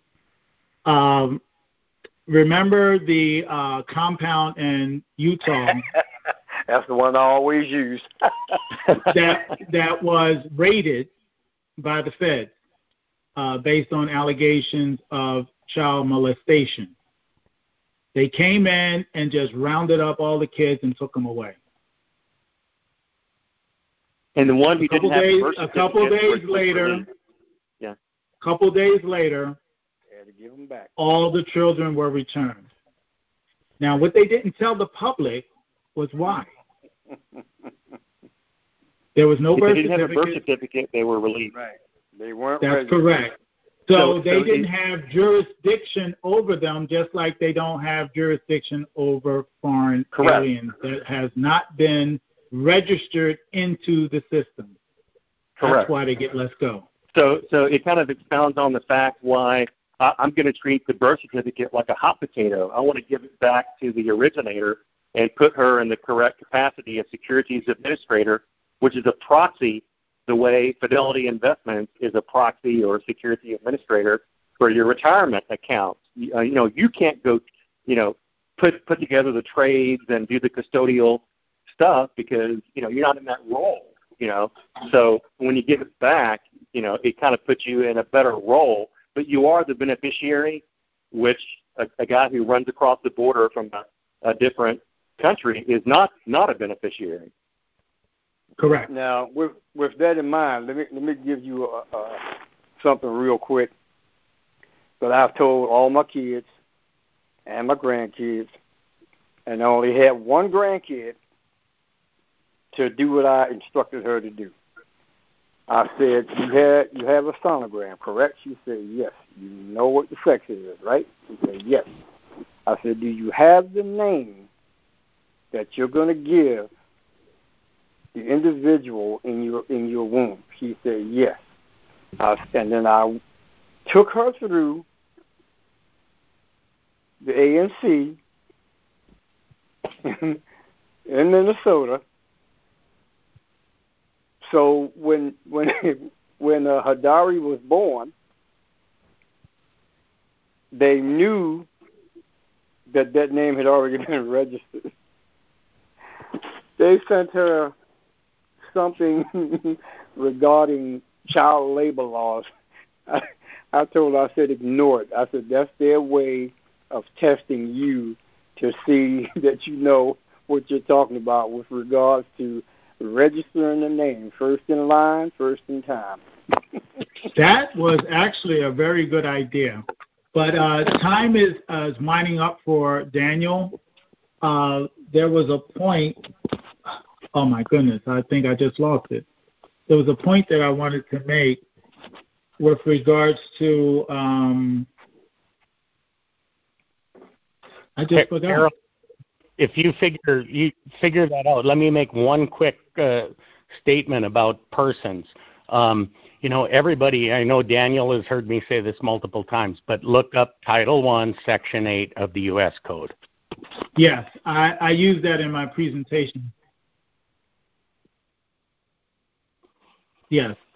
Remember the compound in Utah? That's the one I always use. that was raided by the Feds. based on allegations of child molestation. They came in and just rounded up all the kids and took them away. And the one who didn't have a birth a couple days later, Had to give them back. all the children were returned. Now, what they didn't tell the public was why. There was no birth certificate. They didn't have a birth certificate. They were released. Right. They weren't That's registered. correct. So they didn't have jurisdiction over them, just like they don't have jurisdiction over foreign aliens that has not been registered into the system. Correct. That's why they get let go. So it kind of expounds on the fact why I'm going to treat the birth certificate like a hot potato. I want to give it back to the originator and put her in the correct capacity as securities administrator, which is a proxy the way Fidelity Investments is a proxy or security administrator for your retirement accounts. You can't go, put together the trades and do the custodial stuff because, you're not in that role, So when you give it back, it kind of puts you in a better role, but you are the beneficiary, which a guy who runs across the border from a different country is not a beneficiary. Correct. Now, with that in mind, let me give you something real quick that I've told all my kids and my grandkids, and I only had one grandkid to do what I instructed her to do. I said, you have a sonogram, correct? She said, yes. You know what the sex is, right? She said, yes. I said, do you have the name that you're going to give the individual in your womb? She said, yes. And then I took her through the ANC in Minnesota. So when Hadari was born, they knew that name had already been registered. They sent her something regarding child labor laws. I told her, I said, ignore it. I said, that's their way of testing you to see that you know what you're talking about with regards to registering the name, first in line, first in time. That was actually a very good idea. But time is winding up for Daniel. There was a point. Oh, my goodness. I think I just lost it. There was a point that I wanted to make with regards to I just forgot. Harold, if you figure that out, let me make one quick statement about persons. Everybody, I know Daniel has heard me say this multiple times, but look up Title I, Section 8 of the U.S. Code. Yes, I use that in my presentation. Yes.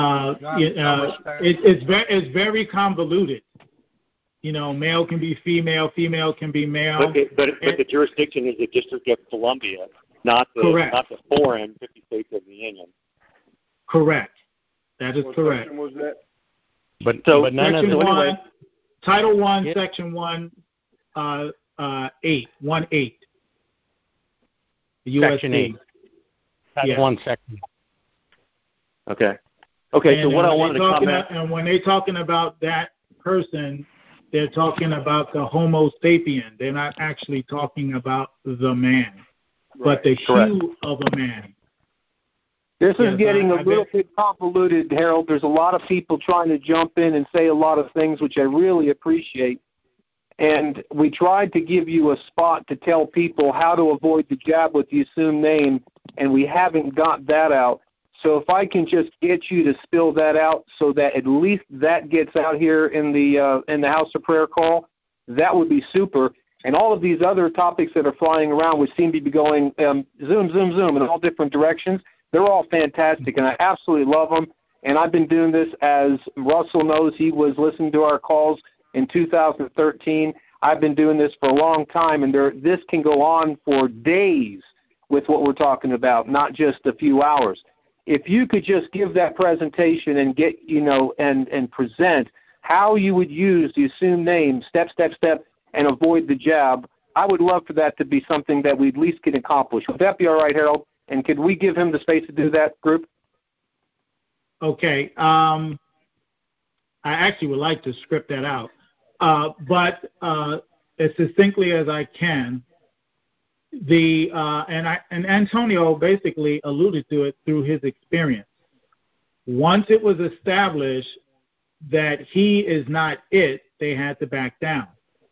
It's very convoluted. Male can be female, female can be male. But the jurisdiction is the District of Columbia, not the foreign 50 states of the Union. Correct. That is correct. What section was that? But none of Section the 1, Title I, Section 1, 8, 1-8. The U.S. Section 8. Title I, Section. Okay. And so what I wanted to comment. And when they're talking about that person, they're talking about the Homo sapien. They're not actually talking about the man, but the hue of a man. This is getting a little bit convoluted, Harold. There's a lot of people trying to jump in and say a lot of things, which I really appreciate. And we tried to give you a spot to tell people how to avoid the jab with the assumed name, and we haven't got that out. So if I can just get you to spill that out so that at least that gets out here in the House of Prayer call, that would be super. And all of these other topics that are flying around, which seem to be going zoom, zoom, zoom in all different directions, they're all fantastic, and I absolutely love them. And I've been doing this, as Russell knows. He was listening to our calls in 2013. I've been doing this for a long time, and this can go on for days with what we're talking about, not just a few hours. if you could just give that presentation and get, and present how you would use the assumed name, step, and avoid the jab, I would love for that to be something that we at least can accomplish. Would that be all right, Harold? And could we give him the space to do that, group? Okay. I actually would like to script that out. But as succinctly as I can, and Antonio basically alluded to it through his experience. Once it was established that he is not it, they had to back down.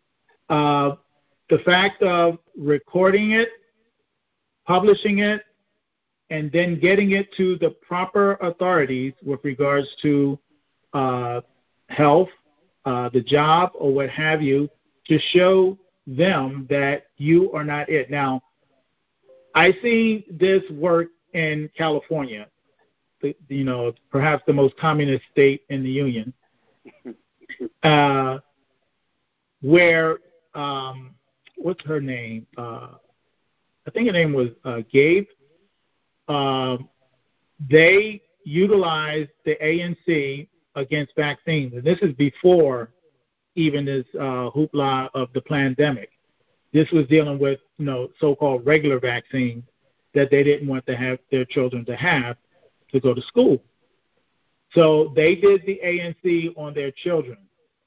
The fact of recording it, publishing it, and then getting it to the proper authorities with regards to health, the job, or what have you, to show them that you are not it. Now, I see this work in California, perhaps the most communist state in the Union, where, what's her name? I think her name was Gabe. They utilized the ANC against vaccines, and this is before even this hoopla of the pandemic. This was dealing with, so-called regular vaccines that they didn't want to have their children to go to school. So they did the ANC on their children.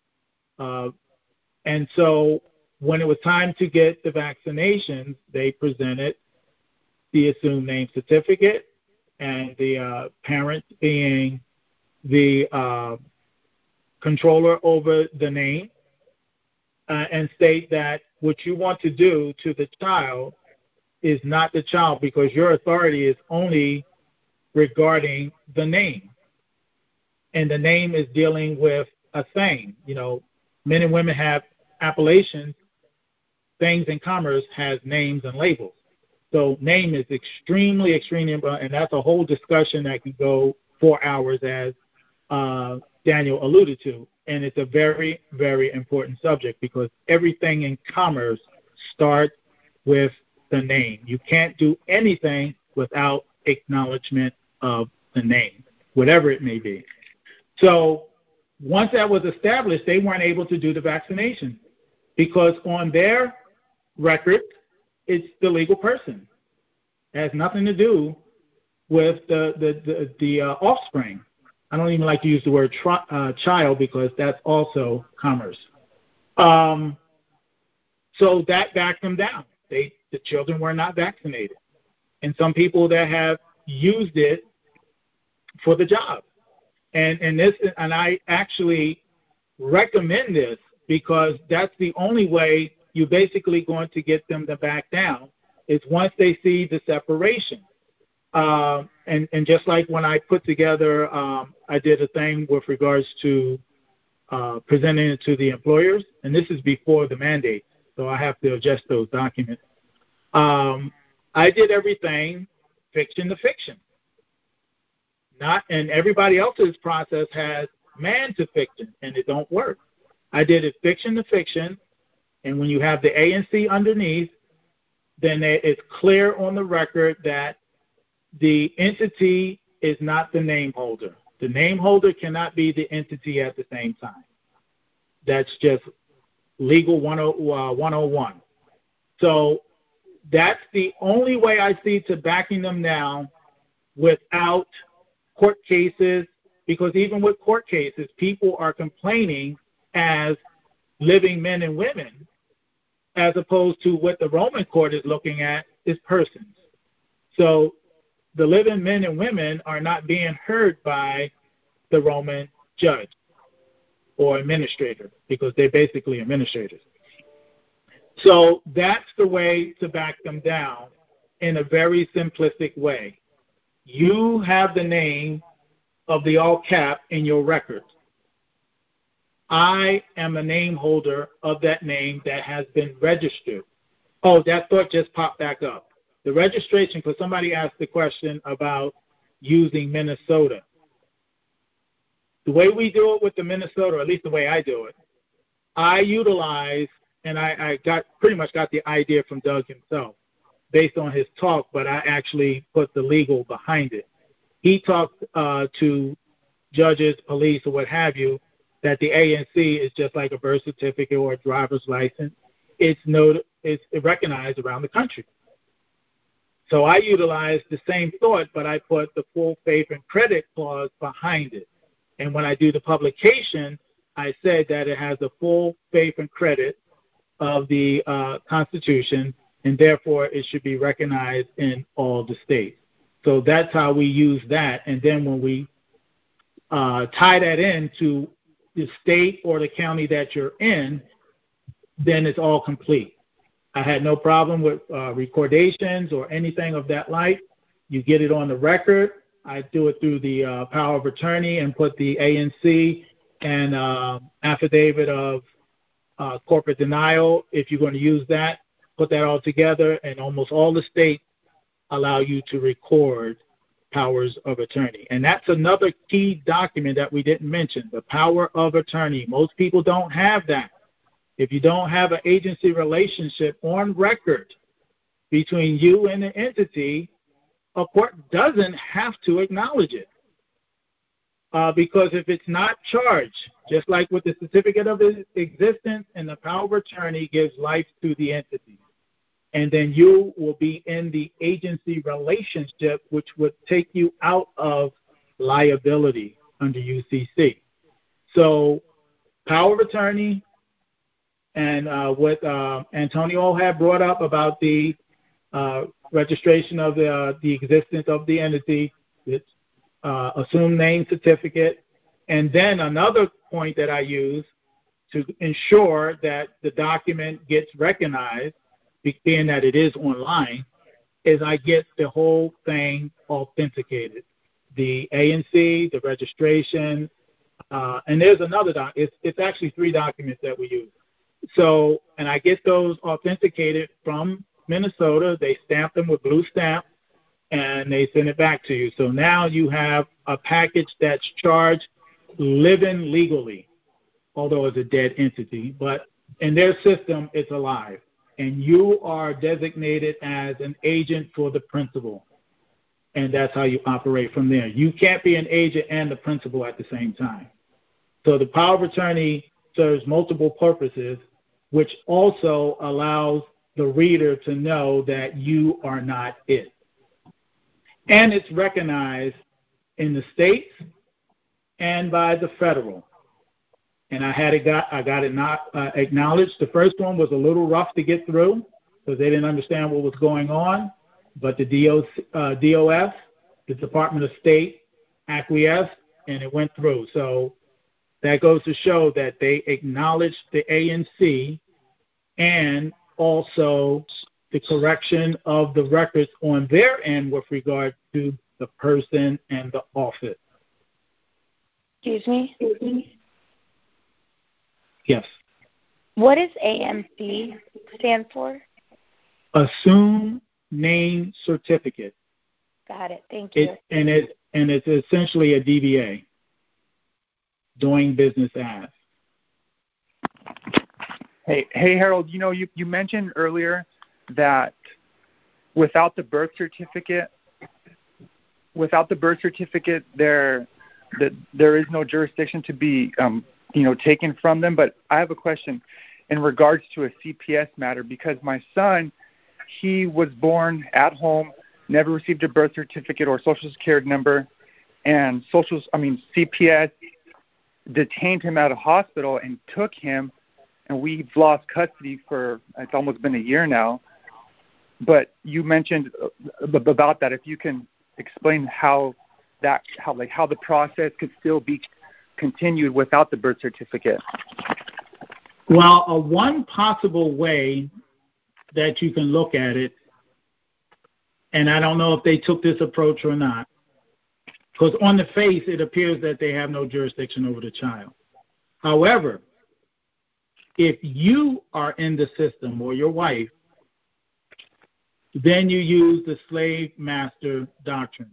And so when it was time to get the vaccinations, they presented the assumed name certificate, and the parent being the controller over the name, and state that what you want to do to the child is not the child, because your authority is only regarding the name. And the name is dealing with a thing. Men and women have appellations. Things in commerce has names and labels. So name is extremely, extremely important, and that's a whole discussion that can go 4 hours, as Daniel alluded to. And it's a very, very important subject, because everything in commerce starts with the name. You can't do anything without acknowledgement of the name, whatever it may be. So once that was established, they weren't able to do the vaccination, because on their record, it's the legal person. It has nothing to do with the offspring. I don't even like to use the word child, because that's also commerce. So that backed them down. The children were not vaccinated. And some people that have used it for the job. And I actually recommend this, because that's the only way you're basically going to get them to back down, is once they see the separation. And just like when I put together, I did a thing with regards to presenting it to the employers, and this is before the mandate, so I have to adjust those documents. I did everything fiction to fiction. And everybody else's process has man to fiction, and it don't work. I did it fiction to fiction, and when you have the ANC underneath, then it's clear on the record that the entity is not the name holder. The name holder cannot be the entity at the same time. That's just legal 101. So that's the only way I see to backing them down without court cases, because even with court cases, people are complaining as living men and women, as opposed to what the Roman court is looking at is persons. So the living men and women are not being heard by the Roman judge or administrator, because they're basically administrators. So that's the way to back them down in a very simplistic way. You have the name of the all cap in your record. I am a name holder of that name that has been registered. Oh, that thought just popped back up. The registration, because somebody asked the question about using Minnesota. The way we do it with the Minnesota, or at least the way I do it, I utilize, and I pretty much got the idea from Doug himself based on his talk, but I actually put the legal behind it. he talked to judges, police, or what have you, that the ANC is just like a birth certificate or a driver's license. It's recognized around the country. So I utilized the same thought, but I put the full faith and credit clause behind it. And when I do the publication, I said that it has the full faith and credit of the Constitution, and therefore it should be recognized in all the states. So that's how we use that. And then when we tie that into the state or the county that you're in, then it's all complete. I had no problem with recordations or anything of that like. You get it on the record. I do it through the power of attorney and put the ANC and affidavit of corporate denial. If you're going to use that, put that all together, and almost all the states allow you to record powers of attorney. And that's another key document that we didn't mention, the power of attorney. Most people don't have that. If you don't have an agency relationship on record between you and the entity, a court doesn't have to acknowledge it. Because if it's not charged, just like with the certificate of existence, and the power of attorney gives life to the entity. And then you will be in the agency relationship, which would take you out of liability under UCC. So power of attorney, and what Antonio had brought up about the registration of the existence of the entity, it's assumed name certificate. And then another point that I use to ensure that the document gets recognized, being that it is online, is I get the whole thing authenticated. The ANC, the registration, and there's another it's actually 3 documents that we use. So, and I get those authenticated from Minnesota. They stamp them with blue stamp, and they send it back to you. So now you have a package that's charged living legally, although it's a dead entity. But in their system, it's alive. And you are designated as an agent for the principal. And that's how you operate from there. You can't be an agent and the principal at the same time. So the power of attorney serves multiple purposes, which also allows the reader to know that you are not it. And it's recognized in the states and by the federal. And I got it not acknowledged. The first one was a little rough to get through because they didn't understand what was going on. But the DOF, the Department of State, acquiesced, and it went through. So that goes to show that they acknowledged the ANC and also the correction of the records on their end with regard to the person and the office. Excuse me? Yes. What does AMC stand for? Assume Name Certificate. Got it. Thank you. It's essentially a DBA, doing business as. Hey, Harold. You mentioned earlier that without the birth certificate, there is no jurisdiction to be taken from them. But I have a question in regards to a CPS matter, because my son, he was born at home, never received a birth certificate or social security number, and CPS detained him at a hospital and took him, and we've lost custody for, it's almost been a year now. But you mentioned about that. If you can explain how the process could still be continued without the birth certificate. Well, one possible way that you can look at it, and I don't know if they took this approach or not, because on the face it appears that they have no jurisdiction over the child. However, if you are in the system or your wife, then you use the slave master doctrine.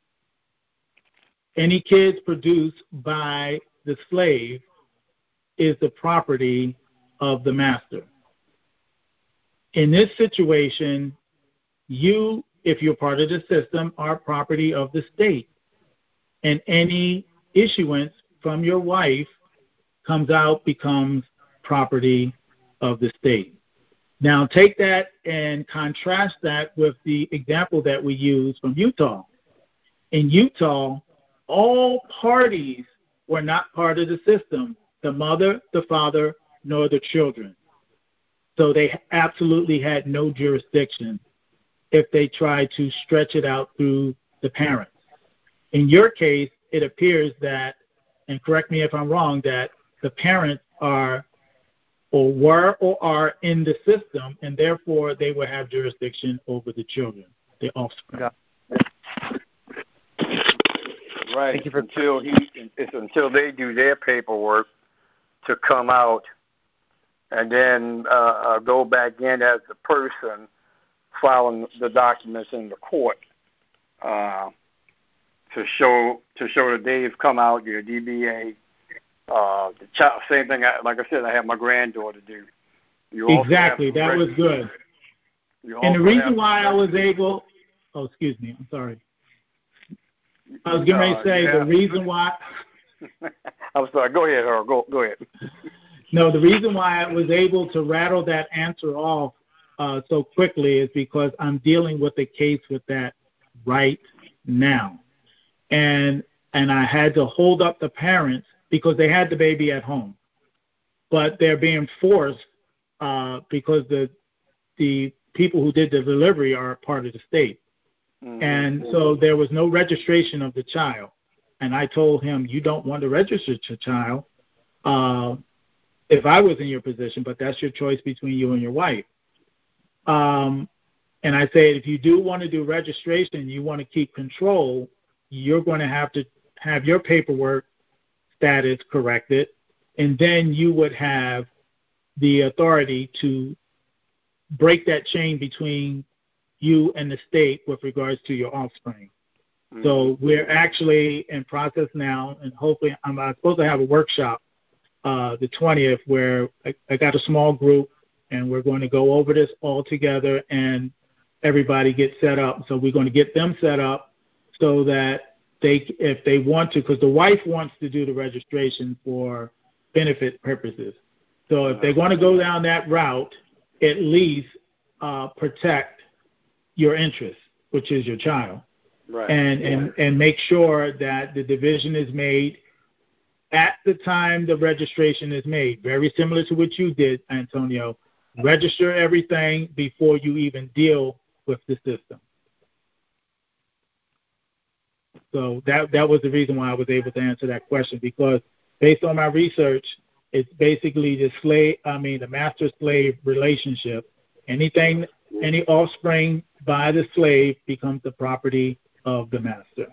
Any kids produced by the slave is the property of the master. In this situation, you, if you're part of the system, are property of the state. and any issuance from your wife becomes property of the state. Now take that and contrast that with the example that we use from Utah. In Utah, all parties were not part of the system, the mother, the father, nor the children. So they absolutely had no jurisdiction if they tried to stretch it out through the parents. In your case, it appears that, and correct me if I'm wrong, that the parents are or were or are in the system, and therefore they will have jurisdiction over the children, the offspring. Yeah. Right. Thank you until they do their paperwork to come out, and then go back in as the person filing the documents in the court to show that they've come out, your DBA. The child, same thing. Like I said, I have my granddaughter do. Exactly, that was good. And the reason why I was able, excuse me, I'm sorry. I was going to say the reason why. I'm sorry. Go ahead, Earl. Go ahead. No, the reason why I was able to rattle that answer off so quickly is because I'm dealing with a case with that right now, and I had to hold up the parents because they had the baby at home, but they're being forced because the people who did the delivery are part of the state. And so there was no registration of the child. And I told him, you don't want to register your child if I was in your position, but that's your choice between you and your wife. And I said, if you do want to do registration, you want to keep control, you're going to have your paperwork status corrected, and then you would have the authority to break that chain between you and the state with regards to your offspring. So we're actually in process now, and hopefully I'm supposed to have a workshop the 20th where I got a small group, and we're going to go over this all together and everybody gets set up. So we're going to get them set up so that if they want to, because the wife wants to do the registration for benefit purposes. So if they want to go down that route, at least protect your interest, which is your child. Right. And make sure that the division is made at the time the registration is made. Very similar to what you did, Antonio. Register everything before you even deal with the system. So that was the reason why I was able to answer that question, because based on my research, it's basically the master-slave relationship. Any offspring by the slave becomes the property of the master.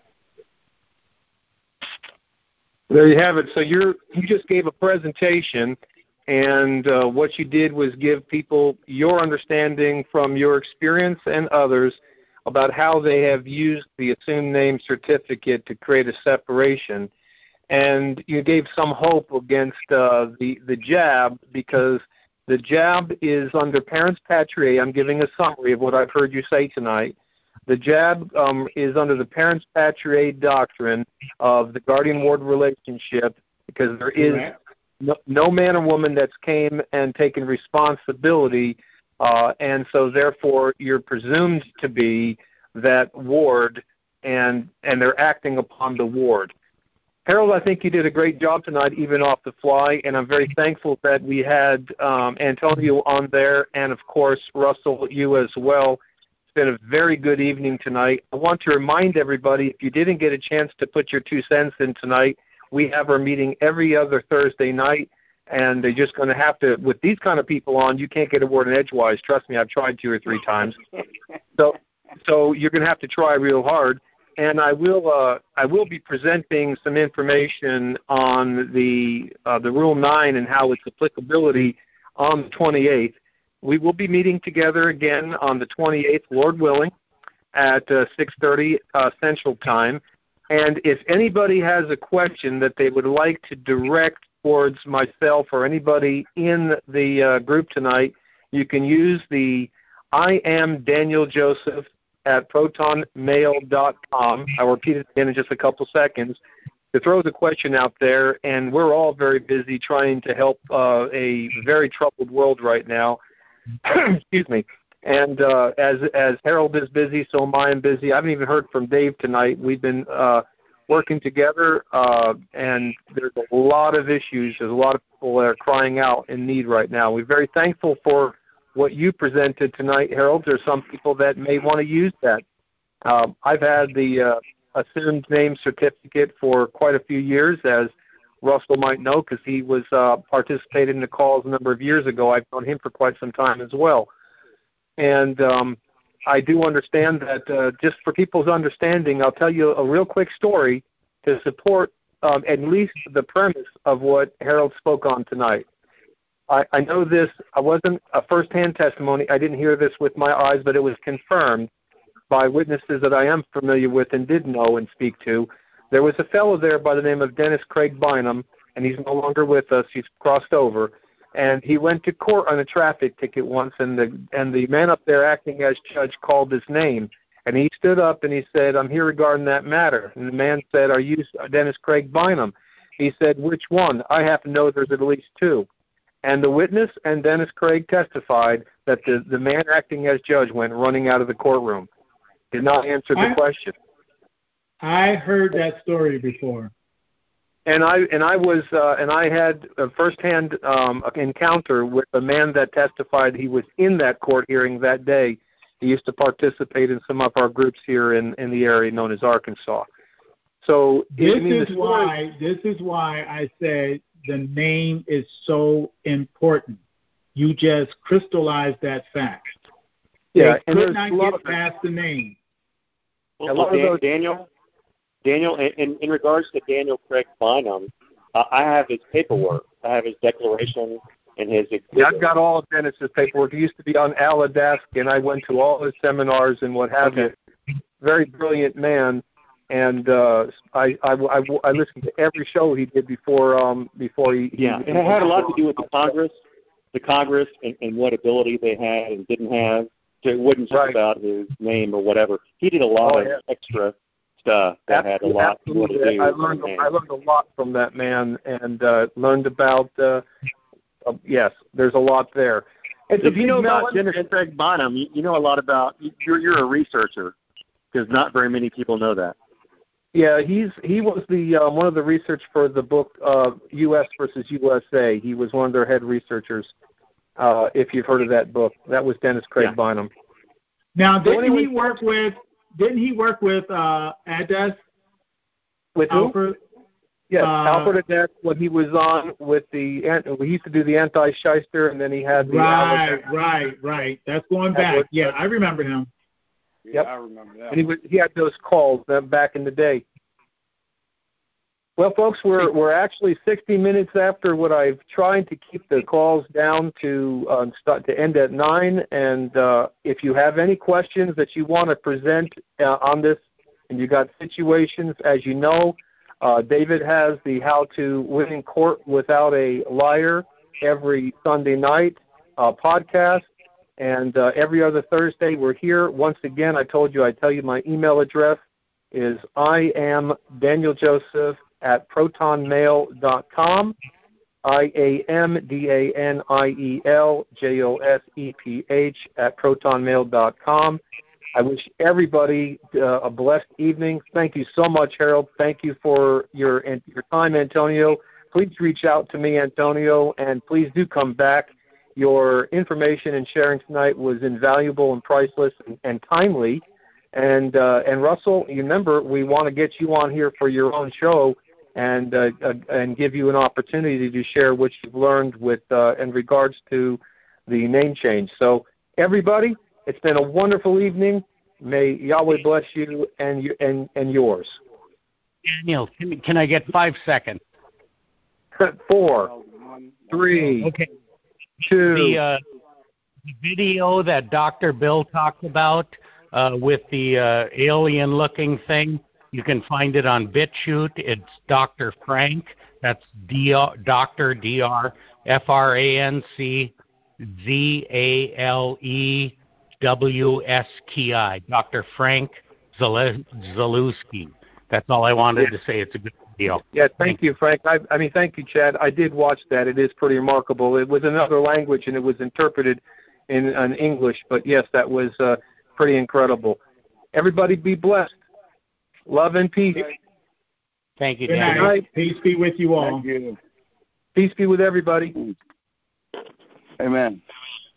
There you have it. So you just gave a presentation, and what you did was give people your understanding from your experience and others about how they have used the assumed name certificate to create a separation. And you gave some hope against the JAB, because the JAB is under parens patriae. I'm giving a summary of what I've heard you say tonight. The JAB is under the parens patriae doctrine of the guardian-ward relationship, because there is no man or woman that's came and taken responsibility, and so therefore you're presumed to be that ward, and they're acting upon the ward. Harold, I think you did a great job tonight, even off the fly, and I'm very thankful that we had Antonio on there, and of course, Russell, you as well. It's been a very good evening tonight. I want to remind everybody, if you didn't get a chance to put your 2 cents in tonight, we have our meeting every other Thursday night, and they're just going to have to, with these kind of people on, you can't get a word in edgewise. Trust me, I've tried 2 or 3 times. So you're going to have to try real hard. And I will be presenting some information on the Rule 9 and how its applicability on the 28th. We will be meeting together again on the 28th, Lord willing, at 6:30 Central Time. And if anybody has a question that they would like to direct towards myself or anybody in the group tonight, you can use the I am Daniel Joseph protonmail.com. I'll repeat it again in just a couple seconds. To throw the question out there, and we're all very busy trying to help a very troubled world right now. Excuse me. And as Harold is busy, so am I. I'm busy. I haven't even heard from Dave tonight. We've been working together, and there's a lot of issues. There's a lot of people that are crying out in need right now. We're very thankful for what you presented tonight, Harold. There's some people that may want to use that. I've had the assumed name certificate for quite a few years, as Russell might know, because he was participated in the calls a number of years ago. I've known him for quite some time as well. And I do understand that just for people's understanding, I'll tell you a real quick story to support at least the premise of what Harold spoke on tonight. I know this. I wasn't a first-hand testimony. I didn't hear this with my eyes, but it was confirmed by witnesses that I am familiar with and did know and speak to. There was a fellow there by the name of Dennis Craig Bynum, and he's no longer with us. He's crossed over. And he went to court on a traffic ticket once, and the man up there acting as judge called his name. And he stood up and he said, "I'm here regarding that matter." And the man said, "Are you Dennis Craig Bynum?" He said, "Which one? I happen to know there's at least two." And the witness and Dennis Craig testified that the man acting as judge went running out of the courtroom. Did not answer the question. I heard that story before. And I had a firsthand encounter with a man that testified he was in that court hearing that day. He used to participate in some of our groups here in the area known as Arkansas. So this is why I said the name is so important. You just crystallized that fact. Yeah, they could not get past the name. Well, Daniel, in regards to Daniel Craig Bynum, I have his paperwork. I have his declaration and his exhibit. Yeah, I've got all of Dennis's paperwork. He used to be on Aladask, and I went to all his seminars and what have you. Very brilliant man, and I listened to every show he did before he. Yeah, and it had a lot to do with the Congress, and what ability they had and didn't have. So it wasn't just about his name or whatever. He did a lot of extra stuff that had a lot more to do. I learned a lot from that man, and learned about. Yes, there's a lot there. And if you know about Dennis Craig Bynum, you know a lot about. You're a researcher, because not very many people know that. Yeah, he was the one of the research for the book U.S. versus USA. He was one of their head researchers. If you've heard of that book, that was Dennis Craig Bynum. Now, didn't he work with Ades? With Alfred? who? Yes, Alfred Ades. When he was on with he used to do the Anti-Shyster, and then he had the right. That's going back. Yeah, I remember him. Yep. I remember that. And he had those calls back in the day. Well, folks, we're actually 60 minutes after what I've tried to keep the calls down to end at 9. And if you have any questions that you want to present on this, and you got situations, as you know, David has the How to Win in Court Without a Liar every Sunday night podcast. And every other Thursday we're here. Once again, I told you I'd tell you my email address is iamdanieljoseph@protonmail.com, iamdanieljoseph@protonmail.com. I wish everybody a blessed evening. Thank you so much, Harold. Thank you for your time, Antonio. Please reach out to me, Antonio, and please do come back. Your information and sharing tonight was invaluable and priceless and timely. And Russell, you remember, we want to get you on here for your own show and give you an opportunity to share what you've learned with in regards to the name change. So, everybody, it's been a wonderful evening. May Yahweh bless you and yours. Daniel, can I get 5 seconds? 4, 3. Okay. 2. The video that Dr. Bill talked about with the alien-looking thing, you can find it on BitChute. It's Dr. Frank. That's Dr. DrFrancZale WSTI, Dr. Frank Zalewski. That's all I wanted to say. It's a good deal. Yeah, thank you, Frank. I mean, thank you, Chad. I did watch that. It is pretty remarkable. It was another language, and it was interpreted in English. But, yes, that was pretty incredible. Everybody be blessed. Love and peace. Thank you, Good Dan. night. Peace be with you all. Thank you. Peace be with everybody. Amen.